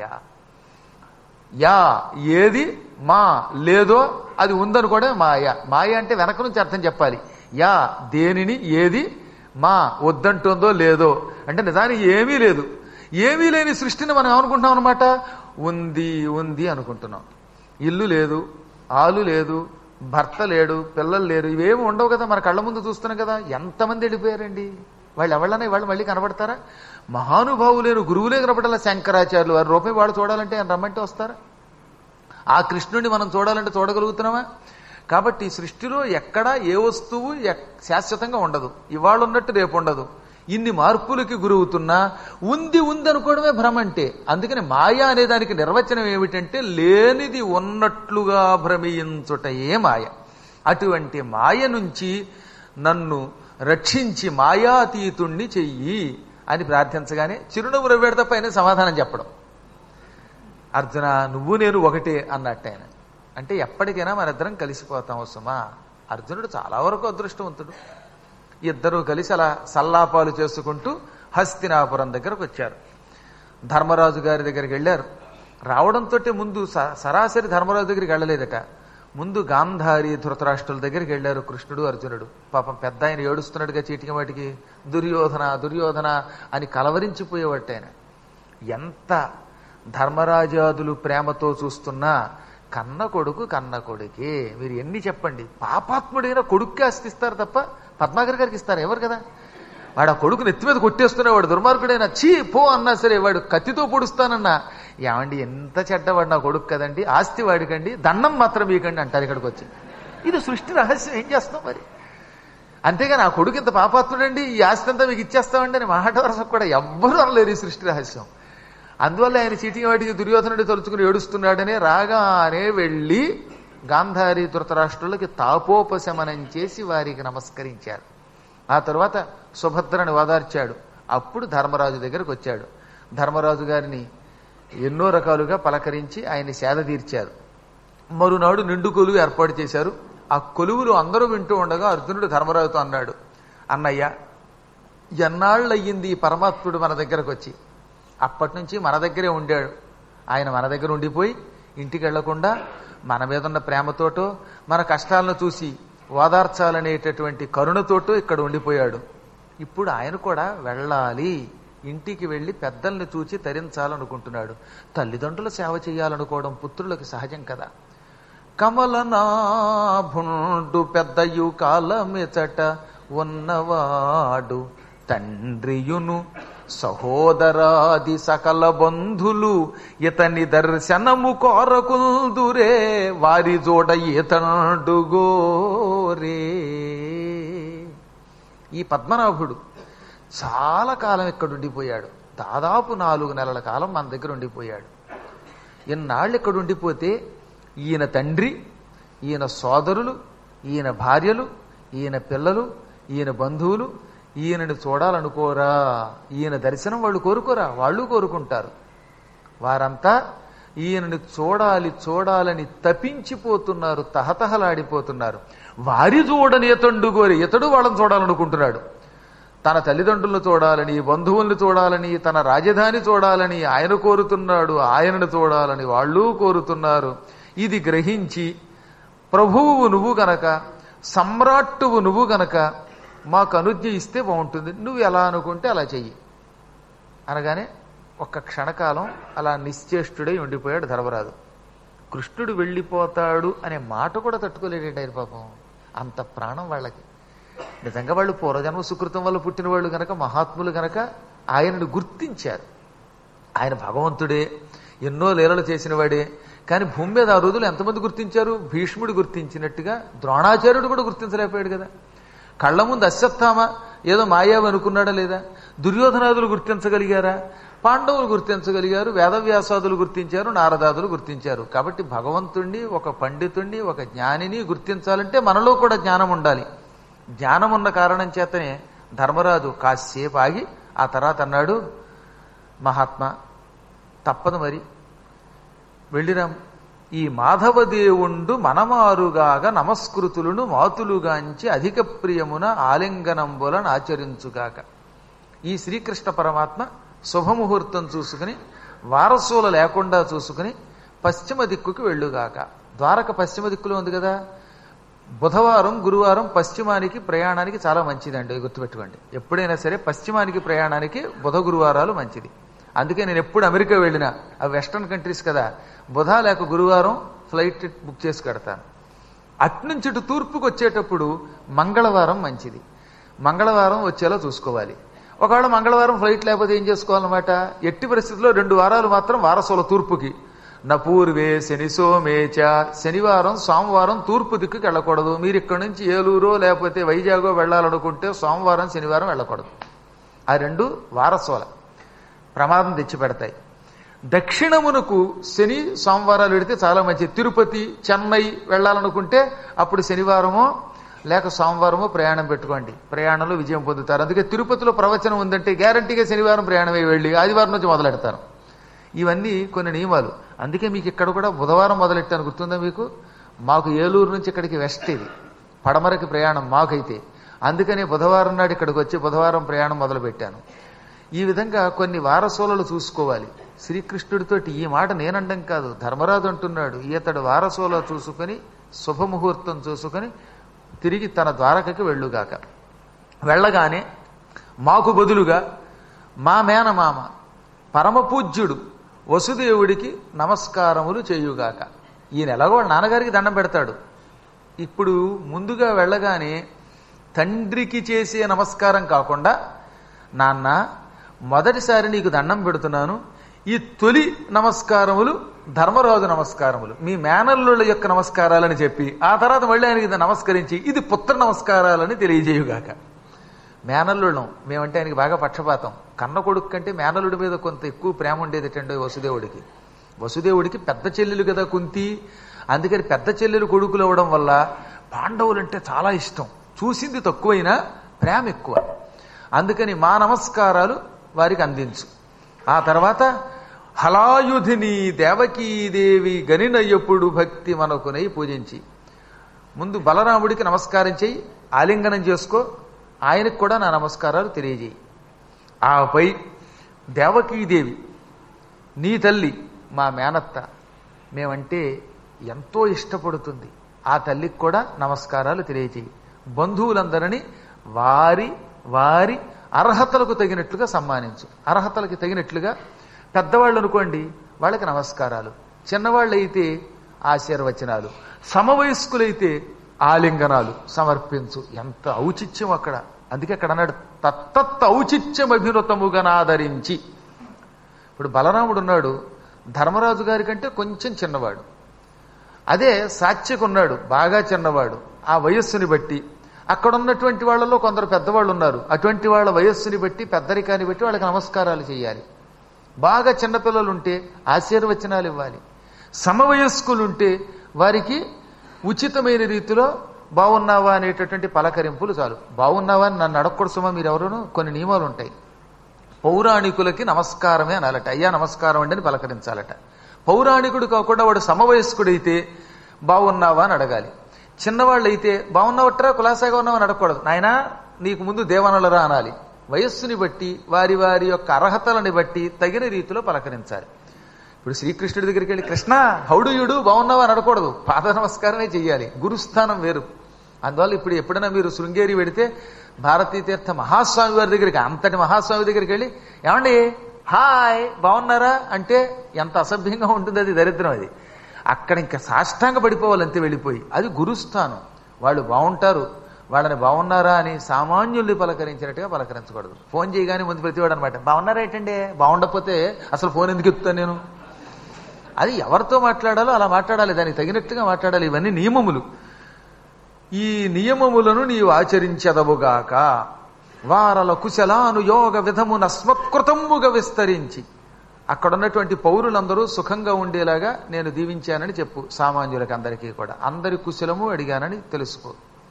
యా ఏది మా లేదో అది ఉందనుకోవడే మాయ. మాయ అంటే వెనక నుంచి అర్థం చెప్పాలి. యా దేనిని ఏది మా వద్దంటుందో లేదో అంటే నిజానికి ఏమీ లేదు. ఏమీ లేని సృష్టిని మనం ఏమనుకుంటున్నాం అనమాట, ఉంది ఉంది అనుకుంటున్నాం. ఇల్లు లేదు, ఆలు లేదు, భర్త లేడు, పిల్లలు లేరు, ఇవేమి ఉండవు కదా, మన కళ్ళ ముందు చూస్తున్నాం కదా. ఎంతమంది వెళ్ళిపోయారండి. వాళ్ళు ఎవళ్ళన్నా వాళ్ళు మళ్ళీ కనబడతారా? మహానుభావులేరు, గురువులే కనబడాల. శంకరాచార్యులు వారి రూపాయి వాడు చూడాలంటే ఆయన రమ్మంటే వస్తారా? ఆ కృష్ణుడిని మనం చూడాలంటే చూడగలుగుతున్నామా? కాబట్టి సృష్టిలో ఎక్కడా ఏ వస్తువు శాశ్వతంగా ఉండదు. ఇవాళ ఉన్నట్టు రేపు ఉండదు. ఇన్ని మార్పులకి గురవుతున్నా ఉంది ఉంది అనుకోవడమే భ్రమ అంటే. అందుకని మాయ అనే దానికి నిర్వచనం ఏమిటంటే లేనిది ఉన్నట్లుగా భ్రమించుటయే మాయ. అటువంటి మాయ నుంచి నన్ను రక్షించి మాయాతీతుణ్ణి చెయ్యి అని ప్రార్థించగానే చిరునవ్వు నవ్వాడు తప్ప ఆయన సమాధానం చెప్పడం. అర్జున నువ్వు నేను ఒకటే అన్నట్టు ఆయన. అంటే ఎప్పటికైనా మనిద్దరం కలిసిపోతాం సుమా. అర్జునుడు చాలా వరకు అదృష్టవంతుడు. ఇద్దరూ కలిసి అలా సల్లాపాలు చేసుకుంటూ హస్తినాపురం దగ్గరకు వచ్చారు. ధర్మరాజు గారి దగ్గరికి వెళ్ళారు. రావడంతో ముందు సరాసరి ధర్మరాజు దగ్గరికి వెళ్ళలేదట. ముందు గాంధారి ధృతరాష్ట్రుల దగ్గరికి వెళ్ళారు కృష్ణుడు అర్జునుడు. పాపం పెద్ద ఆయన ఏడుస్తున్నాడుగా చీటికి వాటికి. దుర్యోధన దుర్యోధన అని కలవరించిపోయేవాట ఆయన. ఎంత ధర్మరాజాదులు ప్రేమతో చూస్తున్నా కన్న కొడుకు కన్న కొడుకే. మీరు ఎన్ని చెప్పండి, పాపాత్ముడైన కొడుక్కి ఆస్తిస్తారు తప్ప పద్మాకర్ గారికి ఇస్తారు ఎవరు కదా. వాడు ఆ కొడుకు నెత్తి మీద కొట్టేస్తున్నవాడు దుర్మార్గుడైనా చీ పో అన్నా సరే, వాడు కత్తితో పొడుస్తానన్నా ఏమండి ఎంత చెడ్డవాడు నా కొడుకు కదండి, ఆస్తి వాడికండి, దండం మాత్రం మీకండి అంటారు ఇక్కడికి వచ్చి. ఇది సృష్టి రహస్యం. ఏం చేస్తాం మరి. అంతేగాని ఆ కొడుకు ఇంత పాపాత్ముడండి, ఈ ఆస్తి అంతా మీకు ఇచ్చేస్తామండి అని మాట వరసకు కూడా ఎవ్వరూ అనలేరు ఈ సృష్టి రహస్యం. అందువల్ల ఆయన చీటికి వాటికి దుర్యోధనుడి తలుచుకుని ఏడుస్తున్నాడనే రాగానే వెళ్ళి గాంధారి ధృతరాష్ట్రులకి తాపోపశమనం చేసి వారికి నమస్కరించారు. ఆ తర్వాత సుభద్రని ఓదార్చాడు. అప్పుడు ధర్మరాజు దగ్గరకు వచ్చాడు. ధర్మరాజు గారిని ఎన్నో రకాలుగా పలకరించి ఆయన సేద తీర్చారు. మరునాడు నిండు కొలువు ఏర్పాటు చేశారు. ఆ కొలువులు అందరూ వింటూ ఉండగా అర్జునుడు ధర్మరాజుతో అన్నాడు, అన్నయ్య ఎన్నాళ్ళయ్యింది ఈ పరమాత్ముడు మన దగ్గరకు వచ్చి. అప్పటి నుంచి మన దగ్గరే ఉండాడు. ఆయన మన దగ్గర ఉండిపోయి ఇంటికి వెళ్లకుండా మన మీద ఉన్న ప్రేమతోటో మన కష్టాలను చూసి ఓదార్చాలనేటటువంటి కరుణతోటో ఇక్కడ ఉండిపోయాడు. ఇప్పుడు ఆయన కూడా వెళ్ళాలి, ఇంటికి వెళ్ళి పెద్దల్ని చూచి తరించాలనుకుంటున్నాడు. తల్లిదండ్రుల సేవ చేయాలనుకోవడం పుత్రులకు సహజం కదా. కమలనాభుండు పెద్దయు కాలమెచట ఉన్నవాడు తండ్రియును సహోదరాది సకల బంధులు ఇతని దర్శనము కోరకుందురే వారి జోడ ఇతండుగోరే. ఈ పద్మనాభుడు చాలా కాలం ఇక్కడ ఉండిపోయాడు. దాదాపు 4 నెలల కాలం మన దగ్గర ఉండిపోయాడు. ఇన్నాళ్ళు ఇక్కడ ఉండిపోతే ఈయన తండ్రి, ఈయన సోదరులు, ఈయన భార్యలు, ఈయన పిల్లలు, ఈయన బంధువులు ఈయనని చూడాలనుకోరా? ఈయన దర్శనం వాళ్ళు కోరుకోరా? వాళ్ళు కోరుకుంటారు. వారంతా ఈయనని చూడాలని తపించిపోతున్నారు, తహతహలాడిపోతున్నారు. వారి చూడని ఇతండుగోరి, ఇతడు వాళ్ళని చూడాలనుకుంటున్నాడు. తన తల్లిదండ్రులను చూడాలని, బంధువుల్ని చూడాలని, తన రాజధాని చూడాలని ఆయన కోరుతున్నాడు. ఆయనను చూడాలని వాళ్ళు కోరుతున్నారు. ఇది గ్రహించి ప్రభువు నువ్వు గనక, సమ్రాట్టువు నువ్వు గనక మాకు అనుజ్ఞ ఇస్తే బాగుంటుంది, నువ్వు ఎలా అనుకుంటే అలా చెయ్యి అనగానే ఒక్క క్షణకాలం అలా నిశ్చేష్టుడై ఉండిపోయాడు ధర్మరాజు. కృష్ణుడు వెళ్ళిపోతాడు అనే మాట కూడా తట్టుకోలేడేటారు పాపం. అంత ప్రాణం వాళ్ళకి. నిజంగా వాళ్ళు పూర్వజన్మ సుకృతం వల్ల పుట్టిన వాళ్ళు గనక, మహాత్ములు గనక ఆయనను గుర్తించారు. ఆయన భగవంతుడే, ఎన్నో లీలలు చేసిన వాడే. కానీ భూమి మీద ఆ రోజులు ఎంతమంది గుర్తించారు? భీష్ముడు గుర్తించినట్టుగా ద్రోణాచార్యుడు కూడా గుర్తించలేకపోయాడు కదా. కళ్ళ ముందు అశ్వత్థామ ఏదో మాయావి అనుకున్నాడా లేదా? దుర్యోధనాదులు గుర్తించగలిగారా? పాండవులు గుర్తించగలిగారు, వేదవ్యాసాదులు గుర్తించారు, నారదాదులు గుర్తించారు. కాబట్టి భగవంతుణ్ణి, ఒక పండితుణ్ణి, ఒక జ్ఞానిని గుర్తించాలంటే మనలో కూడా జ్ఞానం ఉండాలి. జ్ఞానం ఉన్న కారణం చేతనే ధర్మరాజు కాసేపు ఆగి ఆ తర్వాత అన్నాడు, మహాత్మా తప్పదు మరి వెళ్ళిరాం. ఈ మాధవదేవుండు మనమారుగాగా నమస్కృతులను మాతులుగాంచి అధిక ప్రియమున ఆలింగనంబులను ఆచరించుగాక. ఈ శ్రీకృష్ణ పరమాత్మ శుభముహూర్తం చూసుకుని, వారసుల లేకుండా చూసుకుని పశ్చిమ దిక్కుకి వెళ్ళుగాక. ద్వారక పశ్చిమ దిక్కులో ఉంది కదా. బుధవారం, గురువారం పశ్చిమానికి ప్రయాణానికి చాలా మంచిదండి, గుర్తుపెట్టుకోండి. ఎప్పుడైనా సరే పశ్చిమానికి ప్రయాణానికి బుధ గురువారాలు మంచిది. అందుకే నేను ఎప్పుడు అమెరికా వెళ్ళినా, అవి వెస్టర్న్ కంట్రీస్ కదా, బుధ లేక గురువారం ఫ్లైట్ బుక్ చేసి కడతాను. అట్నుంచి ఇటు తూర్పుకు వచ్చేటప్పుడు మంగళవారం మంచిది. మంగళవారం వచ్చేలా చూసుకోవాలి. ఒకవేళ మంగళవారం ఫ్లైట్ లేకపోతే ఏం చేసుకోవాలన్నమాట? ఎట్టి పరిస్థితుల్లో 2 వారాలు మాత్రం వారసుల తూర్పుకి. నపూర్వే శని సోమేచ, శనివారం సోమవారం తూర్పు దిక్కుకి వెళ్ళకూడదు. మీరు ఇక్కడ నుంచి ఏలూరో లేకపోతే వైజాగో వెళ్ళాలనుకుంటే సోమవారం శనివారం వెళ్ళకూడదు. ఆ 2 వారసుల ప్రమాదం తెచ్చిపెడతాయి. దక్షిణమునకు శని సోమవారాలు పెడితే చాలా మంచిది. తిరుపతి, చెన్నై వెళ్ళాలనుకుంటే అప్పుడు శనివారమో లేక సోమవారమో ప్రయాణం పెట్టుకోండి. ప్రయాణంలో విజయం పొందుతారు. అందుకే తిరుపతిలో ప్రవచనం ఉందంటే గ్యారంటీగా శనివారం ప్రయాణమే వెళ్ళి ఆదివారం నుంచి మొదలెడతారు. ఇవన్నీ కొన్ని నియమాలు. అందుకే మీకు ఇక్కడ కూడా బుధవారం మొదలెట్టాను, గుర్తుందా మీకు? మాకు ఏలూరు నుంచి ఇక్కడికి వెస్ట్, ఇది పడమరకి ప్రయాణం మాకైతే. అందుకని బుధవారం నాడు ఇక్కడికి వచ్చి బుధవారం ప్రయాణం మొదలు పెట్టాను. ఈ విధంగా కొన్ని వారసులను చూసుకోవాలి. శ్రీకృష్ణుడితోటి ఈ మాట నేనండం కాదు, ధర్మరాజు అంటున్నాడు. ఈతడు వారసుల చూసుకొని శుభముహూర్తం చూసుకొని తిరిగి తన ద్వారకకి వెళ్ళుగాక. వెళ్ళగానే మాకు బదులుగా మా మేనమామ పరమపూజ్యుడు వసుదేవుడికి నమస్కారములు చేయుగాక. ఈయన ఎలాగో వాళ్ళ నాన్నగారికి దండం పెడతాడు. ఇప్పుడు ముందుగా వెళ్ళగానే తండ్రికి చేసే నమస్కారం కాకుండా, నాన్న మొదటిసారి నీకు దండం పెడుతున్నాను, ఈ తొలి నమస్కారములు ధర్మరాజు నమస్కారములు, మీ మేనల్లుల యొక్క నమస్కారాలని చెప్పి ఆ తర్వాత మళ్ళీ ఆయనకి నమస్కరించి ఇది పుత్ర నమస్కారాలని తెలియజేయుగాక. మేనల్లుళ్ళం మేమంటే ఆయనకి బాగా పక్షపాతం. కన్న కొడుకు కంటే మేనల్లుడి మీద కొంత ఎక్కువ ప్రేమ ఉండేదిటండి వసుదేవుడికి. వసుదేవుడికి పెద్ద చెల్లెలు కదా కుంతి, అందుకని పెద్ద చెల్లెలు కొడుకులు అవ్వడం వల్ల పాండవులంటే చాలా ఇష్టం. చూసింది తక్కువైనా ప్రేమ ఎక్కువ. అందుకని మా నమస్కారాలు వారికి అందించు. ఆ తర్వాత హలాయుధిని దేవకీదేవి గనినయ్యప్పుడు భక్తి మనకునై పూజించి, ముందు బలరాముడికి నమస్కారం చెయ్యి, ఆలింగనం చేసుకో, ఆయనకు కూడా నా నమస్కారాలు తెలియజేయి. ఆపై దేవకీదేవి నీ తల్లి మా మేనత్త, మేమంటే ఎంతో ఇష్టపడుతుంది, ఆ తల్లికి కూడా నమస్కారాలు తెలియజేయి. బంధువులందరినీ వారి వారి అర్హతలకు తగినట్లుగా సన్మానించు. అర్హతలకి తగినట్లుగా పెద్దవాళ్ళు అనుకోండి, వాళ్ళకి నమస్కారాలు, చిన్నవాళ్ళు అయితే ఆశీర్వచనాలు, సమవయస్కులైతే ఆలింగనాలు సమర్పించు. ఎంత ఔచిత్యం అక్కడ. అందుకే అక్కడ అన్నాడు తత్తత్ ఔచిత్యమభినుతముగనాదరించి. ఇప్పుడు బలరాముడు ఉన్నాడు, ధర్మరాజు గారి కంటే కొంచెం చిన్నవాడు. అదే సాత్యకు ఉన్నాడు, బాగా చిన్నవాడు. ఆ వయస్సుని బట్టి అక్కడ ఉన్నటువంటి వాళ్ళలో కొందరు పెద్దవాళ్ళు ఉన్నారు, అటువంటి వాళ్ళ వయస్సుని బట్టి పెద్దరికాన్ని బట్టి వాళ్ళకి నమస్కారాలు చేయాలి. బాగా చిన్నపిల్లలుంటే ఆశీర్వచనాలు ఇవ్వాలి. సమవయస్కులుంటే వారికి ఉచితమైన రీతిలో బాగున్నావా అనేటటువంటి పలకరింపులు చాలు. బాగున్నావా అని నన్ను అడగకూడదు సుమా, మీరెవరూనూ కొన్ని నియమాలు ఉంటాయి. పౌరాణికులకి నమస్కారమే అనాలట, అయ్యా నమస్కారం అండి అని పలకరించాలట. పౌరాణికుడు కాకుండా వాడు సమవయస్కుడైతే బాగున్నావా అని అడగాలి. చిన్నవాళ్ళైతే బాగున్నావట్రా కులాసాగా ఉన్నావని అడగకూడదు, నాయనా నీకు ముందు దేవనలరా అనాలి. వయస్సుని బట్టి వారి వారి యొక్క అర్హతలని బట్టి తగిన రీతిలో పలకరించాలి. ఇప్పుడు శ్రీకృష్ణుడి దగ్గరికి వెళ్ళి కృష్ణ హౌడుయుడు బాగున్నావా అని అడగకూడదు, పాద నమస్కారమే చెయ్యాలి. గురుస్థానం వేరు. అందువల్ల ఇప్పుడు ఎప్పుడైనా మీరు శృంగేరి వెడితే భారతీ తీర్థ మహాస్వామి వారి దగ్గరికి, అంతటి మహాస్వామి దగ్గరికి వెళ్ళి ఏమండి హాయ్ బాగున్నారా అంటే ఎంత అసభ్యంగా ఉంటుంది, అది దరిద్రం. అది అక్కడ ఇంకా సాష్టాంగ పడిపోవాలి అంతే వెళ్ళిపోయి. అది గురుస్థానం. వాళ్ళు బాగుంటారు, వాళ్ళని బాగున్నారా అని సామాన్యుల్ని పలకరించినట్టుగా పలకరించకూడదు. ఫోన్ చేయగానే ముందు ప్రతివాడు అనమాట బాగున్నారా ఏంటండి, బాగుండకపోతే అసలు ఫోన్ ఎందుకు ఎత్తుతాను నేను. అది ఎవరితో మాట్లాడాలో అలా మాట్లాడాలి, దానికి తగినట్టుగా మాట్లాడాలి. ఇవన్నీ నియమములు. ఈ నియమములను నీవు ఆచరించెదవుగాక. వారల కుశలానుయోగ విధమున స్మత్కృతముగా విస్తరించి అక్కడున్నటువంటి పౌరులందరూ సుఖంగా ఉండేలాగా నేను దీవించానని చెప్పు. సామాన్యులకి అందరికీ కూడా అందరి కుశలము అడిగానని తెలుసుకో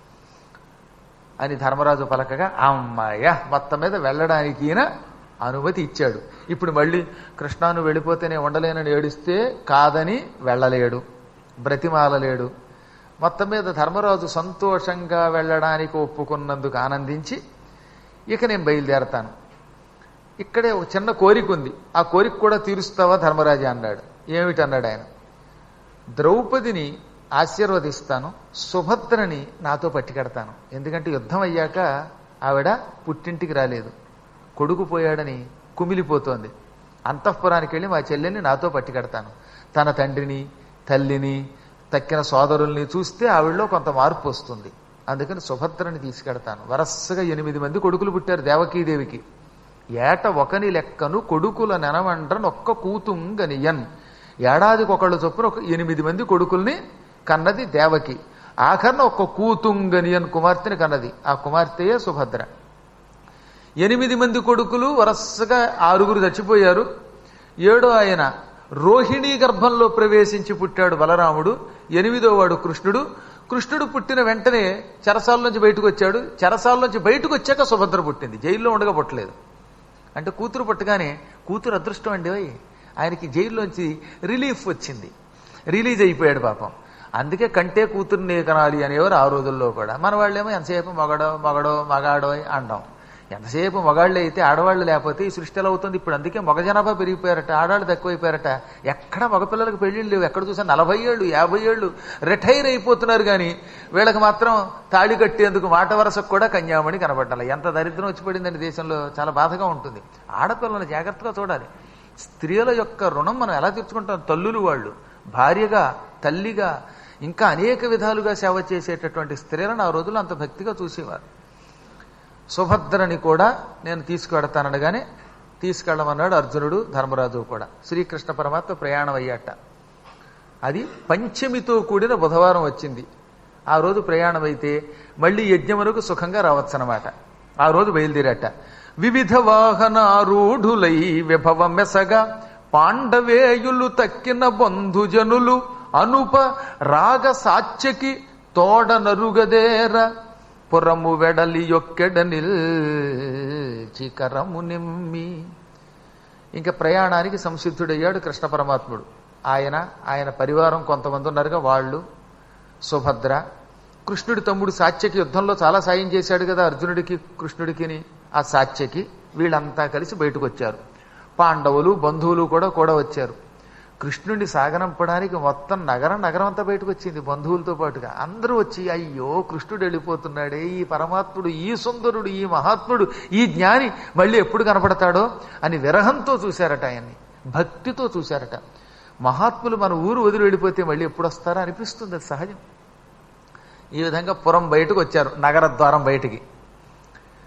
అని ధర్మరాజు పలకగా అమ్మాయ మొత్తం మీద వెళ్ళడానికి ఈయన అనుమతి ఇచ్చాడు. ఇప్పుడు మళ్ళీ కృష్ణాను వెళ్ళిపోతేనే ఉండలేనని ఏడిస్తే కాదని వెళ్ళలేడు, బ్రతిమాలలేడు. మొత్తం మీద ధర్మరాజు సంతోషంగా వెళ్ళడానికి ఒప్పుకున్నందుకు ఆనందించి ఇక నేను బయలుదేరతాను, ఇక్కడే ఒక చిన్న కోరిక ఉంది, ఆ కోరిక కూడా తీరుస్తావా ధర్మరాజా అన్నాడు. ఏమిటన్నాడు ఆయన. ద్రౌపదిని ఆశీర్వదిస్తాను, సుభద్రని నాతో పట్టుకెడతాను. ఎందుకంటే యుద్ధం అయ్యాక ఆవిడ పుట్టింటికి రాలేదు, కొడుకు పోయాడని కుమిలిపోతోంది. అంతఃపురానికి వెళ్ళి మా చెల్లెని నాతో పట్టుకెడతాను. తన తండ్రిని తల్లిని తక్కిన సోదరుల్ని చూస్తే ఆవిడలో కొంత మార్పు వస్తుంది. అందుకని సుభద్రని తీసుకెడతాను. వరసగా 8 మంది కొడుకులు పుట్టారు దేవకీదేవికి. ఏట ఒకని లెక్కను కొడుకుల నెనవండ్రన్ ఒక్క కూతుంగనియన్. ఏడాదికి ఒకళ్ళు చొప్పున 8 మంది కొడుకుల్ని కన్నది దేవకి. ఆఖరణ ఒక్క కూతుంగనియన్ కుమార్తెని కన్నది. ఆ కుమార్తెయే సుభద్ర. 8 మంది కొడుకులు వరసగా 6 చచ్చిపోయారు. 7వ ఆయన రోహిణీ గర్భంలో ప్రవేశించి పుట్టాడు బలరాముడు. 8వ వాడు కృష్ణుడు. కృష్ణుడు పుట్టిన వెంటనే చెరసాలలోంచి బయటకు వచ్చాడు. చెరసాలలోంచి బయటకు వచ్చాక సుభద్ర పుట్టింది, జైల్లో ఉండగా పుట్టలేదు. అంటే కూతురు పుట్టగానే కూతురు అదృష్టం అండి, ఆయనకి జైల్లోంచి రిలీఫ్ వచ్చింది, రిలీజ్ అయిపోయాడు పాపం. అందుకే కంటే కూతుర్ని కనాలి అనేవారు ఆ రోజుల్లో కూడా. మన వాళ్ళేమో ఎంతసేపు మగాడో అంటాం. ఎంతసేపు మగాళ్ళే అయితే ఆడవాళ్ళు లేకపోతే ఈ సృష్టి ఎలా అవుతుంది. ఇప్పుడు అందుకే మగ జనాభా పెరిగిపోయారట, ఆడవాళ్ళు తక్కువైపోయారట. ఎక్కడ మగపిల్లలకు పెళ్లిళ్ళు లేవు. ఎక్కడ చూసా 40 ఏళ్ళు 50 ఏళ్ళు రిటైర్ అయిపోతున్నారు. కానీ వీళ్ళకి మాత్రం తాళి కట్టేందుకు మాట వరసకు కూడా కన్యామణి కనబడ్డాలి. ఎంత దరిద్రం వచ్చి పడిందండి దేశంలో, చాలా బాధగా ఉంటుంది. ఆడపిల్లలను జాగ్రత్తగా చూడాలి. స్త్రీల యొక్క రుణం మనం ఎలా తీర్చుకుంటాం. తల్లులు వాళ్ళు భార్యగా తల్లిగా ఇంకా అనేక విధాలుగా సేవ చేసేటటువంటి స్త్రీలను ఆ రోజుల్లో అంత భక్తిగా చూసేవారు. సుభద్రని కూడా నేను తీసుకువెడతాననగానే తీసుకెళ్ళమన్నాడు అర్జునుడు, ధర్మరాజు కూడా. శ్రీకృష్ణ పరమాత్మ ప్రయాణం అయ్యాట. అది పంచమితో కూడిన బుధవారం వచ్చింది. ఆ రోజు ప్రయాణం అయితే మళ్ళీ యజ్ఞమునకు సుఖంగా రావచ్చనమాట. ఆ రోజు బయలుదేరాట. వివిధ వాహనారూఢులై విభవమెసగా పాండవేయులు తక్కిన బంధుజనులు అనుప రాగ సాత్యకి తోడ నరుగదేర పురము వెడలి యొక్కెడ నిల్చికరము నిమ్మి. ఇంకా ప్రయాణానికి సంసిద్ధుడయ్యాడు కృష్ణ పరమాత్ముడు. ఆయన పరివారం కొంతమంది ఉన్నారుగా, వాళ్ళు సుభద్ర, కృష్ణుడి తమ్ముడు సాత్యకి యుద్ధంలో చాలా సాయం చేశాడు కదా అర్జునుడికి కృష్ణుడికి. ఆ సాత్యకి వీళ్ళంతా కలిసి బయటకు వచ్చారు. పాండవులు బంధువులు కూడా వచ్చారు. కృష్ణుడిని సాగనంపడానికి మొత్తం నగరం అంతా బయటకు వచ్చింది బంధువులతో పాటుగా. అందరూ వచ్చి అయ్యో కృష్ణుడు వెళ్ళిపోతున్నాడే, ఈ పరమాత్ముడు, ఈ సుందరుడు, ఈ మహాత్ముడు, ఈ జ్ఞాని మళ్ళీ ఎప్పుడు కనపడతాడో అని విరహంతో చూశారట, ఆయన్ని భక్తితో చూశారట. మహాత్ములు మన ఊరు వదిలి వెళ్ళిపోతే మళ్ళీ ఎప్పుడు వస్తారా అనిపిస్తుంది, అది సహజం. ఈ విధంగా పురం బయటకు వచ్చారు, నగర ద్వారం బయటికి.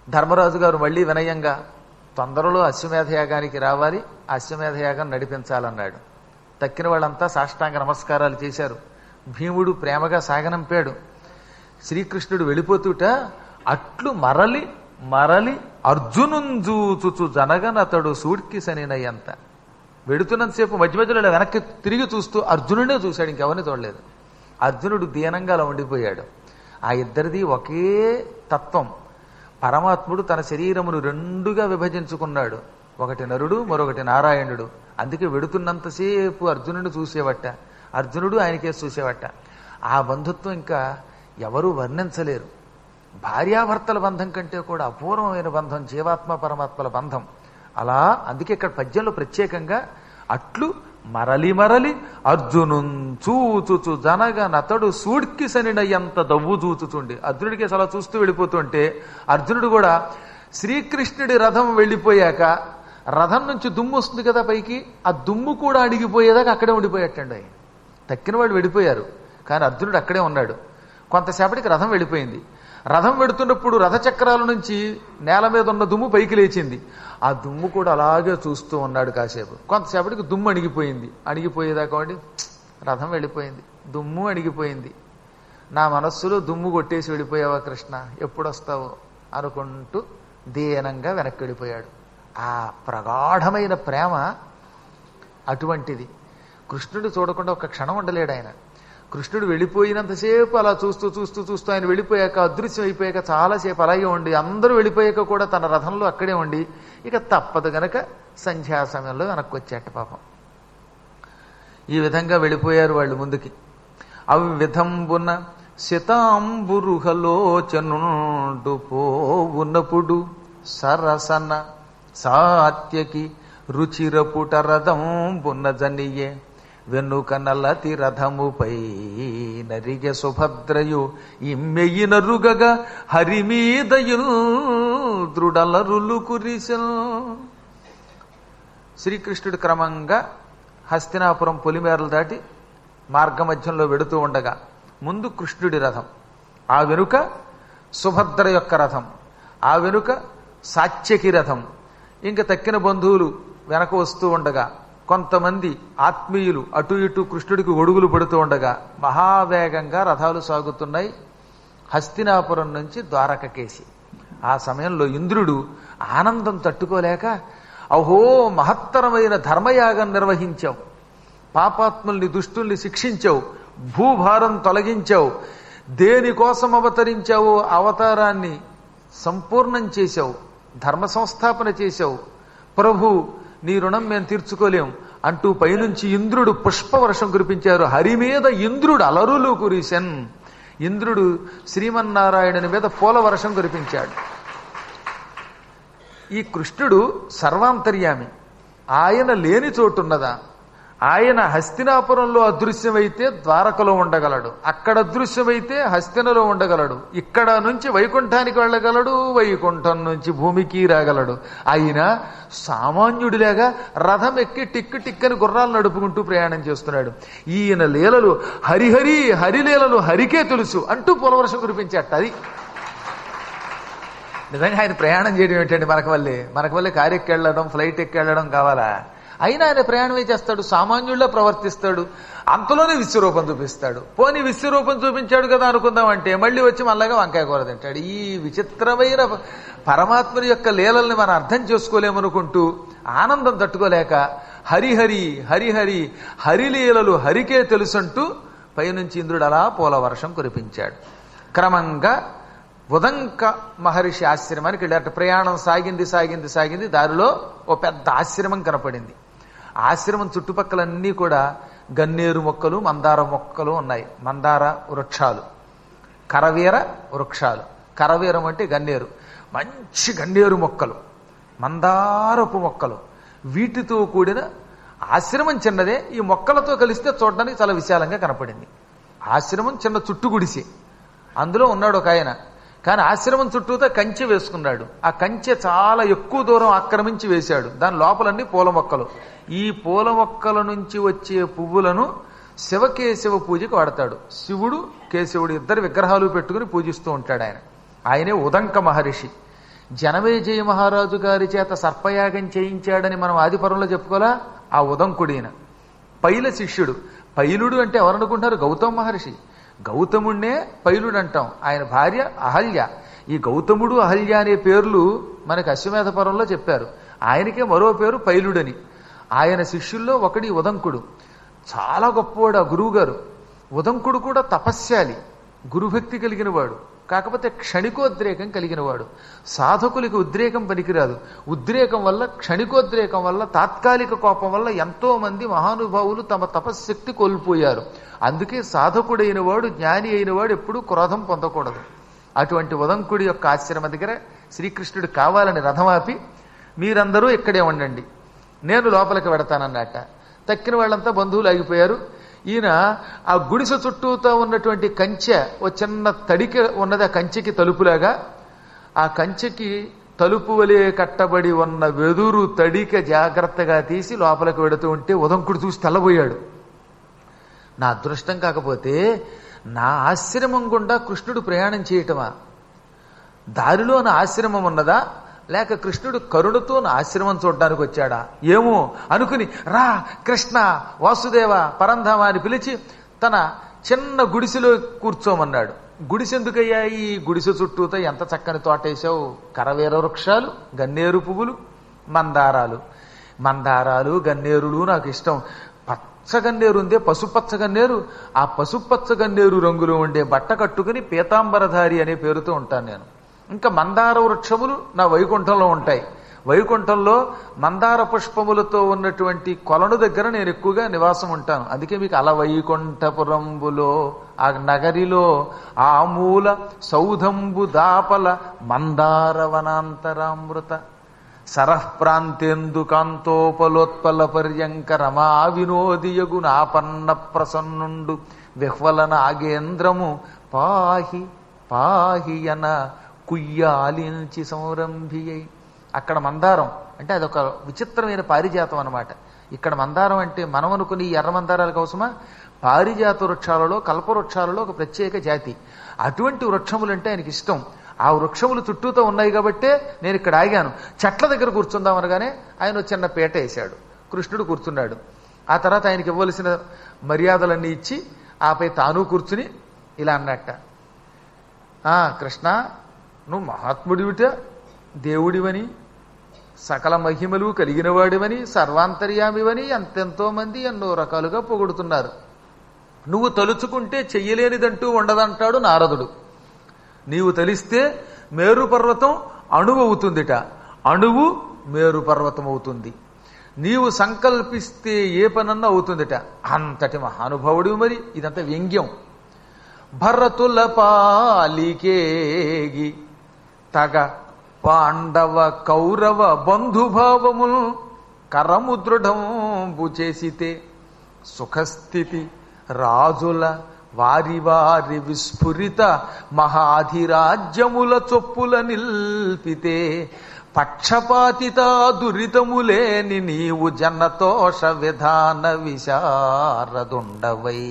ధర్మరాజు గారు మళ్ళీ వినయంగా తొందరలో అశ్వమేధయాగానికి రావాలి, అశ్వమేధయాగం నడిపించాలన్నాడు. తక్కిన వాళ్ళంతా సాష్టాంగ నమస్కారాలు చేశారు. భీముడు ప్రేమగా సాగనంపాడు. శ్రీకృష్ణుడు వెళ్ళిపోతుట అట్లు మరలి మరలి అర్జునుంజూచుచు జనగనతడు సూడ్కి సనినయంత. వెడుతున్నంతసేపు మధ్య మధ్యలో ఇలా వెనక్కి తిరిగి చూస్తూ అర్జునుడే చూశాడు, ఇంకెవరిని చూడలేదు. అర్జునుడు దీనంగా అలా ఉండిపోయాడు. ఆ ఇద్దరిది ఒకే తత్వం. పరమాత్ముడు తన శరీరమును రెండుగా విభజించుకున్నాడు, ఒకటి నరుడు, మరొకటి నారాయణుడు. అందుకే వెడుతున్నంతసేపు అర్జునుడిని చూసేవట, అర్జునుడు ఆయనకే చూసేవట. ఆ బంధుత్వం ఇంకా ఎవరూ వర్ణించలేరు. భార్యాభర్తల బంధం కంటే కూడా అపూర్వమైన బంధం జీవాత్మ పరమాత్మల బంధం. అలా అందుకే ఇక్కడ పద్యంలో ప్రత్యేకంగా అట్లు మరలి మరలి అర్జునున్ చూచుచు జనగ నతడు సూడ్కి సనిన ఎంత దవ్వు చూచుచుండి. అర్జునుడికి అలా చూస్తూ వెళ్ళిపోతుంటే అర్జునుడు కూడా శ్రీకృష్ణుడి రథం వెళ్ళిపోయాక రథం నుంచి దుమ్ము వస్తుంది కదా పైకి, ఆ దుమ్ము కూడా అడిగిపోయేదాకా అక్కడే ఉండిపోయేటండి. తక్కిన వాళ్ళు వెళ్ళిపోయారు, కానీ అర్జునుడు అక్కడే ఉన్నాడు. కొంతసేపటికి రథం వెళ్ళిపోయింది. రథం వెడుతున్నప్పుడు రథచక్రాల నుంచి నేల మీద ఉన్న దుమ్ము పైకి లేచింది. ఆ దుమ్ము కూడా అలాగే చూస్తూ ఉన్నాడు కాసేపు. కొంతసేపటికి దుమ్ము అణిగిపోయింది. అణిగిపోయేదాకా అండి రథం వెళ్ళిపోయింది, దుమ్ము అణిగిపోయింది. నా మనస్సులో దుమ్ము కొట్టేసి వెళ్ళిపోయావా కృష్ణ, ఎప్పుడు వస్తావో అనుకుంటూ దీనంగా వెనక్కి వెళ్ళిపోయాడు. ఆ ప్రగాఢమైన ప్రేమ అటువంటిది. కృష్ణుడు చూడకుండా ఒక క్షణం ఉండలేడు ఆయన. కృష్ణుడు వెళ్ళిపోయినంతసేపు అలా చూస్తూ చూస్తూ చూస్తూ ఆయన వెళ్ళిపోయాక అదృశ్యం అయిపోయాక చాలాసేపు అలాగే ఉండి, అందరూ వెళ్ళిపోయాక కూడా తన రథంలో అక్కడే ఉండి ఇక తప్పదు గనక సంధ్యా సమయంలో వెనక్కి వచ్చేట పాపం. ఈ విధంగా వెళ్ళిపోయారు వాళ్ళు ముందుకి. అవి విధంబున శతాంబురుహలోచనుండు పోవునప్పుడు సరసన సాత్యకి రుచిరపుట రథంబున జనియే వెన్నుక నల్లతి రథముపై నరిగె సుభద్రయు ఇమ్మెయినరుగగా హరిమీదయుల్ దృఢలరులు కురిసెల్. శ్రీకృష్ణుడు క్రమంగా హస్తినాపురం పొలిమేరలు దాటి మార్గమధ్యంలో వెడుతూ ఉండగా ముందు కృష్ణుడి రథం, ఆ వెనుక సుభద్ర యొక్క రథం, ఆ వెనుక సాత్యకి రథం, ఇంకా తక్కిన బంధువులు వెనక వస్తూ ఉండగా కొంతమంది ఆత్మీయులు అటు ఇటు కృష్ణుడికి ఒడుగులు పడుతూ ఉండగా మహావేగంగా రథాలు సాగుతున్నాయి హస్తినాపురం నుంచి ద్వారకకేసి. ఆ సమయంలో ఇంద్రుడు ఆనందం తట్టుకోలేక, అహో మహత్తరమైన ధర్మయాగం నిర్వహించావు, పాపాత్ముల్ని దుష్టుల్ని శిక్షించావు, భూభారం తొలగించావు, దేనికోసం అవతరించావో అవతారాన్ని సంపూర్ణం చేశావు, ధర్మ సంస్థాపన చేశావు, ప్రభు నీ రుణం మేము తీర్చుకోలేం అంటూ పైనుంచి ఇంద్రుడు పుష్పవర్షం కురిపించారు. హరి మీద ఇంద్రుడు అలరులు కురిసెన్. ఇంద్రుడు శ్రీమన్నారాయణుని మీద పూల వర్షం కురిపించాడు. ఈ కృష్ణుడు సర్వాంతర్యామి. ఆయన లేని చోటున్నదా? ఆయన హస్తినాపురంలో అదృశ్యమైతే ద్వారకలో ఉండగలడు, అక్కడ అదృశ్యమైతే హస్తినలో ఉండగలడు, ఇక్కడ నుంచి వైకుంఠానికి వెళ్ళగలడు, వైకుంఠం నుంచి భూమికి రాగలడు. అయినా సామాన్యుడిలాగా రథం ఎక్కి టిక్కు టిక్కని గుర్రాలు నడుపుకుంటూ ప్రయాణం చేస్తున్నాడు. ఈయన లీలలు హరిహరి, హరిలీలలు హరికే తెలుసు అంటూ పులవర్షం కురిపించాట. అది నిజంగా ఆయన ప్రయాణం చేయడం ఏంటండి? మనకు వల్లే కారు ఎక్కి వెళ్ళడం, ఫ్లైట్ ఎక్కి వెళ్ళడం కావాలా? అయినా ఆయన ప్రయాణమే చేస్తాడు, సామాన్యుల్లో ప్రవర్తిస్తాడు, అంతలోనే విశ్వరూపం చూపిస్తాడు. పోనీ విశ్వరూపం చూపించాడు కదా అనుకుందామంటే మళ్ళీ వచ్చి మళ్ళాగా వంకాయ కూర తింటాడు. ఈ విచిత్రమైన పరమాత్ముని యొక్క లీలల్ని మనం అర్థం చేసుకోలేమనుకుంటూ ఆనందం తట్టుకోలేక హరిహరి హరిహరి హరిలీలలు హరికే తెలుసంటూ పైనుంచి ఇంద్రుడు అలా పూల వర్షం కురిపించాడు. క్రమంగా ఉదంక మహర్షి ఆశ్రమానికి వెళ్ళారట. ప్రయాణం సాగింది. దారిలో ఓ పెద్ద ఆశ్రమం కనపడింది. ఆశ్రమం చుట్టుపక్కలన్నీ కూడా గన్నేరు మొక్కలు, మందార మొక్కలు ఉన్నాయి. మందార వృక్షాలు, కరవీర వృక్షాలు. కరవీరం అంటే గన్నేరు, మంచి గన్నేరు మొక్కలు, మందారపు మొక్కలు, వీటితో కూడిన ఆశ్రమం చిన్నదే. ఈ మొక్కలతో కలిస్తే చూడడానికి చాలా విశాలంగా కనపడింది. ఆశ్రమం చిన్న చుట్టు గుడిసి, అందులో ఉన్నాడు ఒక ఆయన. కానీ ఆశ్రమం చుట్టూతో కంచె వేసుకున్నాడు. ఆ కంచె చాలా ఎక్కువ దూరం ఆక్రమించి వేశాడు. దాని లోపలన్నీ పూల మొక్కలు. ఈ పూల మొక్కల నుంచి వచ్చే పువ్వులను శివకేశవ పూజకి వాడతాడు. శివుడు కేశవుడు ఇద్దరు విగ్రహాలు పెట్టుకుని పూజిస్తూ ఉంటాడు ఆయనే ఉదంక మహర్షి. జనమేజయ మహారాజు గారి చేత సర్పయాగం చేయించాడని మనం ఆదిపర్వంలో చెప్పుకోలా, ఆ ఉదంకుడైన పైల శిష్యుడు. పైలుడు అంటే ఎవరనుకుంటారు? గౌతమ మహర్షి. గౌతముణ్ణే పైలుడు అంటాం. ఆయన భార్య అహల్య. ఈ గౌతముడు అహల్య అనే పేర్లు మనకి అశ్వమేధ పర్వంలో చెప్పారు. ఆయనకే మరో పేరు పైలుడని. ఆయన శిష్యుల్లో ఒకటి ఉదంకుడు. చాలా గొప్పవాడు ఆ గురువు గారు. ఉదంకుడు కూడా తపస్యాలి, గురుభక్తి కలిగిన వాడు. కాకపోతే క్షణికోద్రేకం కలిగిన వాడు. సాధకులకి ఉద్రేకం పనికిరాదు. ఉద్రేకం వల్ల, క్షణికోద్రేకం వల్ల, తాత్కాలిక కోపం వల్ల ఎంతో మంది మహానుభావులు తమ తపశ్శక్తి కోల్పోయారు. అందుకే సాధకుడైన వాడు, జ్ఞాని అయిన వాడు ఎప్పుడూ క్రోధం పొందకూడదు. అటువంటి ఉదంకుడి యొక్క ఆశ్రమ దగ్గర శ్రీకృష్ణుడు కావాలని రథమాపి, మీరందరూ ఇక్కడే ఉండండి, నేను లోపలికి వెడతానన్నట్ట. తక్కిన వాళ్ళంతా బంధువులు ఆగిపోయారు. ఈయన ఆ గుడిసె చుట్టూతో ఉన్నటువంటి కంచె, ఓ చిన్న తడిక ఉన్నది, ఆ కంచెకి తలుపులాగా. ఆ కంచెకి తలుపు వలె కట్టబడి ఉన్న వెదురు తడిక జాగ్రత్తగా తీసి లోపలికి వెడుతూ ఉంటే ఉదంకుడు చూసి తెల్లబోయాడు. నా అదృష్టం కాకపోతే నా ఆశ్రమం గుండా కృష్ణుడు ప్రయాణం చేయటమా? దారిలో నా ఆశ్రమం ఉన్నదా, లేక కృష్ణుడు కరుణతో నా ఆశ్రమం చూడడానికి వచ్చాడా ఏమో అనుకుని, రా కృష్ణ, వాసుదేవ, పరంధామ అని పిలిచి తన చిన్న గుడిసెలో కూర్చోమన్నాడు. గుడిసెందుకయ్యా? ఈ గుడిసె చుట్టూతో ఎంత చక్కని తోటేశావు. కరవేర వృక్షాలు, గన్నేరు పువ్వులు, మందారాలు. మందారాలు గన్నేరులు నాకు ఇష్టం. పచ్చగన్నేరు ఉందే, పసుపచ్చ గన్నేరు. ఆ పసుపచ్చ గన్నేరు రంగులో ఉండే బట్ట కట్టుకుని పీతాంబరధారి అనే పేరుతో ఉంటాను నేను. ఇంకా మందార వృక్షములు నా వైకుంఠంలో ఉంటాయి. వైకుంఠంలో మందార పుష్పములతో ఉన్నటువంటి కొలను దగ్గర నేను ఎక్కువగా నివాసం ఉంటాను. అందుకే మీకు అల వైకుంఠపురంబులో, ఆ నగరిలో ఆ మూల సౌధంబు దాపల మందార వనాంతరామృత సరఃప్రాంతేందు కాంతోపలోత్పల పర్యంక రమా వినోదియగు నాపన్న ప్రసన్నుండు విహ్వలన ఆగేంద్రము పాహి పాహియన కుయ్యాలించి సంరంభియై. అక్కడ మందారం అంటే అదొక విచిత్రమైన పారిజాతం అన్నమాట. ఇక్కడ మందారం అంటే మనం అనుకుని ఎర్ర మందారాల కోసమా? పారిజాత వృక్షాలలో, కల్పవృక్షాలలో ఒక ప్రత్యేక జాతి. అటువంటి వృక్షములంటే ఆయనకి ఇష్టం. ఆ వృక్షములు చుట్టూతో ఉన్నాయి కాబట్టే నేను ఇక్కడ ఆగాను. చెట్ల దగ్గర కూర్చుందాం అనగానే ఆయన చిన్న పీట వేశాడు. కృష్ణుడు కూర్చున్నాడు. ఆ తర్వాత ఆయనకి ఇవ్వవలసిన మర్యాదలన్నీ ఇచ్చి ఆపై తాను కూర్చుని ఇలా అన్నట్ట, కృష్ణ, నువ్వు మహాత్ముడివిట, దేవుడివని, సకల మహిమలు కలిగిన వాడివని, సర్వాంతర్యామివని ఎంతెంతో మంది ఎన్నో రకాలుగా పొగుడుతున్నారు. నువ్వు తలుచుకుంటే చెయ్యలేనిదంటూ ఉండదంటాడు నారదుడు. నీవు తలిస్తే మేరు పర్వతం అణువు అవుతుందిట, అణువు మేరు పర్వతం అవుతుంది. నీవు సంకల్పిస్తే ఏ పనన్నా అవుతుందిట. అంతటి మహానుభావుడు. మరి ఇదంతా వ్యంగ్యం. భరతుల పాలికేగి తగ పాండవ కౌరవ బంధుభావములు కరముదృఢంబు చేసితే సుఖస్థితి రాజుల వారి వారి విస్ఫురిత మహాధిరాజ్యముల చొప్పుల నిల్పితే పక్షపాతిత దురితములేని నీవు జనతోష విధాన విశారదుండవై.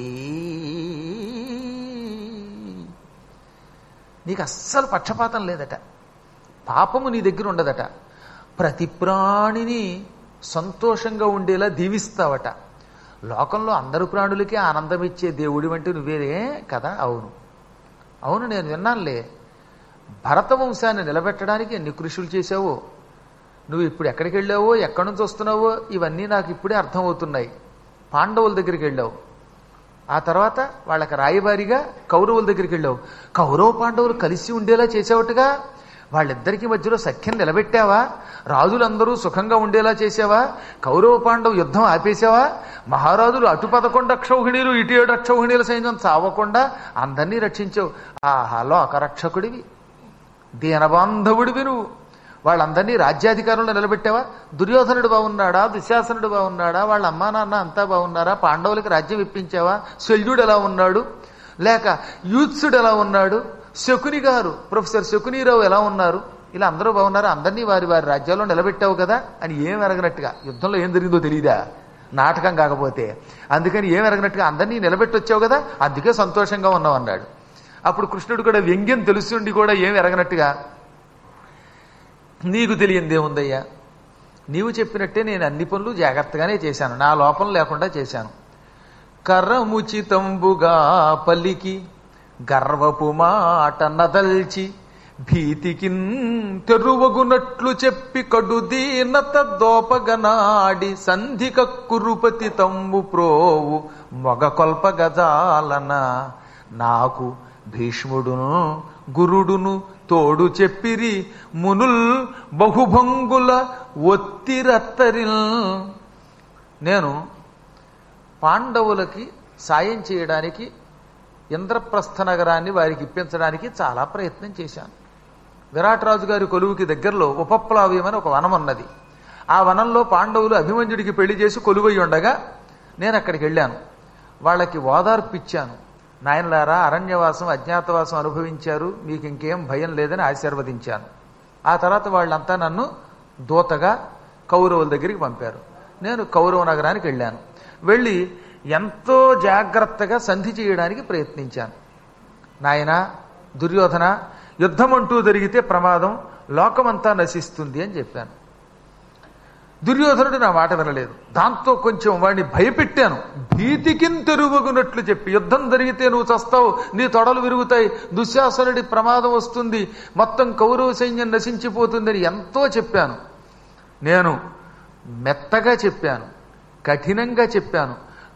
నీకు అస్సలు పక్షపాతం లేదట, పాపము నీ దగ్గర ఉండదట. ప్రతి ప్రాణిని సంతోషంగా ఉండేలా దీవిస్తావట. లోకంలో అందరు ప్రాణులకి ఆనందం ఇచ్చే దేవుడి వంటి నువ్వేరే కదా? అవును అవును, నేను విన్నానులే. భరత వంశాన్ని నిలబెట్టడానికి ఎన్ని కృషులు చేశావో, నువ్వు ఇప్పుడు ఎక్కడికి వెళ్ళావో, ఎక్కడి నుంచి వస్తున్నావో ఇవన్నీ నాకు ఇప్పుడే అర్థమవుతున్నాయి. పాండవుల దగ్గరికి వెళ్ళావు, ఆ తర్వాత వాళ్ళకి రాయబారిగా కౌరవుల దగ్గరికి వెళ్ళావు. కౌరవ పాండవులు కలిసి ఉండేలా చేసావుటగా. వాళ్ళిద్దరికీ మధ్యలో సఖ్యం నిలబెట్టావా? రాజులందరూ సుఖంగా ఉండేలా చేసావా? కౌరవ పాండవ యుద్ధం ఆపేశావా? మహారాజులు అటు 11 అక్షౌహిణీలు, ఇటు 7 అక్షౌహిణీల సైన్యం చావకుండా అందరినీ రక్షించావు. ఆహాలో అకరక్షకుడివి, దీనబాంధవుడివి నువ్వు. వాళ్ళందరినీ రాజ్యాధికారంలో నిలబెట్టావా? దుర్యోధనుడు బాగున్నాడా? దుశ్శాసనుడు బాగున్నాడా? వాళ్ళ అమ్మా నాన్న అంతా బాగున్నారా? పాండవులకి రాజ్యం ఇప్పించావా? శల్యుడు ఎలా ఉన్నాడు? లేక యూత్సుడు ఎలా ఉన్నాడు? శకుని గారు, ప్రొఫెసర్ శకునీరావు ఎలా ఉన్నారు? ఇలా అందరూ బాగున్నారు, అందరినీ వారి వారి రాజ్యాల్లో నిలబెట్టావు కదా అని ఏం ఎరగనట్టుగా. యుద్ధంలో ఏం జరిగిందో తెలియదా? నాటకం కాకపోతే. అందుకని ఏం ఎరగనట్టుగా అందరినీ నిలబెట్టొచ్చావు కదా, అందుకే సంతోషంగా ఉన్నావు అన్నాడు. అప్పుడు కృష్ణుడు కూడా వ్యంగ్యం తెలుసుండి కూడా ఏం ఎరగనట్టుగా, నీకు తెలియందేముందయ్యా, నీవు చెప్పినట్టే నేను అన్ని పనులు జాగ్రత్తగానే చేశాను, నా లోపం లేకుండా చేశాను. కర్రముచితంబుగా పలికి గర్వపు మాట నదల్చి భీతికిన్ తెరువగునట్లు చెప్పి కడుదీనత దోపగనాడి సంధిక కురుపతి తమ్ము ప్రోవు మొగ కొల్పగజాలన నాకు భీష్ముడును గురుడును తోడు చెప్పిరి మునుల్ బహుభంగుల ఒత్తిరత్తరిల్. నేను పాండవులకి సాయం చేయడానికి ఇంద్రప్రస్థ నగరాన్ని వారికి ఇప్పించడానికి చాలా ప్రయత్నం చేశాను. విరాటరాజు గారి కొలువుకి దగ్గరలో ఉపప్లావ్యం అని ఒక వనం ఉన్నది. ఆ వనంలో పాండవులు అభిమన్యుడికి పెళ్లి చేసి కొలువై ఉండగా నేను అక్కడికి వెళ్ళాను. వాళ్ళకి ఓదార్పిచ్చాను. నాయనలారా, అరణ్యవాసం అజ్ఞాతవాసం అనుభవించారు, మీకు ఇంకేం భయం లేదని ఆశీర్వదించాను. ఆ తర్వాత వాళ్ళంతా నన్ను దూతగా కౌరవుల దగ్గరికి పంపారు. నేను కౌరవ నగరానికి వెళ్ళాను. వెళ్ళి ఎంతో జాగ్రత్తగా సంధి చేయడానికి ప్రయత్నించాను. నాయన దుర్యోధన, యుద్ధం అంటూ జరిగితే ప్రమాదం, లోకమంతా నశిస్తుంది అని చెప్పాను. దుర్యోధనుడు నా మాట వినలేదు. దాంతో కొంచెం వాడిని భయపెట్టాను. భీతికిన్ తెరువగునట్లు చెప్పి, యుద్ధం జరిగితే నువ్వు చస్తావు, నీ తొడలు విరుగుతాయి, దుశ్శాసనుడి ప్రమాదం వస్తుంది, మొత్తం కౌరవ సైన్యం నశించిపోతుందని ఎంతో చెప్పాను. నేను మెత్తగా చెప్పాను, కఠినంగా చెప్పాను,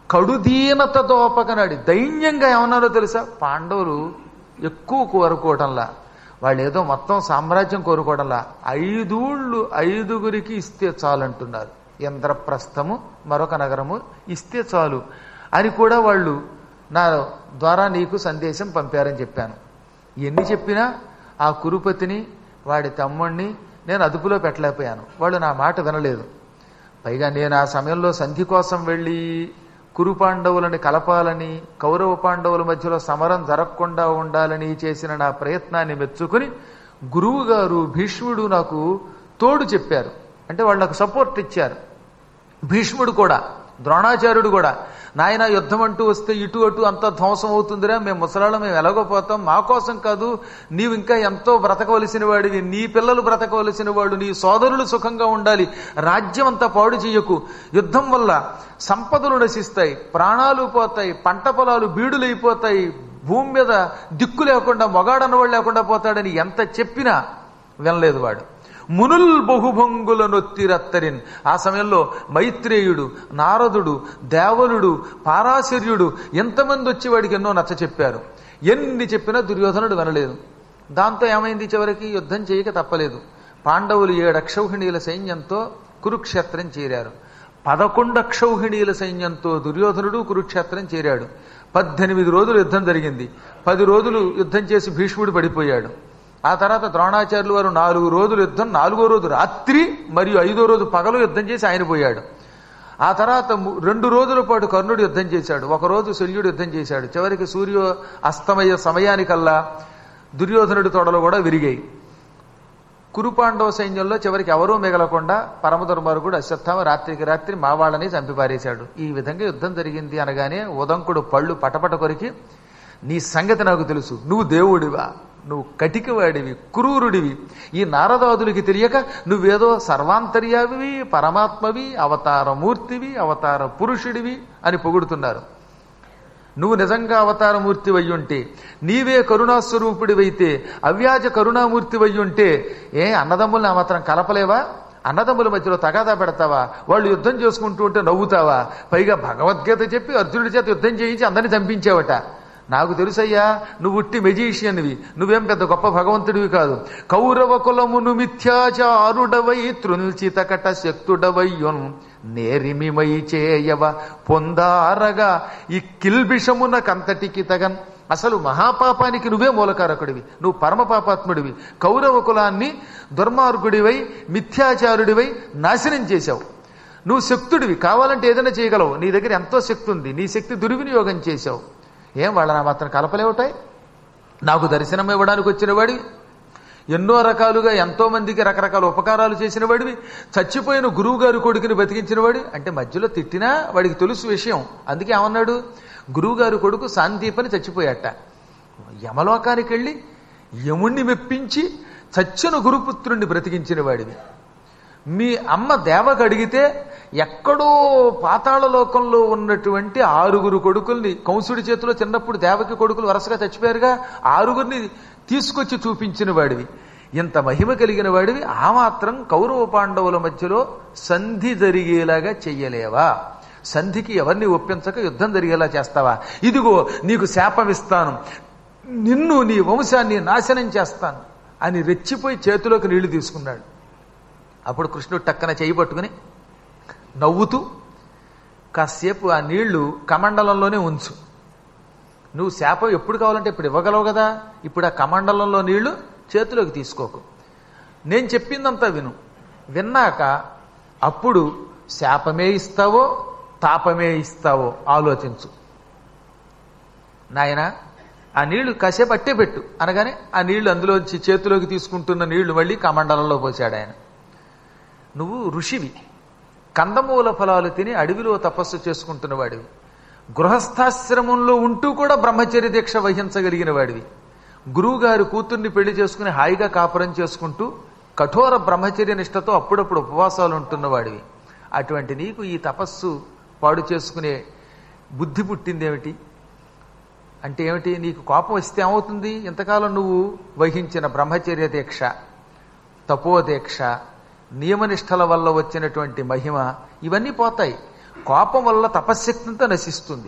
కడుదీనత దోపకనాడి దైన్యంగా ఏమన్నారో తెలుసా? పాండవులు ఎక్కువ కోరుకోవడంలా, వాళ్ళు ఏదో మొత్తం సామ్రాజ్యం కోరుకోవడంలా 5 ఊళ్ళు 5గురికి ఇస్తే చాలంటున్నారు. ఇంద్రప్రస్థము మరొక నగరము ఇస్తే చాలు అని కూడా వాళ్ళు నా ద్వారా నీకు సందేశం పంపారని చెప్పాను. ఎన్ని చెప్పినా ఆ కురుపతిని వాడి తమ్ముణ్ణి నేను అదుపులో పెట్టలేకపోయాను. వాళ్ళు నా మాట వినలేదు. పైగా నేను ఆ సమయంలో సంధి కోసం వెళ్ళి కురు పాండవులని కలపాలని, కౌరవ పాండవుల మధ్యలో సమరం జరగకుండా ఉండాలని చేసిన నా ప్రయత్నాన్ని మెచ్చుకుని గురువు గారు భీష్ముడు నాకు తోడు చెప్పారు. అంటే వాళ్ళు నాకు సపోర్ట్ ఇచ్చారు. భీష్ముడు కూడా, ద్రోణాచార్యుడు కూడా, నాయన యుద్ధం అంటూ వస్తే ఇటు అటు అంతా ధ్వంసం అవుతుందిరా, మేము ముసలాళ్ళం, మేము ఎలాగోపోతాం, మా కోసం కాదు, నీవు ఇంకా ఎంతో బ్రతకవలసిన వాడివి, నీ పిల్లలు బ్రతకవలసిన వాడు, నీ సోదరులు సుఖంగా ఉండాలి, రాజ్యం అంతా పాడు చెయ్యకు, యుద్ధం వల్ల సంపదలు నశిస్తాయి, ప్రాణాలు పోతాయి, పంట పొలాలు బీడులైపోతాయి, భూమి మీద దిక్కు లేకుండా మొగాడన్నవాడు లేకుండా పోతాడని ఎంత చెప్పినా వినలేదు వాడు. మునుల్ బహుభంగుల నొత్తిరత్తరిన్. ఆ సమయంలో మైత్రేయుడు, నారదుడు, దేవలుడు, పారాశర్యుడు ఎంతమంది వచ్చి వాడికి ఎన్నో నచ్చ చెప్పారు. ఎన్ని చెప్పినా దుర్యోధనుడు వినలేదు. దాంతో ఏమైంది? చివరికి యుద్ధం చేయక తప్పలేదు. పాండవులు 7 అక్షౌహిణీల సైన్యంతో కురుక్షేత్రం చేరారు. 11 అక్షౌహిణీల సైన్యంతో దుర్యోధనుడు కురుక్షేత్రం చేరాడు. 18 రోజులు యుద్ధం జరిగింది. 10 రోజులు యుద్ధం చేసి భీష్ముడు పడిపోయాడు. ఆ తర్వాత ద్రోణాచార్యులు వారు 4 రోజులు యుద్ధం, 4వ రోజు రాత్రి మరియు 5వ రోజు పగలు యుద్ధం చేసి ఆయన పోయాడు. ఆ తర్వాత 2 రోజుల పాటు కర్ణుడు యుద్ధం చేశాడు. 1 రోజు శల్యుడు యుద్ధం చేశాడు. చివరికి సూర్య అస్తమయ సమయానికల్లా దుర్యోధనుడి తొడలు కూడా విరిగాయి. కురుపాండవ సైన్యంలో చివరికి ఎవరూ మిగలకుండా పరమదుర్మార్గుడు అశ్వత్థామ రాత్రికి రాత్రి మా వాళ్ళని చంపిపారేశాడు. ఈ విధంగా యుద్ధం జరిగింది అనగానే ఉదంకుడు పళ్ళు పటపట కొరికి, నీ సంగతి నాకు తెలుసు, నువ్వు దేవుడివా, నువ్వు కటికవాడివి, క్రూరుడివి, ఈ నారదాదులకి తెలియక నువ్వేదో సర్వాంతర్యావివి, పరమాత్మవి, అవతారమూర్తివి, అవతార పురుషుడివి అని పొగుడుతున్నారు. నువ్వు నిజంగా అవతారమూర్తి వయ్యుంటే, నీవే కరుణాస్వరూపుడివైతే, అవ్యాజ కరుణామూర్తి వయ్యుంటే అన్నదమ్ముల్ని ఆ మాత్రం కలపలేవా? అన్నదమ్ముల మధ్యలో తగాదా పెడతావా? వాళ్ళు యుద్ధం చేసుకుంటూ ఉంటే నవ్వుతావా? పైగా భగవద్గీత చెప్పి అర్జునుడి చేత యుద్ధం చేయించి అందరినీ చంపించావట. నాకు తెలుసయ్యా, నువ్వు ఉట్టి మెజీషియన్వి, నువ్వేం పెద్ద గొప్ప భగవంతుడివి కాదు. కౌరవ కులమును మిథ్యాచారుడవై తృల్చితకట శక్తుడవయ్యున్ నేరిమిమై చేయవ పొందారగా ఈ కిల్బిషమున కంతటికి తగన్. అసలు మహాపాపానికి నువ్వే మూలకారకుడివి, నువ్వు పరమపాపాత్ముడివి. కౌరవ కులాన్ని దుర్మార్గుడివై మిథ్యాచారుడివై నాశనం చేశావు. నువ్వు శక్తుడివి, కావాలంటే ఏదైనా చేయగలవు, నీ దగ్గర ఎంతో శక్తి ఉంది, నీ శక్తి దుర్వినియోగం చేశావు. ఏం వాళ్ళ మాత్రం కలపలేవుటాయి? నాకు దర్శనం ఇవ్వడానికి వచ్చిన వాడివి, ఎన్నో రకాలుగా ఎంతో మందికి రకరకాల ఉపకారాలు చేసిన వాడివి, చచ్చిపోయిన గురువు గారి కొడుకుని బతికించిన వాడి. అంటే మధ్యలో తిట్టినా వాడికి తెలుసు విషయం. అందుకే ఏమన్నాడు, గురువు గారి కొడుకు శాంతిపని చచ్చిపోయాట. యమలోకానికి వెళ్ళి యముణ్ణి మెప్పించి చచ్చిన గురుపుత్రుణ్ణి బ్రతికించిన వాడివి. మీ అమ్మ దేవకు అడిగితే ఎక్కడో పాతాళ లోకంలో ఉన్నటువంటి 6 కొడుకుల్ని, కంసుడి చేతిలో చిన్నప్పుడు దేవకి కొడుకులు వరుసగా చచ్చిపోయారుగా, 6 తీసుకొచ్చి చూపించిన వాడివి. ఇంత మహిమ కలిగిన వాడివి, ఆ మాత్రం కౌరవ పాండవుల మధ్యలో సంధి జరిగేలాగా చెయ్యలేవా? సంధికి ఎవరిని ఒప్పించక యుద్ధం జరిగేలా చేస్తావా? ఇదిగో నీకు శాపమిస్తాను, నిన్ను నీ వంశాన్ని నాశనం చేస్తాను అని రెచ్చిపోయి చేతిలోకి నీళ్లు తీసుకున్నాడు. అప్పుడు కృష్ణుడు టక్కన చేయి పట్టుకుని నవ్వుతూ, కాసేపు ఆ నీళ్లు కమండలంలోనే ఉంచు, నువ్వు శాపం ఎప్పుడు కావాలంటే ఇప్పుడు ఇవ్వగలవు కదా, ఇప్పుడు ఆ కమండలంలో నీళ్లు చేతిలోకి తీసుకోకు, నేను చెప్పిందంతా విను, విన్నాక అప్పుడు శాపమే ఇస్తావో తాపమే ఇస్తావో ఆలోచించు. నాయనా ఆ నీళ్లు కాసేపు అట్టే పెట్టు అనగానే ఆ నీళ్లు అందులోంచి చేతిలోకి తీసుకుంటున్న నీళ్లు మళ్ళీ కమండలంలో పోశాడు ఆయన. నువ్వు ఋషివి, కందమూల ఫలాలు తిని అడవిలో తపస్సు చేసుకుంటున్న వాడివి, గృహస్థాశ్రమంలో ఉంటూ కూడా బ్రహ్మచర్య దీక్ష వహించగలిగిన వాడివి, గురువుగారి కూతుర్ని పెళ్లి చేసుకుని హాయిగా కాపురం చేసుకుంటూ కఠోర బ్రహ్మచర్య నిష్టతో అప్పుడప్పుడు ఉపవాసాలు ఉంటున్నవాడివి. అటువంటి నీకు ఈ తపస్సు పాడు చేసుకునే బుద్ధి పుట్టిందేమిటి అంటే ఏమిటి? నీకు కోపం వస్తే ఏమవుతుంది? ఇంతకాలం నువ్వు వహించిన బ్రహ్మచర్య దీక్ష, తపోదీక్ష, నియమనిష్టల వల్ల వచ్చినటువంటి మహిమ ఇవన్నీ పోతాయి. కోపం వల్ల తపశ్శక్తింతా నశిస్తుంది.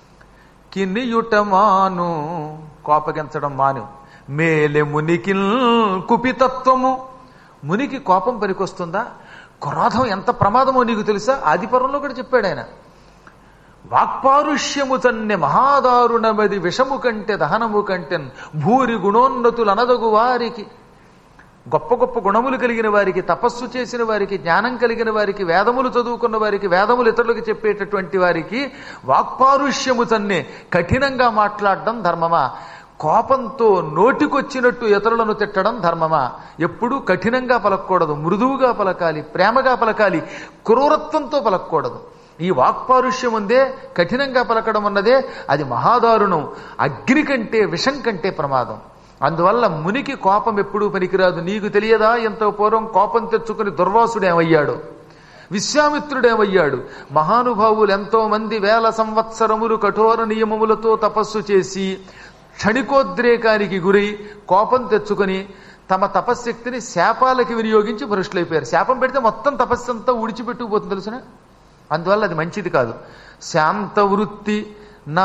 కిన్నియుటమాను, కోపగించడం మాను, మేలే మునికి కుపితత్వము, మునికి కోపం పనికొస్తుందా? క్రోధం ఎంత ప్రమాదమో నీకు తెలుసా? ఆదిపర్వంలో కూడా చెప్పాడు ఆయన. వాక్పారుష్యము తన్నే మహాదారుణమది, విషము కంటే దహనము కంటెన్, భూరి గుణోన్నతులు అనదగు వారికి, గొప్ప గొప్ప గుణములు కలిగిన వారికి, తపస్సు చేసిన వారికి, జ్ఞానం కలిగిన వారికి, వేదములు చదువుకున్న వారికి, వేదములు ఇతరులకు చెప్పేటటువంటి వారికి వాక్పారుష్యము తన్నే, కఠినంగా మాట్లాడడం ధర్మమా? కోపంతో నోటికొచ్చినట్టు ఇతరులను తిట్టడం ధర్మమా? ఎప్పుడూ కఠినంగా పలకూడదు, మృదువుగా పలకాలి, ప్రేమగా పలకాలి, క్రూరత్వంతో పలకూడదు. ఈ వాక్పారుష్యం ఉందే, కఠినంగా పలకడం అన్నదే, అది మహాదారుణం, అగ్ని కంటే విషం కంటే ప్రమాదం. అందువల్ల మునికి కోపం ఎప్పుడూ పనికిరాదు. నీకు తెలియదా ఎంతో పూర్వం కోపం తెచ్చుకుని దుర్వాసుడేమయ్యాడు, విశ్వామిత్రుడేమయ్యాడు? మహానుభావులు ఎంతో మంది వేల సంవత్సరములు కఠోర నియమములతో తపస్సు చేసి క్షణికోద్రేకానికి గురై కోపం తెచ్చుకుని తమ తపశ్శక్తిని శాపాలకి వినియోగించి భ్రష్టులైపోయారు. శాపం పెడితే మొత్తం తపస్సంతా ఊడిచిపెట్టుకుపోతుంది తెలుసునా? అందువల్ల అది మంచిది కాదు. శాంత వృత్తి నా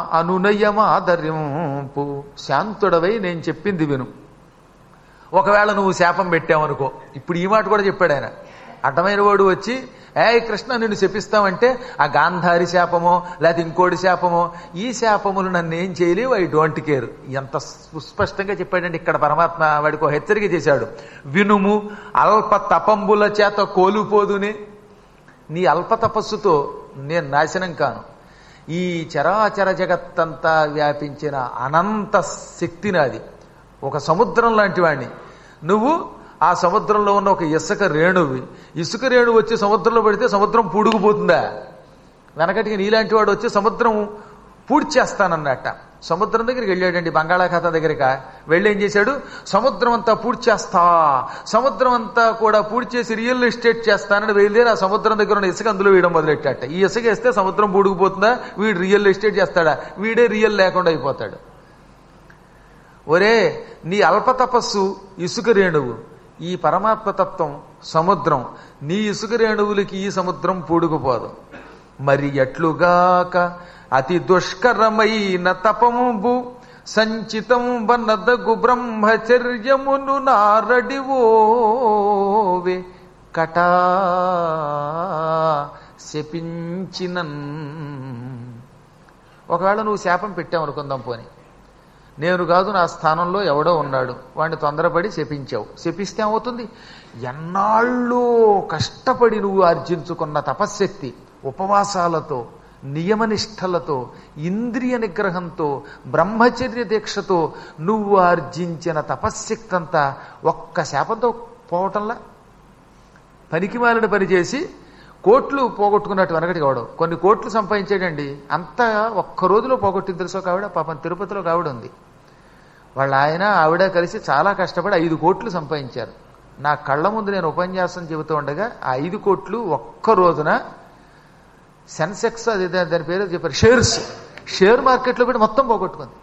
అనునయమాదర్యంపు, శాంతుడవై నేను చెప్పింది విను. ఒకవేళ నువ్వు శాపం పెట్టావనుకో, ఇప్పుడు ఈ మాట కూడా చెప్పాడు ఆయన. అడ్డమైన వాడు వచ్చి కృష్ణ నిన్ను శపిస్తామంటే ఆ గాంధారి శాపమో లేకపోతే ఇంకోటి శాపమో, ఈ శాపములు నన్ను ఏం చేయలేవు, ఐ డోంట్ కేర్. ఎంత సుస్పష్టంగా చెప్పాడంటే ఇక్కడ పరమాత్మ వాడికి ఒక హెచ్చరిక చేశాడు. వినుము అల్ప తపంబుల చేత కోలుపోదునే, నీ అల్ప తపస్సుతో నేను నాశనం కాను. ఈ చరాచర జగత్తంతా వ్యాపించిన అనంత శక్తి నాది, ఒక సముద్రం లాంటి వాడిని. నువ్వు ఆ సముద్రంలో ఉన్న ఒక ఇసుక రేణువి. ఇసుక రేణువు వచ్చి సముద్రంలో పడితే సముద్రం పూడుకుపోతుందా? వెనకటికి నీలాంటి వాడు వచ్చి సముద్రం పూడ్చేస్తానన్నట్ట. సముద్రం దగ్గరికి వెళ్ళాడండి, బంగాళాఖాతం దగ్గరక వెళ్ళి ఏం చేశాడు? సముద్రం అంతా పూడ్చేస్తా, సముద్రం అంతా కూడా పూడ్చేసి రియల్ ఎస్టేట్ చేస్తానని బయలుదేరి ఆ సముద్రం దగ్గర ఉన్న ఇసుక అందులో వేయడం మొదలెట్టాట. ఈ ఇసుక వేస్తే సముద్రం పూడుకుపోతుందా? వీడు రియల్ ఎస్టేట్ చేస్తాడా? వీడే రియల్ లేకుండా అయిపోతాడు. ఒరే, నీ అల్ప తపస్సు ఇసుక రేణువు, ఈ పరమాత్మతత్వం సముద్రం. నీ ఇసుక రేణువులకి ఈ సముద్రం పూడుకుపోదు. మరి ఎట్లుగాక అతి దుష్కరమైన తపంబు సంచితం వనదగు బ్రహ్మచర్యమును నారడివోవే కటా శపించినన్. ఒకవేళ నువ్వు శాపం పెట్టావు అనుకుందాం, పోని నేను కాదు నా స్థానంలో ఎవడో ఉన్నాడు, వాడిని తొందరపడి శపించావు. శపిస్తే ఏమవుతుంది? ఎన్నాళ్ళు కష్టపడి నువ్వు ఆర్జించుకున్న తపశ్శక్తి, ఉపవాసాలతో, నియమనిష్టలతో, ఇంద్రియ నిగ్రహంతో, బ్రహ్మచర్య దీక్షతో నువ్వు ఆర్జించిన తపశ్శక్తి అంతా ఒక్క శాపంతో పోవటంలా. పనికిమాలిన పని చేసి కోట్లు పోగొట్టుకున్నట్టు వెనకటి కావడం. కొన్ని కోట్లు సంపాదించాడండి, అంతా ఒక్క రోజులో పోగొట్టింది. తెలుసో కావిడ, పాపం తిరుపతిలో కావిడ ఉంది. వాళ్ళ ఆయన ఆవిడ కలిసి చాలా కష్టపడి 5 కోట్లు సంపాదించారు. నా కళ్ళ ముందు నేను ఉపన్యాసం చెబుతూ ఉండగా ఆ 5 కోట్లు ఒక్క రోజున సెన్సెక్స్ అది దాని పేరు చెప్పారు షేర్ మార్కెట్లో పెట్టి మొత్తం పోగొట్టుకుంది.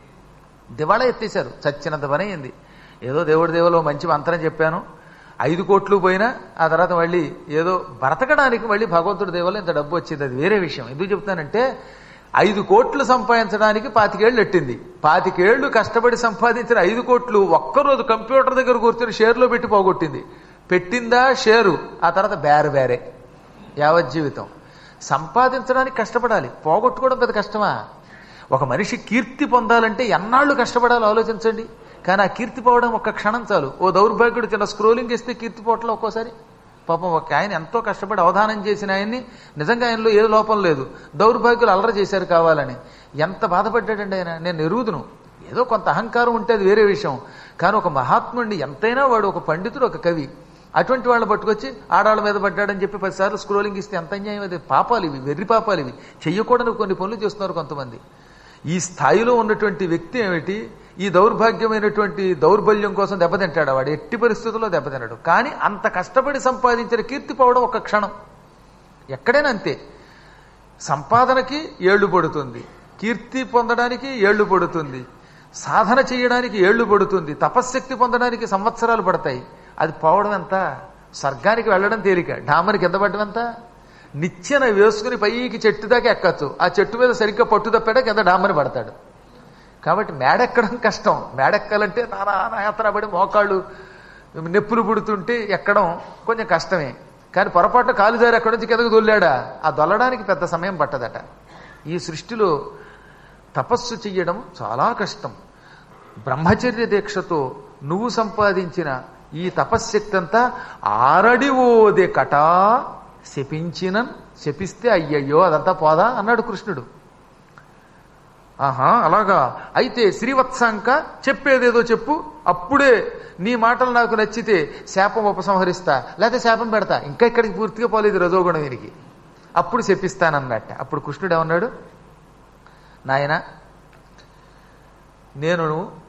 దివాళా ఎత్తేశారు. చచ్చినంత పని అయింది. ఏదో దేవుడి దేవులో మంచి మంత్రం చెప్పాను, 5 కోట్లు పోయినా ఆ తర్వాత మళ్ళీ ఏదో బ్రతకడానికి మళ్ళీ భగవంతుడి దేవులో ఇంత డబ్బు వచ్చింది. అది వేరే విషయం. ఎందుకు చెప్తానంటే 5 కోట్లు సంపాదించడానికి 25 ఏళ్ళు ఎట్టింది. 25 ఏళ్ళు కష్టపడి సంపాదించిన 5 కోట్లు ఒక్కరోజు కంప్యూటర్ దగ్గర కూర్చొని షేర్లో పెట్టి పోగొట్టింది. పెట్టిందా షేరు, ఆ తర్వాత బేరే యావజ్జీవితం. సంపాదించడానికి కష్టపడాలి, పోగొట్టుకోవడం పెద్ద కష్టమా? ఒక మనిషి కీర్తి పొందాలంటే ఎన్నాళ్ళు కష్టపడాలో ఆలోచించండి. కానీ ఆ కీర్తి పోవడం ఒక్క క్షణం చాలు. ఓ దౌర్భాగ్యుడు చిన్న స్క్రోలింగ్ ఇస్తే కీర్తి పోవట్లో ఒక్కోసారి పాపం ఒక ఆయన ఎంతో కష్టపడి అవధానం చేసిన ఆయన్ని నిజంగా ఆయనలో ఏ లోపం లేదు, దౌర్భాగ్యులు అల్లరి చేశారు కావాలని. ఎంత బాధపడ్డాడండి ఆయన. నేను ఎరుగుదును. ఏదో కొంత అహంకారం ఉంటే అది వేరే విషయం. కానీ ఒక మహాత్ముడిని ఎంతైనా వాడు ఒక పండితుడు, ఒక కవి, అటువంటి వాళ్ళని పట్టుకొచ్చి ఆడాళ్ళ మీద పడ్డాడని చెప్పి 10 సార్లు స్క్రోలింగ్ ఇస్తే ఎంత అన్యాయం. అది పాపాలు ఇవి, వెర్రి పాపాలు ఇవి. చెయ్యకూడని కొన్ని పనులు చేస్తున్నారు కొంతమంది. ఈ స్థాయిలో ఉన్నటువంటి వ్యక్తి ఏమిటి, ఈ దౌర్భాగ్యమైనటువంటి దౌర్బల్యం కోసం దెబ్బతింటాడు. వాడు ఎట్టి పరిస్థితుల్లో దెబ్బతిన్నాడు. కానీ అంత కష్టపడి సంపాదించిన కీర్తి పోవడం ఒక క్షణం. ఎక్కడైనా అంతే. సంపాదనకి ఏళ్లు పడుతుంది, కీర్తి పొందడానికి ఏళ్లు పడుతుంది, సాధన చేయడానికి ఏళ్లు పడుతుంది, తపశ్శక్తి పొందడానికి సంవత్సరాలు పడతాయి. అది పోవడం ఎంత? స్వర్గానికి వెళ్ళడం తేలిక, డామని కింద పడ్డం ఎంత? నిచ్చెన వేసుకుని పైకి చెట్టు దాకా ఎక్కచ్చు. ఆ చెట్టు మీద సరిగ్గా పట్టు తప్పాడా కింద డామని పడతాడు. కాబట్టి మేడెక్కడం కష్టం. మేడెక్కాలంటే నానాయాత్రపడి మోకాళ్ళు నొప్పులు పుడుతుంటే ఎక్కడం కొంచెం కష్టమే. కానీ పొరపాటు కాలుదారి ఎక్కడి నుంచి కిందకు దొల్లాడా, ఆ దొల్లడానికి పెద్ద సమయం పట్టదట. ఈ సృష్టిలో తపస్సు చెయ్యడం చాలా కష్టం. బ్రహ్మచర్య దీక్షతో నువ్వు సంపాదించిన ఈ తపశ్శక్తి అంతా ఆరడివోదే కటా శపిస్తే అయ్యయ్యో అదంతా పోదా అన్నాడు కృష్ణుడు. ఆహా అలాగా, అయితే శ్రీవత్సాంక చెప్పేదేదో చెప్పు, అప్పుడే నీ మాటలు నాకు నచ్చితే శాపం ఉపసంహరిస్తా, లేకపోతే శాపం పెడతా. ఇంకా ఇక్కడికి పూర్తిగా పోలేదు రజోగుణం వీరికి, అప్పుడు శపిస్తానన్నట్ట. అప్పుడు కృష్ణుడు ఏమన్నాడు, నాయన నేను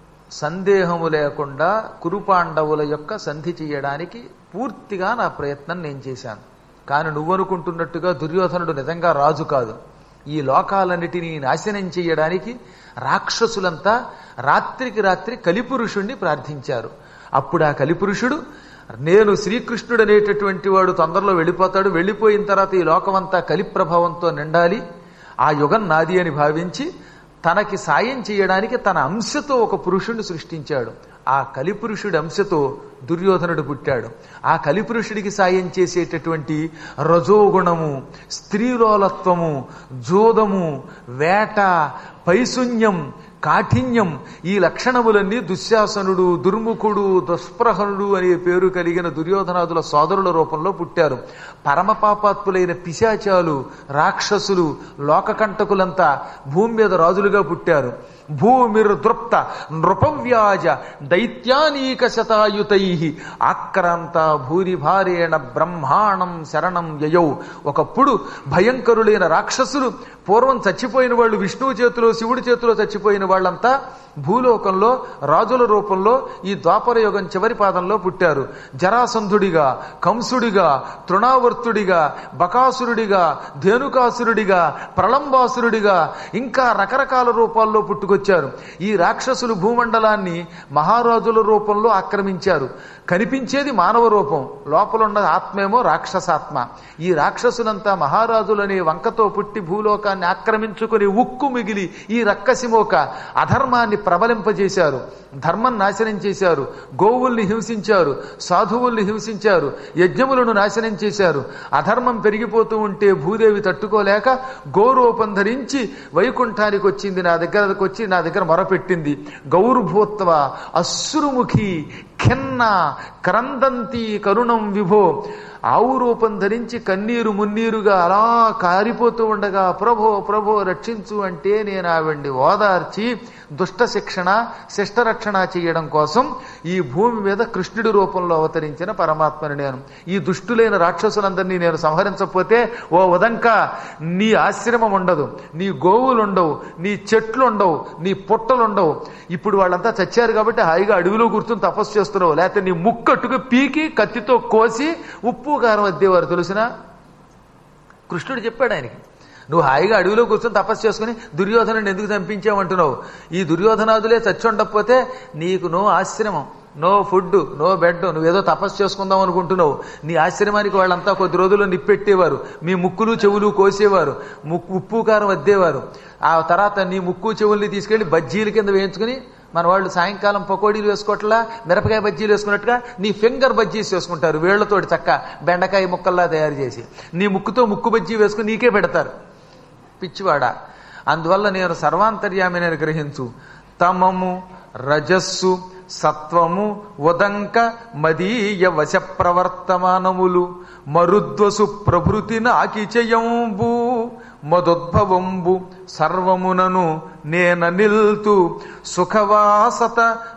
సందేహము లేకుండా కురుపాండవుల యొక్క సంధి చేయడానికి పూర్తిగా నా ప్రయత్నం నేను చేశాను. కానీ నువ్వనుకుంటున్నట్టుగా దుర్యోధనుడు నిజంగా రాజు కాదు. ఈ లోకాలన్నిటినీ నాశనం చేయడానికి రాక్షసులంతా రాత్రికి రాత్రి కలిపురుషుణ్ణి ప్రార్థించారు. అప్పుడు ఆ కలిపురుషుడు, నేను శ్రీకృష్ణుడు అనేటటువంటి వాడు తొందరలో వెళ్ళిపోతాడు, వెళ్ళిపోయిన తర్వాత ఈ లోకమంతా కలి ప్రభావంతో నిండాలి, ఆ యుగం నాది అని భావించి తనకి సాయం చేయడానికి తన అంశతో ఒక పురుషుణ్ణి సృష్టించాడు. ఆ కలిపురుషుడి అంశతో దుర్యోధనుడు పుట్టాడు. ఆ కలిపురుషుడికి సాయం చేసేటటువంటి రజోగుణము, స్త్రీలోలత్వము, జోదము, వేట, పైశూన్యం, కాఠిన్యం, ఈ లక్షణములన్నీ దుశ్శాసనుడు, దుర్ముఖుడు, దుష్ప్రహనుడు అనే పేరు కలిగిన దుర్యోధనాదుల సోదరుల రూపంలో పుట్టారు. పరమపాపాత్ములైన పిశాచాలు, రాక్షసులు, లోకకంటకులంతా భూమి మీద రాజులుగా పుట్టారు. భూమిర్దృప్త నృపవ్యాజ దైత్యానీక శతాయుతై ఆక్రాంత భూరిభారేణ బ్రహ్మాణం శరణం యయౌ. ఒకప్పుడు భయంకరులైన రాక్షసులు, పూర్వం చచ్చిపోయిన వాళ్ళు, విష్ణువు చేతిలో శివుడి చేతిలో చచ్చిపోయిన వాళ్ళంతా భూలోకంలో రాజుల రూపంలో ఈ ద్వాపర యుగం చివరి పాదంలో పుట్టారు. జరాసంధుడిగా, కంసుడిగా, తృణావర్తుడిగా, బకాసురుడిగా, ధేనుకాసురుడిగా, ప్రళంబాసురుడిగా, ఇంకా రకరకాల రూపాల్లో పుట్టుకొచ్చారు. ఈ రాక్షసులు భూమండలాన్ని మహారాజుల రూపంలో ఆక్రమించారు. కనిపించేది మానవ రూపం, లోపల ఉన్న ఆత్మేమో రాక్షసాత్మ. ఈ రాక్షసులంతా మహారాజులనే వంకతో పుట్టి భూలోకాన్ని ఆక్రమించుకుని ఉక్కు మిగిలి ఈ రక్కసిమోక అధర్మాన్ని ప్రబలింపజేశారు, ధర్మం నాశనం చేశారు, గోవుల్ని హింసించారు, సాధువుల్ని హింసించారు, యజ్ఞములను నాశనం చేశారు. అధర్మం పెరిగిపోతూ ఉంటే భూదేవి తట్టుకోలేక గోరూపం ధరించి వైకుంఠానికి వచ్చింది. నా దగ్గరకు వచ్చి నా దగ్గర మొరపెట్టింది, గౌర్భూత్వ అశ్రుముఖి ఖిన్న క్రందంతి కరుణం విభో. ఆవు రూపం ధరించి కన్నీరు మున్నీరుగా అలా కారిపోతూ ఉండగా ప్రభో ప్రభో రక్షించు అంటే నేను ఆవిడ్ని ఓదార్చి దుష్ట శిక్షణ శిష్టరక్షణ చేయడం కోసం ఈ భూమి మీద కృష్ణుడి రూపంలో అవతరించిన పరమాత్మని నేను. ఈ దుష్టులైన రాక్షసులందరినీ నేను సంహరించకపోతే ఓ ఉదంక నీ ఆశ్రమం ఉండదు, నీ గోవులు ఉండవు, నీ చెట్లు ఉండవు, నీ పుట్టలు ఉండవు. ఇప్పుడు వాళ్ళంతా చచ్చారు కాబట్టి హాయిగా అడవిలో కూర్చొని తపస్సు చేస్తున్నావు. లేకపోతే నీ ముక్కట్టుకు పీకి కత్తితో కోసి ఉప్పు కారం అద్దేవారు. తెలిసిన కృష్ణుడు చెప్పాడు ఆయనకి, నువ్వు హాయిగా అడవిలో కూర్చొని తపస్సు చేసుకుని దుర్యోధనుని ఎందుకు చంపించావంటున్నావు? ఈ దుర్యోధనాదులే చచ్చి ఉండకపోతే నీకు నో ఆశ్రమం, నో ఫుడ్, నో బెడ్, నువ్వేదో తపస్సు చేసుకుందాం అనుకుంటున్నావు. నీ ఆశ్రమానికి వాళ్ళంతా కొద్ది రోజుల్లో నిప్పెట్టేవారు, మీ ముక్కులు చెవులు కోసేవారు, ఉప్పు కారం అద్దేవారు. ఆ తర్వాత నీ ముక్కు చెవుల్ని తీసుకెళ్లి బజ్జీల కింద వేయించుకుని మన వాళ్ళు సాయంకాలం పకోడీలు వేసుకోవట్లా మిరపకాయ బజ్జీలు వేసుకున్నట్టుగా నీ ఫింగర్ బజ్జీస్ వేసుకుంటారు, వేళ్లతోటి చక్క బెండకాయ ముక్కల్లా తయారు చేసి నీ ముక్కుతో ముక్కు బజ్జీ వేసుకుని నీకే పెడతారు. పిచ్చివాడా, అందువల్ల నేను సర్వాంతర్యామిని గ్రహించు. తమము రజస్సు సత్వము ఉదంక మదీయ వశ ప్రవర్తమానములు మరుద్వసు ప్రభృతి నాకిచయంబు మదోద్భవంబు సర్వమునను నేన నిల్తు సుఖవాసత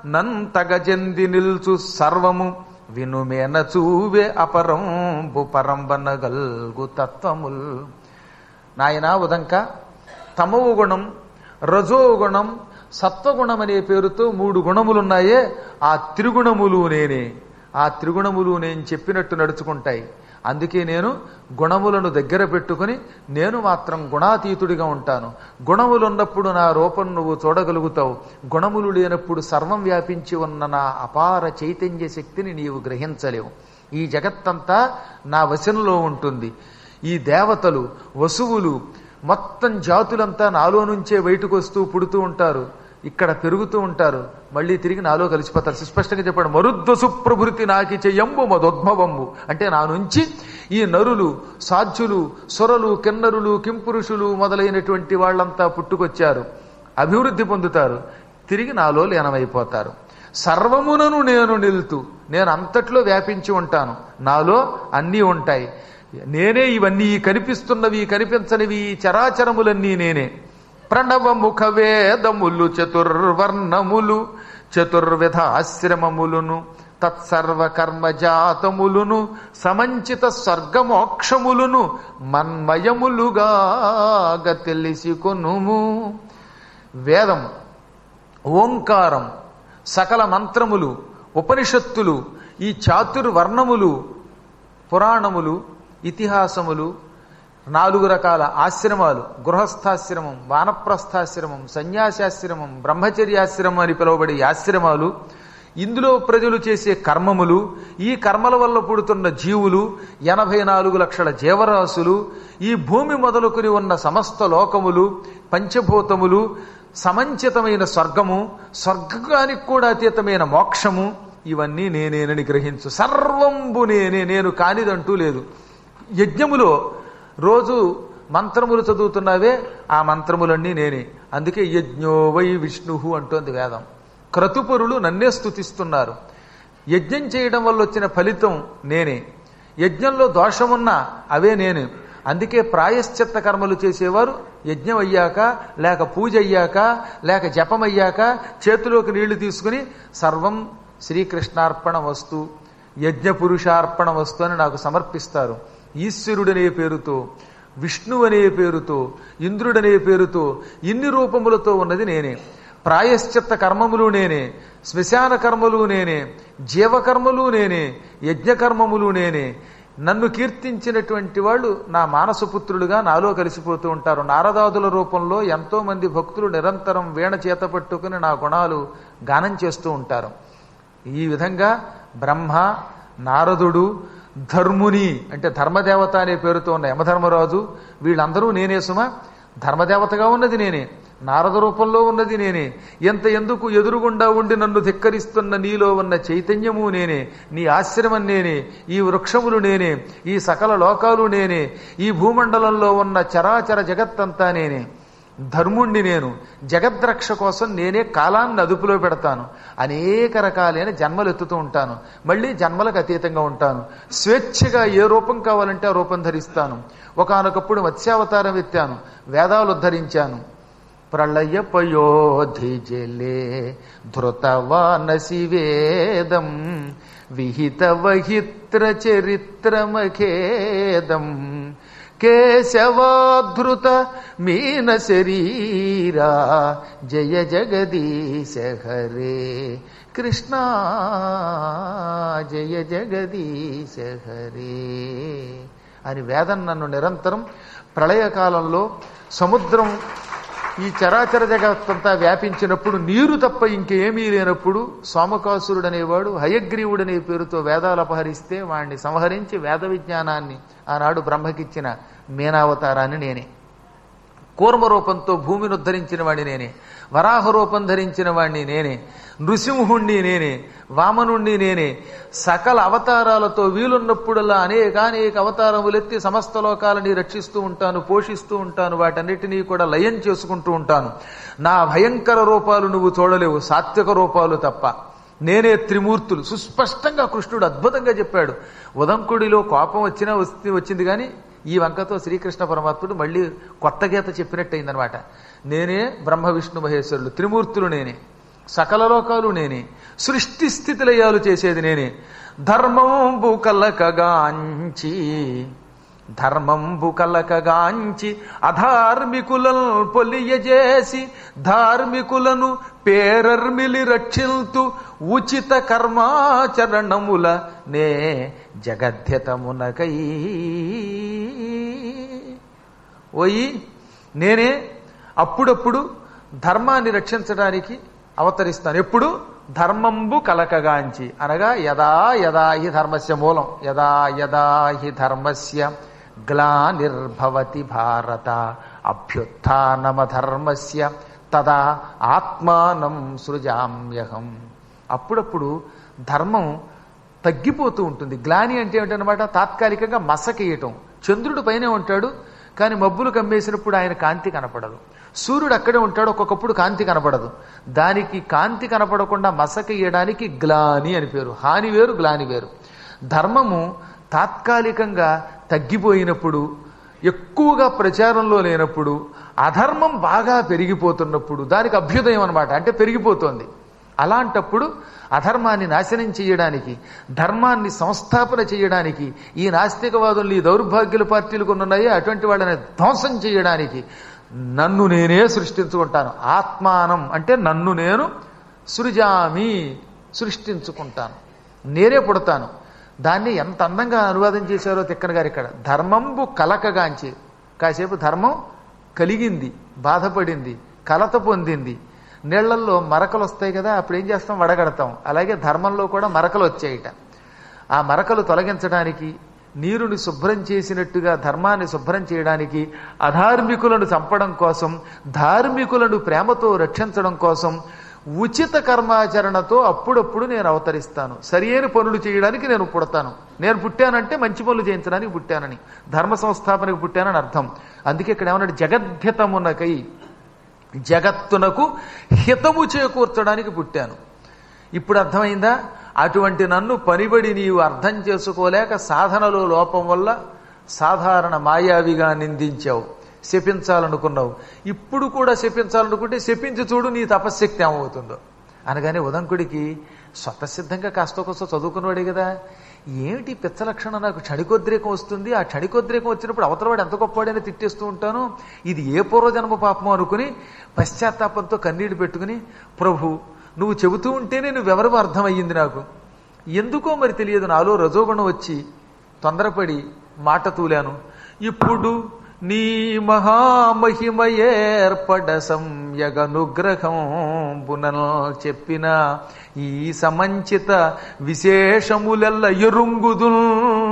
నంతగజంది నిల్చు సర్వము వినుమేన చూవే అపరంబు పరంబనగల్గు తత్వముల్. నాయనా ఉదంక, తమో గుణం రజోగుణం సత్వగుణం అనే పేరుతో 3 గుణములున్నాయే, ఆ త్రిగుణములు నేనే. ఆ త్రిగుణములు నేను చెప్పినట్టు నడుచుకుంటాయి. అందుకే నేను గుణములను దగ్గర పెట్టుకుని నేను మాత్రం గుణాతీతుడిగా ఉంటాను. గుణములున్నప్పుడు నా రూపం నువ్వు చూడగలుగుతావు, గుణములు లేనప్పుడు సర్వం వ్యాపించి ఉన్న నా అపార చైతన్య శక్తిని నీవు గ్రహించలేవు. ఈ జగత్తంతా నా వశంలో ఉంటుంది. ఈ దేవతలు వసువులు మొత్తం జాతులంతా నాలో నుంచే బయటకు వస్తూ పుడుతూ ఉంటారు, ఇక్కడ పెరుగుతూ ఉంటారు, మళ్ళీ తిరిగి నాలో కలిసిపోతారు. సుస్పష్టంగా చెప్పాడు, మరుద్వసు ప్రభృతి నాకి చెయ్యంబు మదోద్భవంబు. అంటే నా నుంచి ఈ నరులు సాధ్యులు సురలు కిన్నరులు కింపురుషులు మొదలైనటువంటి వాళ్ళంతా పుట్టుకొచ్చారు, అభివృద్ధి పొందుతారు, తిరిగి నాలో లీనమైపోతారు. సర్వమునను నేను నిల్తు, నేను అంతట్లో వ్యాపించి ఉంటాను, నాలో అన్నీ ఉంటాయి. నేనే ఇవన్నీ కనిపిస్తున్నవి కనిపించనివి చరాచరములన్నీ నేనే. ప్రణవ ముఖ వేదములు చతుర్వర్ణములు చతుర్విధ ఆశ్రమములును తత్సర్వ కర్మజాతములును సమంచిత స్వర్గమోక్షములును మన్మయములుగా తెలిసి కొనుము. వేదం, ఓంకారం, సకల మంత్రములు, ఉపనిషత్తులు, ఈ చాతుర్వర్ణములు, పురాణములు, ఇతిహాసములు, 4 రకాల ఆశ్రమాలు, గృహస్థాశ్రమం, వానప్రస్థాశ్రమం, సన్యాసాశ్రమం, బ్రహ్మచర్యాశ్రమం అని పిలువబడే ఆశ్రమాలు, ఇందులో ప్రజలు చేసే కర్మములు, ఈ కర్మల వల్ల పుడుతున్న జీవులు, 84 లక్షల జీవరాశులు, ఈ భూమి మొదలుకుని ఉన్న సమస్త లోకములు, పంచభూతములు, సమంచితమైన స్వర్గము, స్వర్గానికి కూడా అతీతమైన మోక్షము, ఇవన్నీ నేనేనని గ్రహించు. సర్వంబు నేనే, నేను కానిదంటూ లేదు. యజ్ఞములో రోజు మంత్రములు చదువుతున్నావే, ఆ మంత్రములన్నీ నేనే. అందుకే యజ్ఞో వై విష్ణు అంటోంది వేదం. క్రతుపరులు నన్నే స్తుతిస్తున్నారు. యజ్ఞం చేయడం వల్ల వచ్చిన ఫలితం నేనే. యజ్ఞంలో దోషమున్నా అవే నేను. అందుకే ప్రాయశ్చిత్త కర్మలు చేసేవారు యజ్ఞం అయ్యాక లేక పూజ అయ్యాక లేక జపం అయ్యాక చేతిలోకి నీళ్లు తీసుకుని సర్వం శ్రీకృష్ణార్పణ వస్తు, యజ్ఞ పురుషార్పణ వస్తు అని నాకు సమర్పిస్తారు. ఈశ్వరుడనే పేరుతో, విష్ణు అనే పేరుతో, ఇంద్రుడనే పేరుతో, ఇన్ని రూపములతో ఉన్నది నేనే. ప్రాయశ్చిత్త కర్మములు నేనే, శ్మశాన కర్మలు నేనే, జీవకర్మలు నేనే, యజ్ఞకర్మములు నేనే. నన్ను కీర్తించినటువంటి వాళ్ళు నా మానసపుత్రులుగా నాలో కలిసిపోతూ ఉంటారు. నారదాదుల రూపంలో ఎంతో మంది భక్తులు నిరంతరం వీణ చేత పట్టుకుని నా గుణాలు గానం చేస్తూ ఉంటారు. ఈ విధంగా బ్రహ్మ, నారదుడు, ధర్ముని అంటే ధర్మదేవత అనే పేరుతో ఉన్న యమధర్మరాజు, వీళ్ళందరూ నేనే సుమ. ధర్మదేవతగా ఉన్నది నేనే, నారద రూపంలో ఉన్నది నేనే. ఎంత ఎందుకు ఎదురుగుండా ఉండి నన్ను ధిక్కరిస్తున్న నీలో ఉన్న చైతన్యము నేనే, నీ ఆశ్రమం నేనే, ఈ వృక్షములు నేనే, ఈ సకల లోకాలు నేనే, ఈ భూమండలంలో ఉన్న చరాచర జగత్తంతా నేనే. ధర్ముణ్ణి నేను, జగద్రక్ష కోసం నేనే కాలాన్ని అదుపులో పెడతాను, అనేక రకాలైన జన్మలు ఎత్తుతూ ఉంటాను, మళ్ళీ జన్మలకు అతీతంగా ఉంటాను, స్వేచ్ఛగా ఏ రూపం కావాలంటే ఆ రూపం ధరిస్తాను. ఒకానొకప్పుడు మత్స్యావతారం ఎత్తాను, వేదాలు ఉద్ధరించాను. ప్రళయ పయోధి జలే ధృతవానసి వేదం విహిత వహిత్ర చరిత్రమఖేదం కేశవాధృత మీన శరీరా జయ జగదీశ హరే కృష్ణ జయ జగదీశ హరే అని వేదం నన్ను నిరంతరం ప్రళయకాలంలో సముద్రం ఈ చరాచర జగత్తంతా వ్యాపించినప్పుడు నీరు తప్ప ఇంకేమీ లేనప్పుడు సోమకాసురుడు అనేవాడు హయగ్రీవుడనే పేరుతో వేదాలు అపహరిస్తే వాణ్ణి సంహరించి వేద విజ్ఞానాన్ని ఆనాడు బ్రహ్మకిచ్చిన మీనావతారాన్ని నేనే. కూర్మ రూపంతో భూమిని ఉద్ధరించిన వాడిని నేనే, వరాహ రూపం ధరించిన వాడిని నేనే, నృసింహుణ్ణి నేనే, వామనుణ్ణి నేనే. సకల అవతారాలతో వీలున్నప్పుడల్లా అనేక అవతారములెత్తి సమస్త లోకాలని రక్షిస్తూ ఉంటాను, పోషిస్తూ ఉంటాను, వాటన్నిటినీ కూడా లయం చేసుకుంటూ ఉంటాను. నా భయంకర రూపాలు నువ్వు చూడలేవు, సాత్విక రూపాలు తప్ప. నేనే త్రిమూర్తులు. సుస్పష్టంగా కృష్ణుడు అద్భుతంగా చెప్పాడు. ఉదంకుడిలో కోపం వచ్చింది కానీ ఈ వంకతో శ్రీకృష్ణ పరమాత్ముడు మళ్ళీ కొత్త గీత చెప్పినట్టయిందనమాట. నేనే బ్రహ్మ విష్ణు మహేశ్వరులు, త్రిమూర్తులు నేనే, సకల లోకాలు నేనే, సృష్టి స్థితి లయాలు చేసేది నేనే. ధర్మంబు కలకగాంచి అధార్మికులను పొలియజేసి ధార్మికులను పేరర్మిలి రక్షిల్తు ఉచిత కర్మాచరణముల నే జగద్యతమునకై. ఓయి నేనే అప్పుడప్పుడు ధర్మాన్ని రక్షించడానికి అవతరిస్తాను. ఎప్పుడు? ధర్మంబు కలకగాంచి అనగా యదా యదా హి ధర్మస్య మూలం, యదా యదా హి ధర్మస్య గ్లానిర్భవతి భారత అభ్యుత్థానమధర్మస్య తదా ఆత్మానం సృజామ్యహం. అప్పుడప్పుడు ధర్మం తగ్గిపోతూ ఉంటుంది. గ్లాని అంటే ఏమిటనమాట? తాత్కాలికంగా మసకేయటం. చంద్రుడు పైనే ఉంటాడు కానీ మబ్బులు కమ్మేసినప్పుడు ఆయన కాంతి కనపడదు. సూర్యుడు అక్కడే ఉంటాడు, ఒక్కొక్కప్పుడు కాంతి కనపడదు. దానికి కాంతి కనపడకుండా మసకేయడానికి గ్లాని అని పేరు. హాని వేరు, గ్లాని వేరు. ధర్మము తాత్కాలికంగా తగ్గిపోయినప్పుడు, ఎక్కువగా ప్రచారంలో లేనప్పుడు, అధర్మం బాగా పెరిగిపోతున్నప్పుడు దానికి అభ్యుదయం అనమాట, అంటే పెరిగిపోతోంది. అలాంటప్పుడు అధర్మాన్ని నాశనం చేయడానికి, ధర్మాన్ని సంస్థాపన చేయడానికి, ఈ నాస్తికవాదులు, ఈ దౌర్భాగ్యుల పార్టీలు కొన్ని ఉన్నాయి, అటువంటి వాళ్ళని ధ్వంసం చేయడానికి నన్ను నేనే సృష్టించుకుంటాను. ఆత్మానం అంటే నన్ను నేను సృజామి, సృష్టించుకుంటాను, నేనే పుడతాను. దాన్ని ఎంత అందంగా అనువాదం చేశారో తిక్కన గారు ఇక్కడ. ధర్మంబు కలకగాంచి, కాసేపు ధర్మం కలిగింది, బాధపడింది, కలత పొందింది. నీళ్లల్లో మరకలు వస్తాయి కదా, అప్పుడు ఏం చేస్తాం? వడగడతాం. అలాగే ధర్మంలో కూడా మరకలు వచ్చాయిట. ఆ మరకలు తొలగించడానికి, నీరుని శుభ్రం చేసినట్టుగా ధర్మాన్ని శుభ్రం చేయడానికి, అధార్మికులను చంపడం కోసం, ధార్మికులను ప్రేమతో రక్షించడం కోసం ఉచిత కర్మాచరణతో అప్పుడప్పుడు నేను అవతరిస్తాను. సరియైన పనులు చేయడానికి నేను పుడతాను. నేను పుట్టానంటే మంచి పనులు చేయించడానికి పుట్టానని, ధర్మ సంస్థాపనకు పుట్టానని అర్థం. అందుకే ఇక్కడ ఏమన్నాడు? జగద్హితమునకై, జగత్తునకు హితము చేకూర్చడానికి పుట్టాను. ఇప్పుడు అర్థమైందా? అటువంటి నన్ను పనిబడి నీవు అర్థం చేసుకోలేక సాధనలో లోపం వల్ల సాధారణ మాయావిగా నిందించావు, శపించాలనుకున్నావు. ఇప్పుడు కూడా శపించాలనుకుంటే శపించి చూడు నీ తపశ్శక్తి ఏమవుతుందో అనగానే ఉదంకుడికి స్వతసిద్ధంగా కాస్త కోస్త చదువుకున్నవాడే కదా, ఏమిటి పిచ్చ లక్షణం, నాకు క్షణికోద్రేకం వస్తుంది, ఆ క్షణికోద్రేకం వచ్చినప్పుడు అవతలవాడు ఎంత గొప్పవాడైనా తిట్టేస్తూ ఉంటాను, ఇది ఏ పూర్వజన్మ పాపమో అనుకుని పశ్చాత్తాపంతో కన్నీళ్లు పెట్టుకుని, ప్రభు నువ్వు చెబుతూ ఉంటేనే నువ్వెవరో అర్థమయ్యింది నాకు, ఎందుకో మరి తెలియదు, నాలో రజోగుణం వచ్చి తొందరపడి మాట తూలాను. ఇప్పుడు నీ మహామహిమ ఏర్పడ సంయగనుగ్రహం బునల్ చెప్పిన ఈ సమంచిత విశేషములెల్ల ఎరుంగుదుల్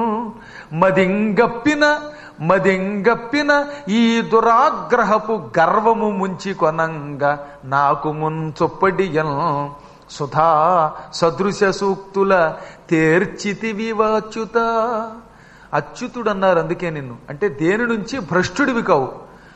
మదింగప్పిన ఈ దురాగ్రహపు గర్వము ముంచి కొనంగా నాకు ముంచొప్పడియన్ సుధా సదృశ సూక్తుల తేర్చితివి అచ్యుత. అచ్యుతుడు అన్నారు అందుకే నిన్ను, అంటే దేని నుంచి భ్రష్టుడివి కావు,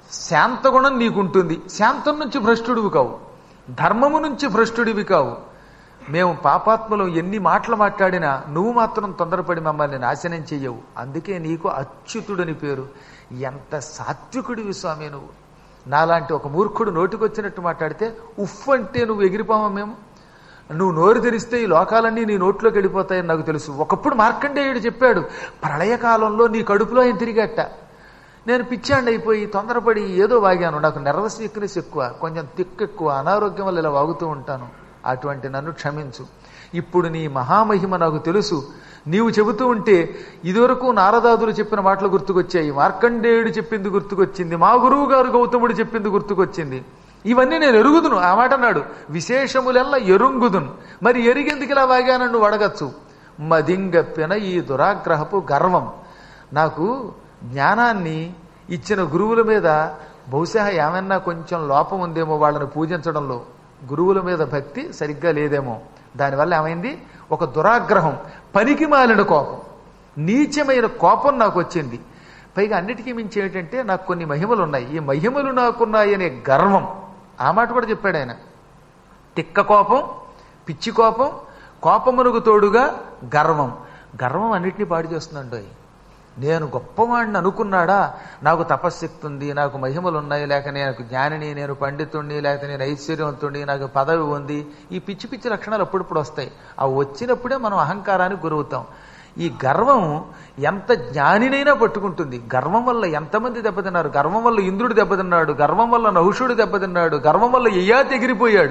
శాంతగుణం నీకుంటుంది, శాంతం నుంచి భ్రష్టుడివి కావు, ధర్మము నుంచి భ్రష్టుడివి కావు. మేము పాపాత్మలు ఎన్ని మాటలు మాట్లాడినా నువ్వు మాత్రం తొందరపడి మమ్మల్ని నాశనం చెయ్యవు. అందుకే నీకు అచ్యుతుడని పేరు. ఎంత సాత్వికుడివి స్వామి నువ్వు. నాలాంటి ఒక మూర్ఖుడు నోటికొచ్చినట్టు మాట్లాడితే ఉఫ్ అంటే నువ్వు ఎగిరిపోవా మేము. నువ్వు నోరు తెరిస్తే ఈ లోకాలన్నీ నీ నోట్లోకి వెళ్ళిపోతాయని నాకు తెలుసు. ఒకప్పుడు మార్కండేయుడు చెప్పాడు, ప్రళయకాలంలో నీ కడుపులో ఆయన తిరిగట్ట. నేను పిచ్చాండి అయిపోయి తొందరపడి ఏదో వాగాను. నాకు నర్వస్ వీక్నెస్ ఎక్కువ, కొంచెం తిక్కు ఎక్కువ, అనారోగ్యం వల్ల ఇలా వాగుతూ ఉంటాను. అటువంటి నన్ను క్షమించు. ఇప్పుడు నీ మహామహిమ నాకు తెలుసు. నీవు చెబుతూ ఉంటే ఇదివరకు నారదాదులు చెప్పిన మాటలు గుర్తుకొచ్చాయి, మార్కండేయుడు చెప్పింది గుర్తుకొచ్చింది, మా గురువు గారు గౌతముడు చెప్పింది గుర్తుకొచ్చింది. ఇవన్నీ నేను ఎరుగుదును. ఆ మాట అన్నాడు, విశేషములెల్లా ఎరుంగుదును. మరి ఎరిగెందుకు ఇలా వాగానని నువ్వు అడగచ్చు. మదింగప్పిన ఈ దురాగ్రహపు గర్వం. నాకు జ్ఞానాన్ని ఇచ్చిన గురువుల మీద బహుశా ఏమన్నా కొంచెం లోపం ఉందేమో, వాళ్ళని పూజించడంలో గురువుల మీద భక్తి సరిగ్గా లేదేమో. దానివల్ల ఏమైంది, ఒక దురాగ్రహం, పనికి మాలిన కోపం, నీచమైన కోపం నాకు వచ్చింది. పైగా అన్నిటికీ మించి ఏంటంటే నాకు కొన్ని మహిమలు ఉన్నాయి, ఈ మహిమలు నాకున్నాయి అనే గర్వం. ఆ మాట కూడా చెప్పాడు ఆయన. తిక్క కోపం, పిచ్చి కోపం, కోపమునకు తోడుగా గర్వం. గర్వం అన్నిటినీ పాడు చేస్తుందండి. నేను గొప్పవాడిని అనుకున్నాడా, నాకు తపశ్శక్తి ఉంది, నాకు మహిమలు ఉన్నాయి, లేక నేను జ్ఞానిని, నేను పండితుణ్ణి, లేకపోతే నేను ఐశ్వర్యవంతుణ్ణి, నాకు పదవి ఉంది. ఈ పిచ్చి పిచ్చి లక్షణాలు అప్పుడప్పుడు వస్తాయి. అవి వచ్చినప్పుడే మనం అహంకారానికి గురవుతాం. ఈ గర్వం ఎంత జ్ఞానినైనా పట్టుకుంటుంది. గర్వం వల్ల ఎంతమంది దెబ్బతిన్నారు. గర్వం వల్ల ఇంద్రుడు దెబ్బతిన్నాడు, గర్వం వల్ల నహుషుడు దెబ్బతిన్నాడు, గర్వం వల్ల యయాతి ఎగిరిపోయాడు.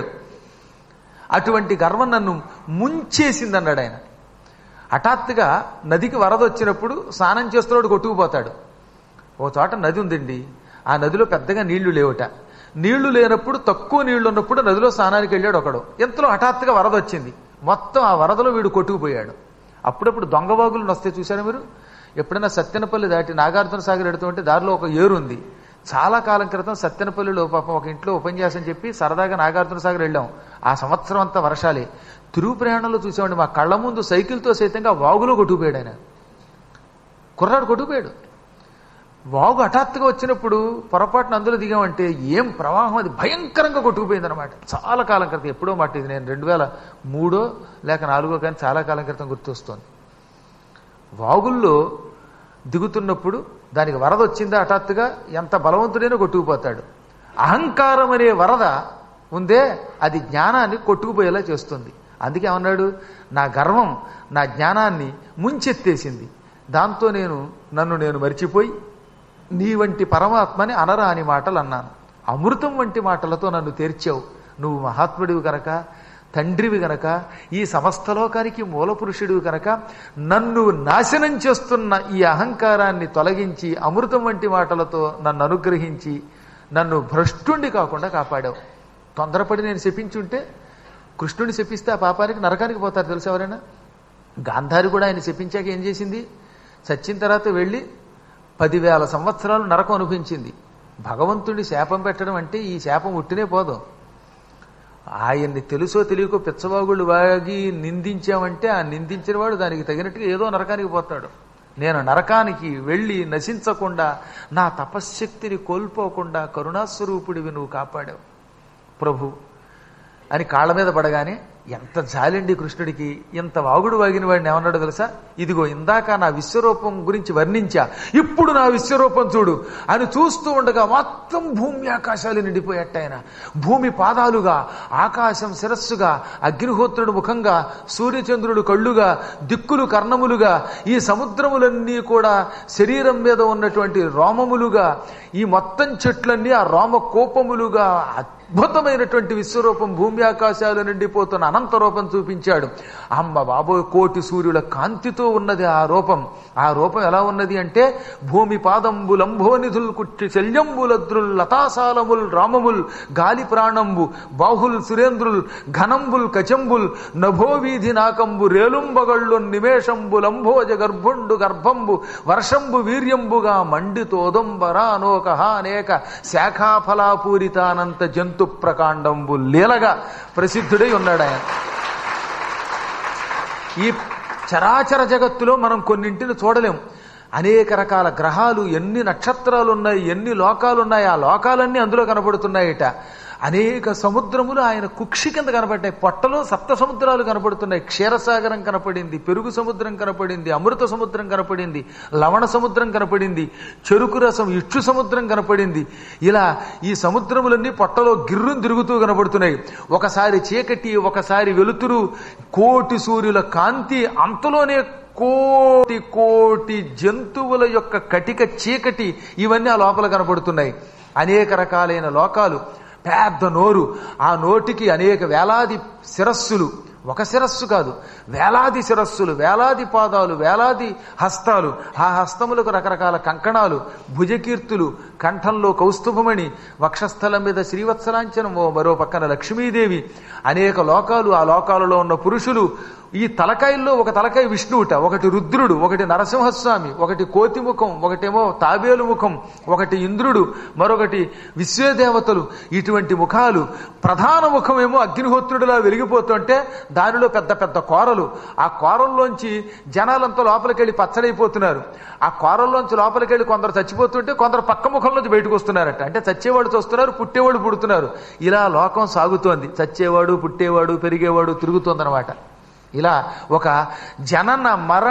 అటువంటి గర్వం నన్ను ముంచేసింది అన్నాడు ఆయన. హఠాత్తుగా నదికి వరద వచ్చినప్పుడు స్నానం చేస్తున్నాడు, కొట్టుకుపోతాడు. ఓ చోట నది ఉందండి, ఆ నదిలో పెద్దగా నీళ్లు లేవుట. నీళ్లు లేనప్పుడు, తక్కువ నీళ్లు ఉన్నప్పుడు నదిలో స్నానానికి వెళ్ళాడు ఒకడు. ఎంతలో హఠాత్తుగా వరద వచ్చింది, మొత్తం ఆ వరదలో వీడు కొట్టుకుపోయాడు. అప్పుడప్పుడు దొంగవాగులు వస్తే చూశారు మీరు ఎప్పుడైనా? సత్తెనపల్లి దాటి నాగార్జున సాగర్ ఎడుతూ ఉంటే దారిలో ఒక ఏరు ఉంది. చాలా కాలం క్రితం సత్తెనపల్లిలో పాపం ఒక ఇంట్లో ఉపన్యాసం చెప్పి సరదాగా నాగార్జున సాగర్ వెళ్ళాం. ఆ సంవత్సరం అంతా వర్షాలే. తిరుగు ప్రయాణంలో చూసామండి, మా కళ్ళ ముందు సైకిల్తో సైతంగా వాగులో కొట్టుకుపోయాడు ఆయన. కుర్రాడు కొట్టుకుపోయాడు. వాగు హఠాత్తుగా వచ్చినప్పుడు పొరపాటున అందులో దిగామంటే ఏం ప్రవాహం, అది భయంకరంగా కొట్టుకుపోయింది అనమాట. చాలా కాలం క్రితం, ఎప్పుడో మాట ఇది, నేను 2003 లేక 2004 కానీ చాలా కాలం క్రితం గుర్తొస్తోంది. వాగుల్లో దిగుతున్నప్పుడు దానికి వరద వచ్చిందా హఠాత్తుగా, ఎంత బలవంతుడైనా కొట్టుకుపోతాడు. అహంకారం అనే వరద ఉందే, అది జ్ఞానాన్ని కొట్టుకుపోయేలా చేస్తుంది. అందుకే ఏమన్నాడు, నా గర్వం నా జ్ఞానాన్ని ముంచెత్తేసింది. దాంతో నన్ను నేను మరిచిపోయి నీ వంటి పరమాత్మని అనరాని మాటలు అన్నాను. అమృతం వంటి మాటలతో నన్ను తీర్చావు. నువ్వు మహాత్ముడివి గనక, తండ్రివి గనక, ఈ సమస్త లోకానికి మూల పురుషుడివి కనుక నన్ను నాశనం చేస్తున్న ఈ అహంకారాన్ని తొలగించి అమృతం వంటి మాటలతో నన్ను అనుగ్రహించి నన్ను భ్రష్టుణ్ణి కాకుండా కాపాడావు. తొందరపడి నేను శపించుంటే, కృష్ణుడిని శపిస్తే ఆ పాపానికి నరకానికి పోతారు తెలుసు ఎవరైనా. గాంధారి కూడా ఆయన శపించాక ఏం చేసింది, చచ్చిన తర్వాత వెళ్ళి 10,000 సంవత్సరాలు నరకం అనుభవించింది. భగవంతుడిని శాపం పెట్టడం అంటే ఈ శాపం ఉట్టినే పోదు. ఆయన్ని తెలుసో తెలియకో పిచ్చవాగుళ్ళు వాగి నిందించామంటే ఆ నిందించిన వాడు దానికి తగినట్టుగా ఏదో నరకానికి పోతాడు. నేను నరకానికి వెళ్ళి నశించకుండా, నా తపశ్శక్తిని కోల్పోకుండా కరుణాస్వరూపుడివి నువ్వు కాపాడావు ప్రభు అని కాళ్ళ మీద పడగానే ఎంత జాలండి కృష్ణుడికి. ఇంత వాగుడు వాగిన వాడిని ఏమన్నాడు తెలుసా, ఇదిగో ఇందాక నా విశ్వరూపం గురించి వర్ణించా, ఇప్పుడు నా విశ్వరూపం చూడు అని చూస్తూ ఉండగా మొత్తం భూమి ఆకాశాలు నిండిపోయేట. ఆయన భూమి పాదాలుగా, ఆకాశం శిరస్సుగా, అగ్నిహోత్రుడు ముఖంగా, సూర్యచంద్రుడు కళ్ళుగా, దిక్కులు కర్ణములుగా, ఈ సముద్రములన్నీ కూడా శరీరం మీద ఉన్నటువంటి రోమములుగా, ఈ మొత్తం చెట్లన్నీ ఆ రోమ కోపములుగా, అద్భుతమైనటువంటి విశ్వరూపం, భూమి ఆకాశాలు నిండిపోతున్న అనంత రూపం చూపించాడు. అమ్మ బాబోయ్, కోటి సూర్యుల కాంతితో ఉన్నది ఆ రూపం. ఆ రూపం ఎలా ఉన్నది అంటే, భూమి పాదంబుల్ అంభోనిధుల్ కుట్టి శల్యంబులద్రుల్ లతాసాలముల్ రామముల్ గాలి ప్రాణంబు బాహుల్ సురేంద్రుల్ ఘనంబుల్ కచంబుల్ నభోవీధి నాకంబు రేలుంబగళ్ళు నిమేషంబుల్ అంభోజ గర్భుండు గర్భంబు వర్షంబు వీర్యంబుగా మండితోదంబరా నోకహ అనేక శాఖాఫలాపూరితానంత జంతు ప్రకాండంబు లీలగా ప్రసిద్ధుడై ఉన్నాడు ఆయన. ఈ చరాచర జగత్తులో మనం కొన్నింటిని చూడలేం. అనేక రకాల గ్రహాలు, ఎన్ని నక్షత్రాలు ఉన్నాయి, ఎన్ని లోకాలు ఉన్నాయి, ఆ లోకాలన్నీ అందులో కనపడుతున్నాయిట. అనేక సముద్రములు ఆయన కుక్షి కింద కనపడ్డాయి. పొట్టలో సప్త సముద్రాలు కనపడుతున్నాయి. క్షీరసాగరం కనపడింది, పెరుగు సముద్రం కనపడింది, అమృత సముద్రం కనపడింది, లవణ సముద్రం కనపడింది, చెరుకు రసం ఇచ్చు సముద్రం కనపడింది. ఇలా ఈ సముద్రములన్నీ పొట్టలో గిర్రును తిరుగుతూ కనపడుతున్నాయి. ఒకసారి చీకటి, ఒకసారి వెలుతురు, కోటి సూర్యుల కాంతి, అంతలోనే కోటి కోటి జంతువుల యొక్క కటిక చీకటి, ఇవన్నీ ఆ లోపల కనపడుతున్నాయి. అనేక రకాలైన లోకాలు, పెద్ద నోరు, ఆ నోటికి అనేక వేలాది శిరస్సులు, ఒక శిరస్సు కాదు, వేలాది శిరస్సులు, వేలాది పాదాలు, వేలాది హస్తాలు, ఆ హస్తములకు రకరకాల కంకణాలు, భుజకీర్తులు, కంఠంలో కౌస్తుభమణి, వక్షస్థలం మీద శ్రీవత్సలాంఛనం, మరో పక్కన లక్ష్మీదేవి, అనేక లోకాలు, ఆ లోకాలలో ఉన్న పురుషులు. ఈ తలకాయల్లో ఒక తలకాయ విష్ణువుట, ఒకటి రుద్రుడు, ఒకటి నరసింహస్వామి, ఒకటి కోతి ముఖం, ఒకటేమో తాబేలు ముఖం, ఒకటి ఇంద్రుడు, మరొకటి విశ్వదేవతలు. ఇటువంటి ముఖాలు. ప్రధాన ముఖమేమో అగ్నిహోత్రుడిలా వెలిగిపోతుంటే దానిలో పెద్ద పెద్ద కోరలు. ఆ కోరల్లోంచి జనాలంతా లోపలికెళ్ళి పచ్చడైపోతున్నారు. ఆ కోరల్లోంచి లోపలికెళ్ళి కొందరు చచ్చిపోతుంటే కొందరు పక్క ముఖంలోంచి బయటకు వస్తున్నారట. అంటే చచ్చేవాడు చూస్తున్నారు, పుట్టేవాడు పుడుతున్నారు. ఇలా లోకం సాగుతోంది. చచ్చేవాడు, పుట్టేవాడు, పెరిగేవాడు తిరుగుతోందనమాట. ఇలా ఒక జనన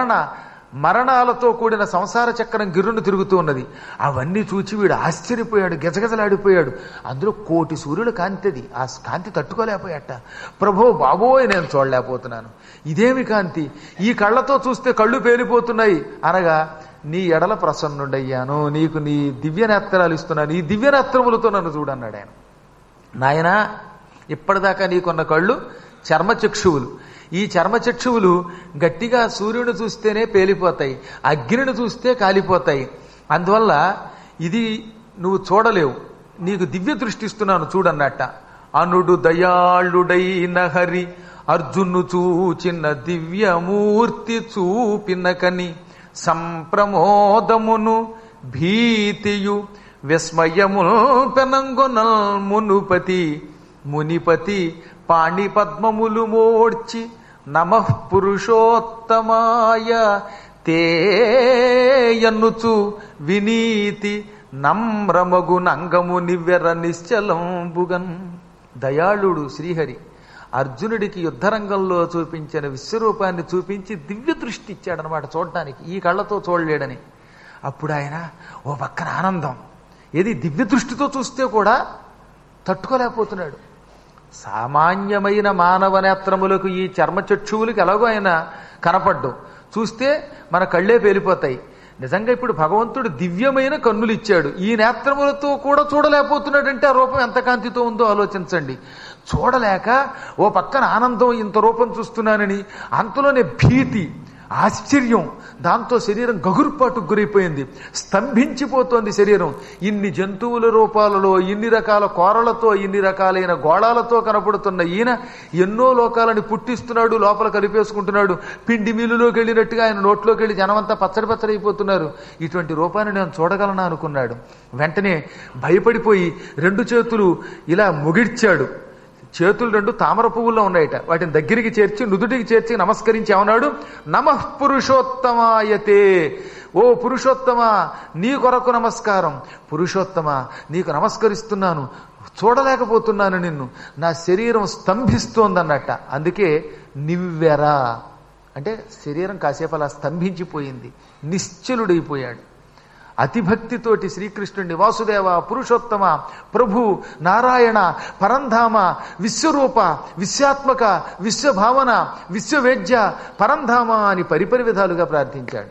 మరణాలతో కూడిన సంసార చక్రం గిర్రును తిరుగుతూ ఉన్నది. అవన్నీ చూచి వీడు ఆశ్చర్యపోయాడు, గజగజలాడిపోయాడు. అందులో కోటి సూర్యుడు కాంతిది. ఆ కాంతి తట్టుకోలేకపోయాట. ప్రభో బాబోయ్, నేను చూడలేకపోతున్నాను, ఇదేమి కాంతి, ఈ కళ్ళతో చూస్తే కళ్ళు పేలిపోతున్నాయి అనగా, నీ ఎడల ప్రసన్నుడయ్యాను, నీకు నీ దివ్యనేత్రాలు ఇస్తున్నాను, ఈ దివ్యనేత్రములతో నన్ను చూడన్నాడు ఆయన. నాయనా, ఇప్పటిదాకా నీకున్న కళ్ళు చర్మచక్షువులు. ఈ చర్మచక్షువులు గట్టిగా సూర్యుని చూస్తేనే పేలిపోతాయి, అగ్నిని చూస్తే కాలిపోతాయి. అందువల్ల ఇది నువ్వు చూడలేవు, నీకు దివ్య దృష్టి ఇస్తున్నాను చూడన్నట్ట. అనుడు దయాళుడైన హరి అర్జును చూచిన దివ్యమూర్తి చూపినకని సంప్రమోదమును భీతియు విస్మయమును పెనంగొనల్ మునిపతి పాణి పద్మములు మోడ్చి నమః పురుషోత్తమాయ తేయన్నుచు వినీతి నమ్రమగు నంగము నివ్వెర నిశ్చలంబుగన్. దయాళుడు శ్రీహరి అర్జునుడికి యుద్ధరంగంలో చూపించిన విశ్వరూపాన్ని చూపించి దివ్య దృష్టి ఇచ్చాడనమాట చూడటానికి. ఈ కళ్ళతో చూడలేడని. అప్పుడు ఆయన ఓ పక్కన ఆనందం. ఏది దివ్య దృష్టితో చూస్తే కూడా తట్టుకోలేకపోతున్నాడు. సామాన్యమైన మానవ నేత్రములకు, ఈ చర్మచక్షువులకి ఎలాగో ఆయన కనపడ్డు. చూస్తే మన కళ్ళే పేలిపోతాయి. నిజంగా ఇప్పుడు భగవంతుడు దివ్యమైన కన్నులు ఇచ్చాడు, ఈ నేత్రములతో కూడా చూడలేకపోతున్నాడంటే ఆ రూపం ఎంత కాంతితో ఉందో ఆలోచించండి. చూడలేక ఓ పక్కన ఆనందం, ఇంత రూపం చూస్తున్నానని, అంతలోనే భీతి, ఆశ్చర్యం, దాంతో శరీరం గగుర్పాటుకు గురైపోయింది, స్తంభించిపోతోంది శరీరం. ఇన్ని జంతువుల రూపాలలో, ఇన్ని రకాల కోరలతో, ఇన్ని రకాలైన గోళాలతో కనపడుతున్న ఈయన ఎన్నో లోకాలని పుట్టిస్తున్నాడు, లోపల కలిపేసుకుంటున్నాడు. పిండి మిల్లులోకి వెళ్ళినట్టుగా ఆయన నోట్లోకి వెళ్ళి జనమంతా పచ్చడి అయిపోతున్నారు. ఇటువంటి రూపాన్ని నేను చూడగలనా అనుకున్నాడు. వెంటనే భయపడిపోయి రెండు చేతులు ఇలా ముగిడ్చాడు. చేతులు రెండు తామర పువ్వుల్లో ఉన్నాయట. వాటిని దగ్గరికి చేర్చి, నుదుటికి చేర్చి నమస్కరించి ఏమన్నాడు, నమః పురుషోత్తమాయతే. ఓ పురుషోత్తమ, నీ కొరకు నమస్కారం. పురుషోత్తమ, నీకు నమస్కరిస్తున్నాను, చూడలేకపోతున్నాను నిన్ను, నా శరీరం స్తంభిస్తోందన్నట్ట. అందుకే నివ్వెరా అంటే శరీరం కాసేపు అలా స్తంభించిపోయింది, నిశ్చలుడైపోయాడు. అతిభక్తితోటి శ్రీకృష్ణుడిని వాసుదేవ, పురుషోత్తమ, ప్రభు, నారాయణ, పరంధామ, విశ్వరూప, విశ్వాత్మక, విశ్వభావన, విశ్వవేద్య, పరంధామ అని పరిపరి విధాలుగా ప్రార్థించాడు.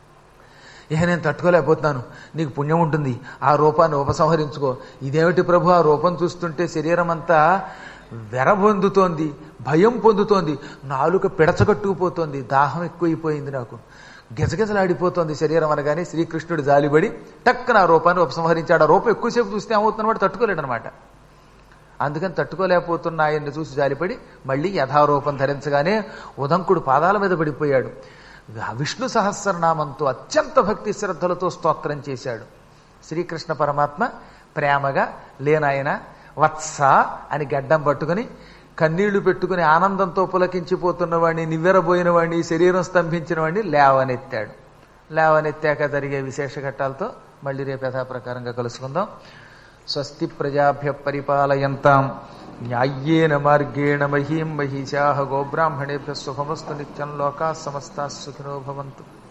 నేను తట్టుకోలేకపోతున్నాను, నీకు పుణ్యం ఉంటుంది, ఆ రూపాన్ని ఉపసంహరించుకో. ఇదేమిటి ప్రభు, ఆ రూపం చూస్తుంటే శరీరం అంతా వెరబొందుతోంది, భయం పొందుతోంది, నాలుక పిడచగట్టుకుపోతోంది, దాహం ఎక్కువైపోయింది, నాకు గజగజలాడిపోతోంది శరీరం అనగానే శ్రీకృష్ణుడు జాలిపడి టక్కున ఆ రూపాన్ని ఉపసంహరించాడు. ఆ రూపం ఎక్కువసేపు చూస్తే ఏమవుతున్నమాట, తట్టుకోలేడనమాట. అందుకని తట్టుకోలేకపోతున్న ఆయన్ని చూసి జాలిపడి మళ్ళీ యథారూపం ధరించగానే ఉదంకుడు పాదాల మీద పడిపోయాడు. విష్ణు సహస్రనామంతో అత్యంత భక్తి శ్రద్ధలతో స్తోత్రం చేశాడు. శ్రీకృష్ణ పరమాత్మ ప్రేమగా, లేనాయన వత్స అని గడ్డం పట్టుకుని కన్నీళ్లు పెట్టుకుని ఆనందంతో పులకించిపోతున్న వాడిని, నివ్వెరబోయిన వాడిని, శరీరం స్తంభించిన వాడిని లేవనెత్తాడు. లేవనెత్తాక జరిగే విశేష ఘట్టాలతో మళ్ళీ రేపు యథాప్రకారంగా కలుసుకుందాం. స్వస్తి ప్రజాభ్య పరిపాలయంతాం న్యాయ్యేన మార్గేణ మహీం మహిషాః గోబ్రాహ్మణేభ్యः శుభమస్తు నిత్యం లోకాః సమస్తాః సుఖినో భవంతు.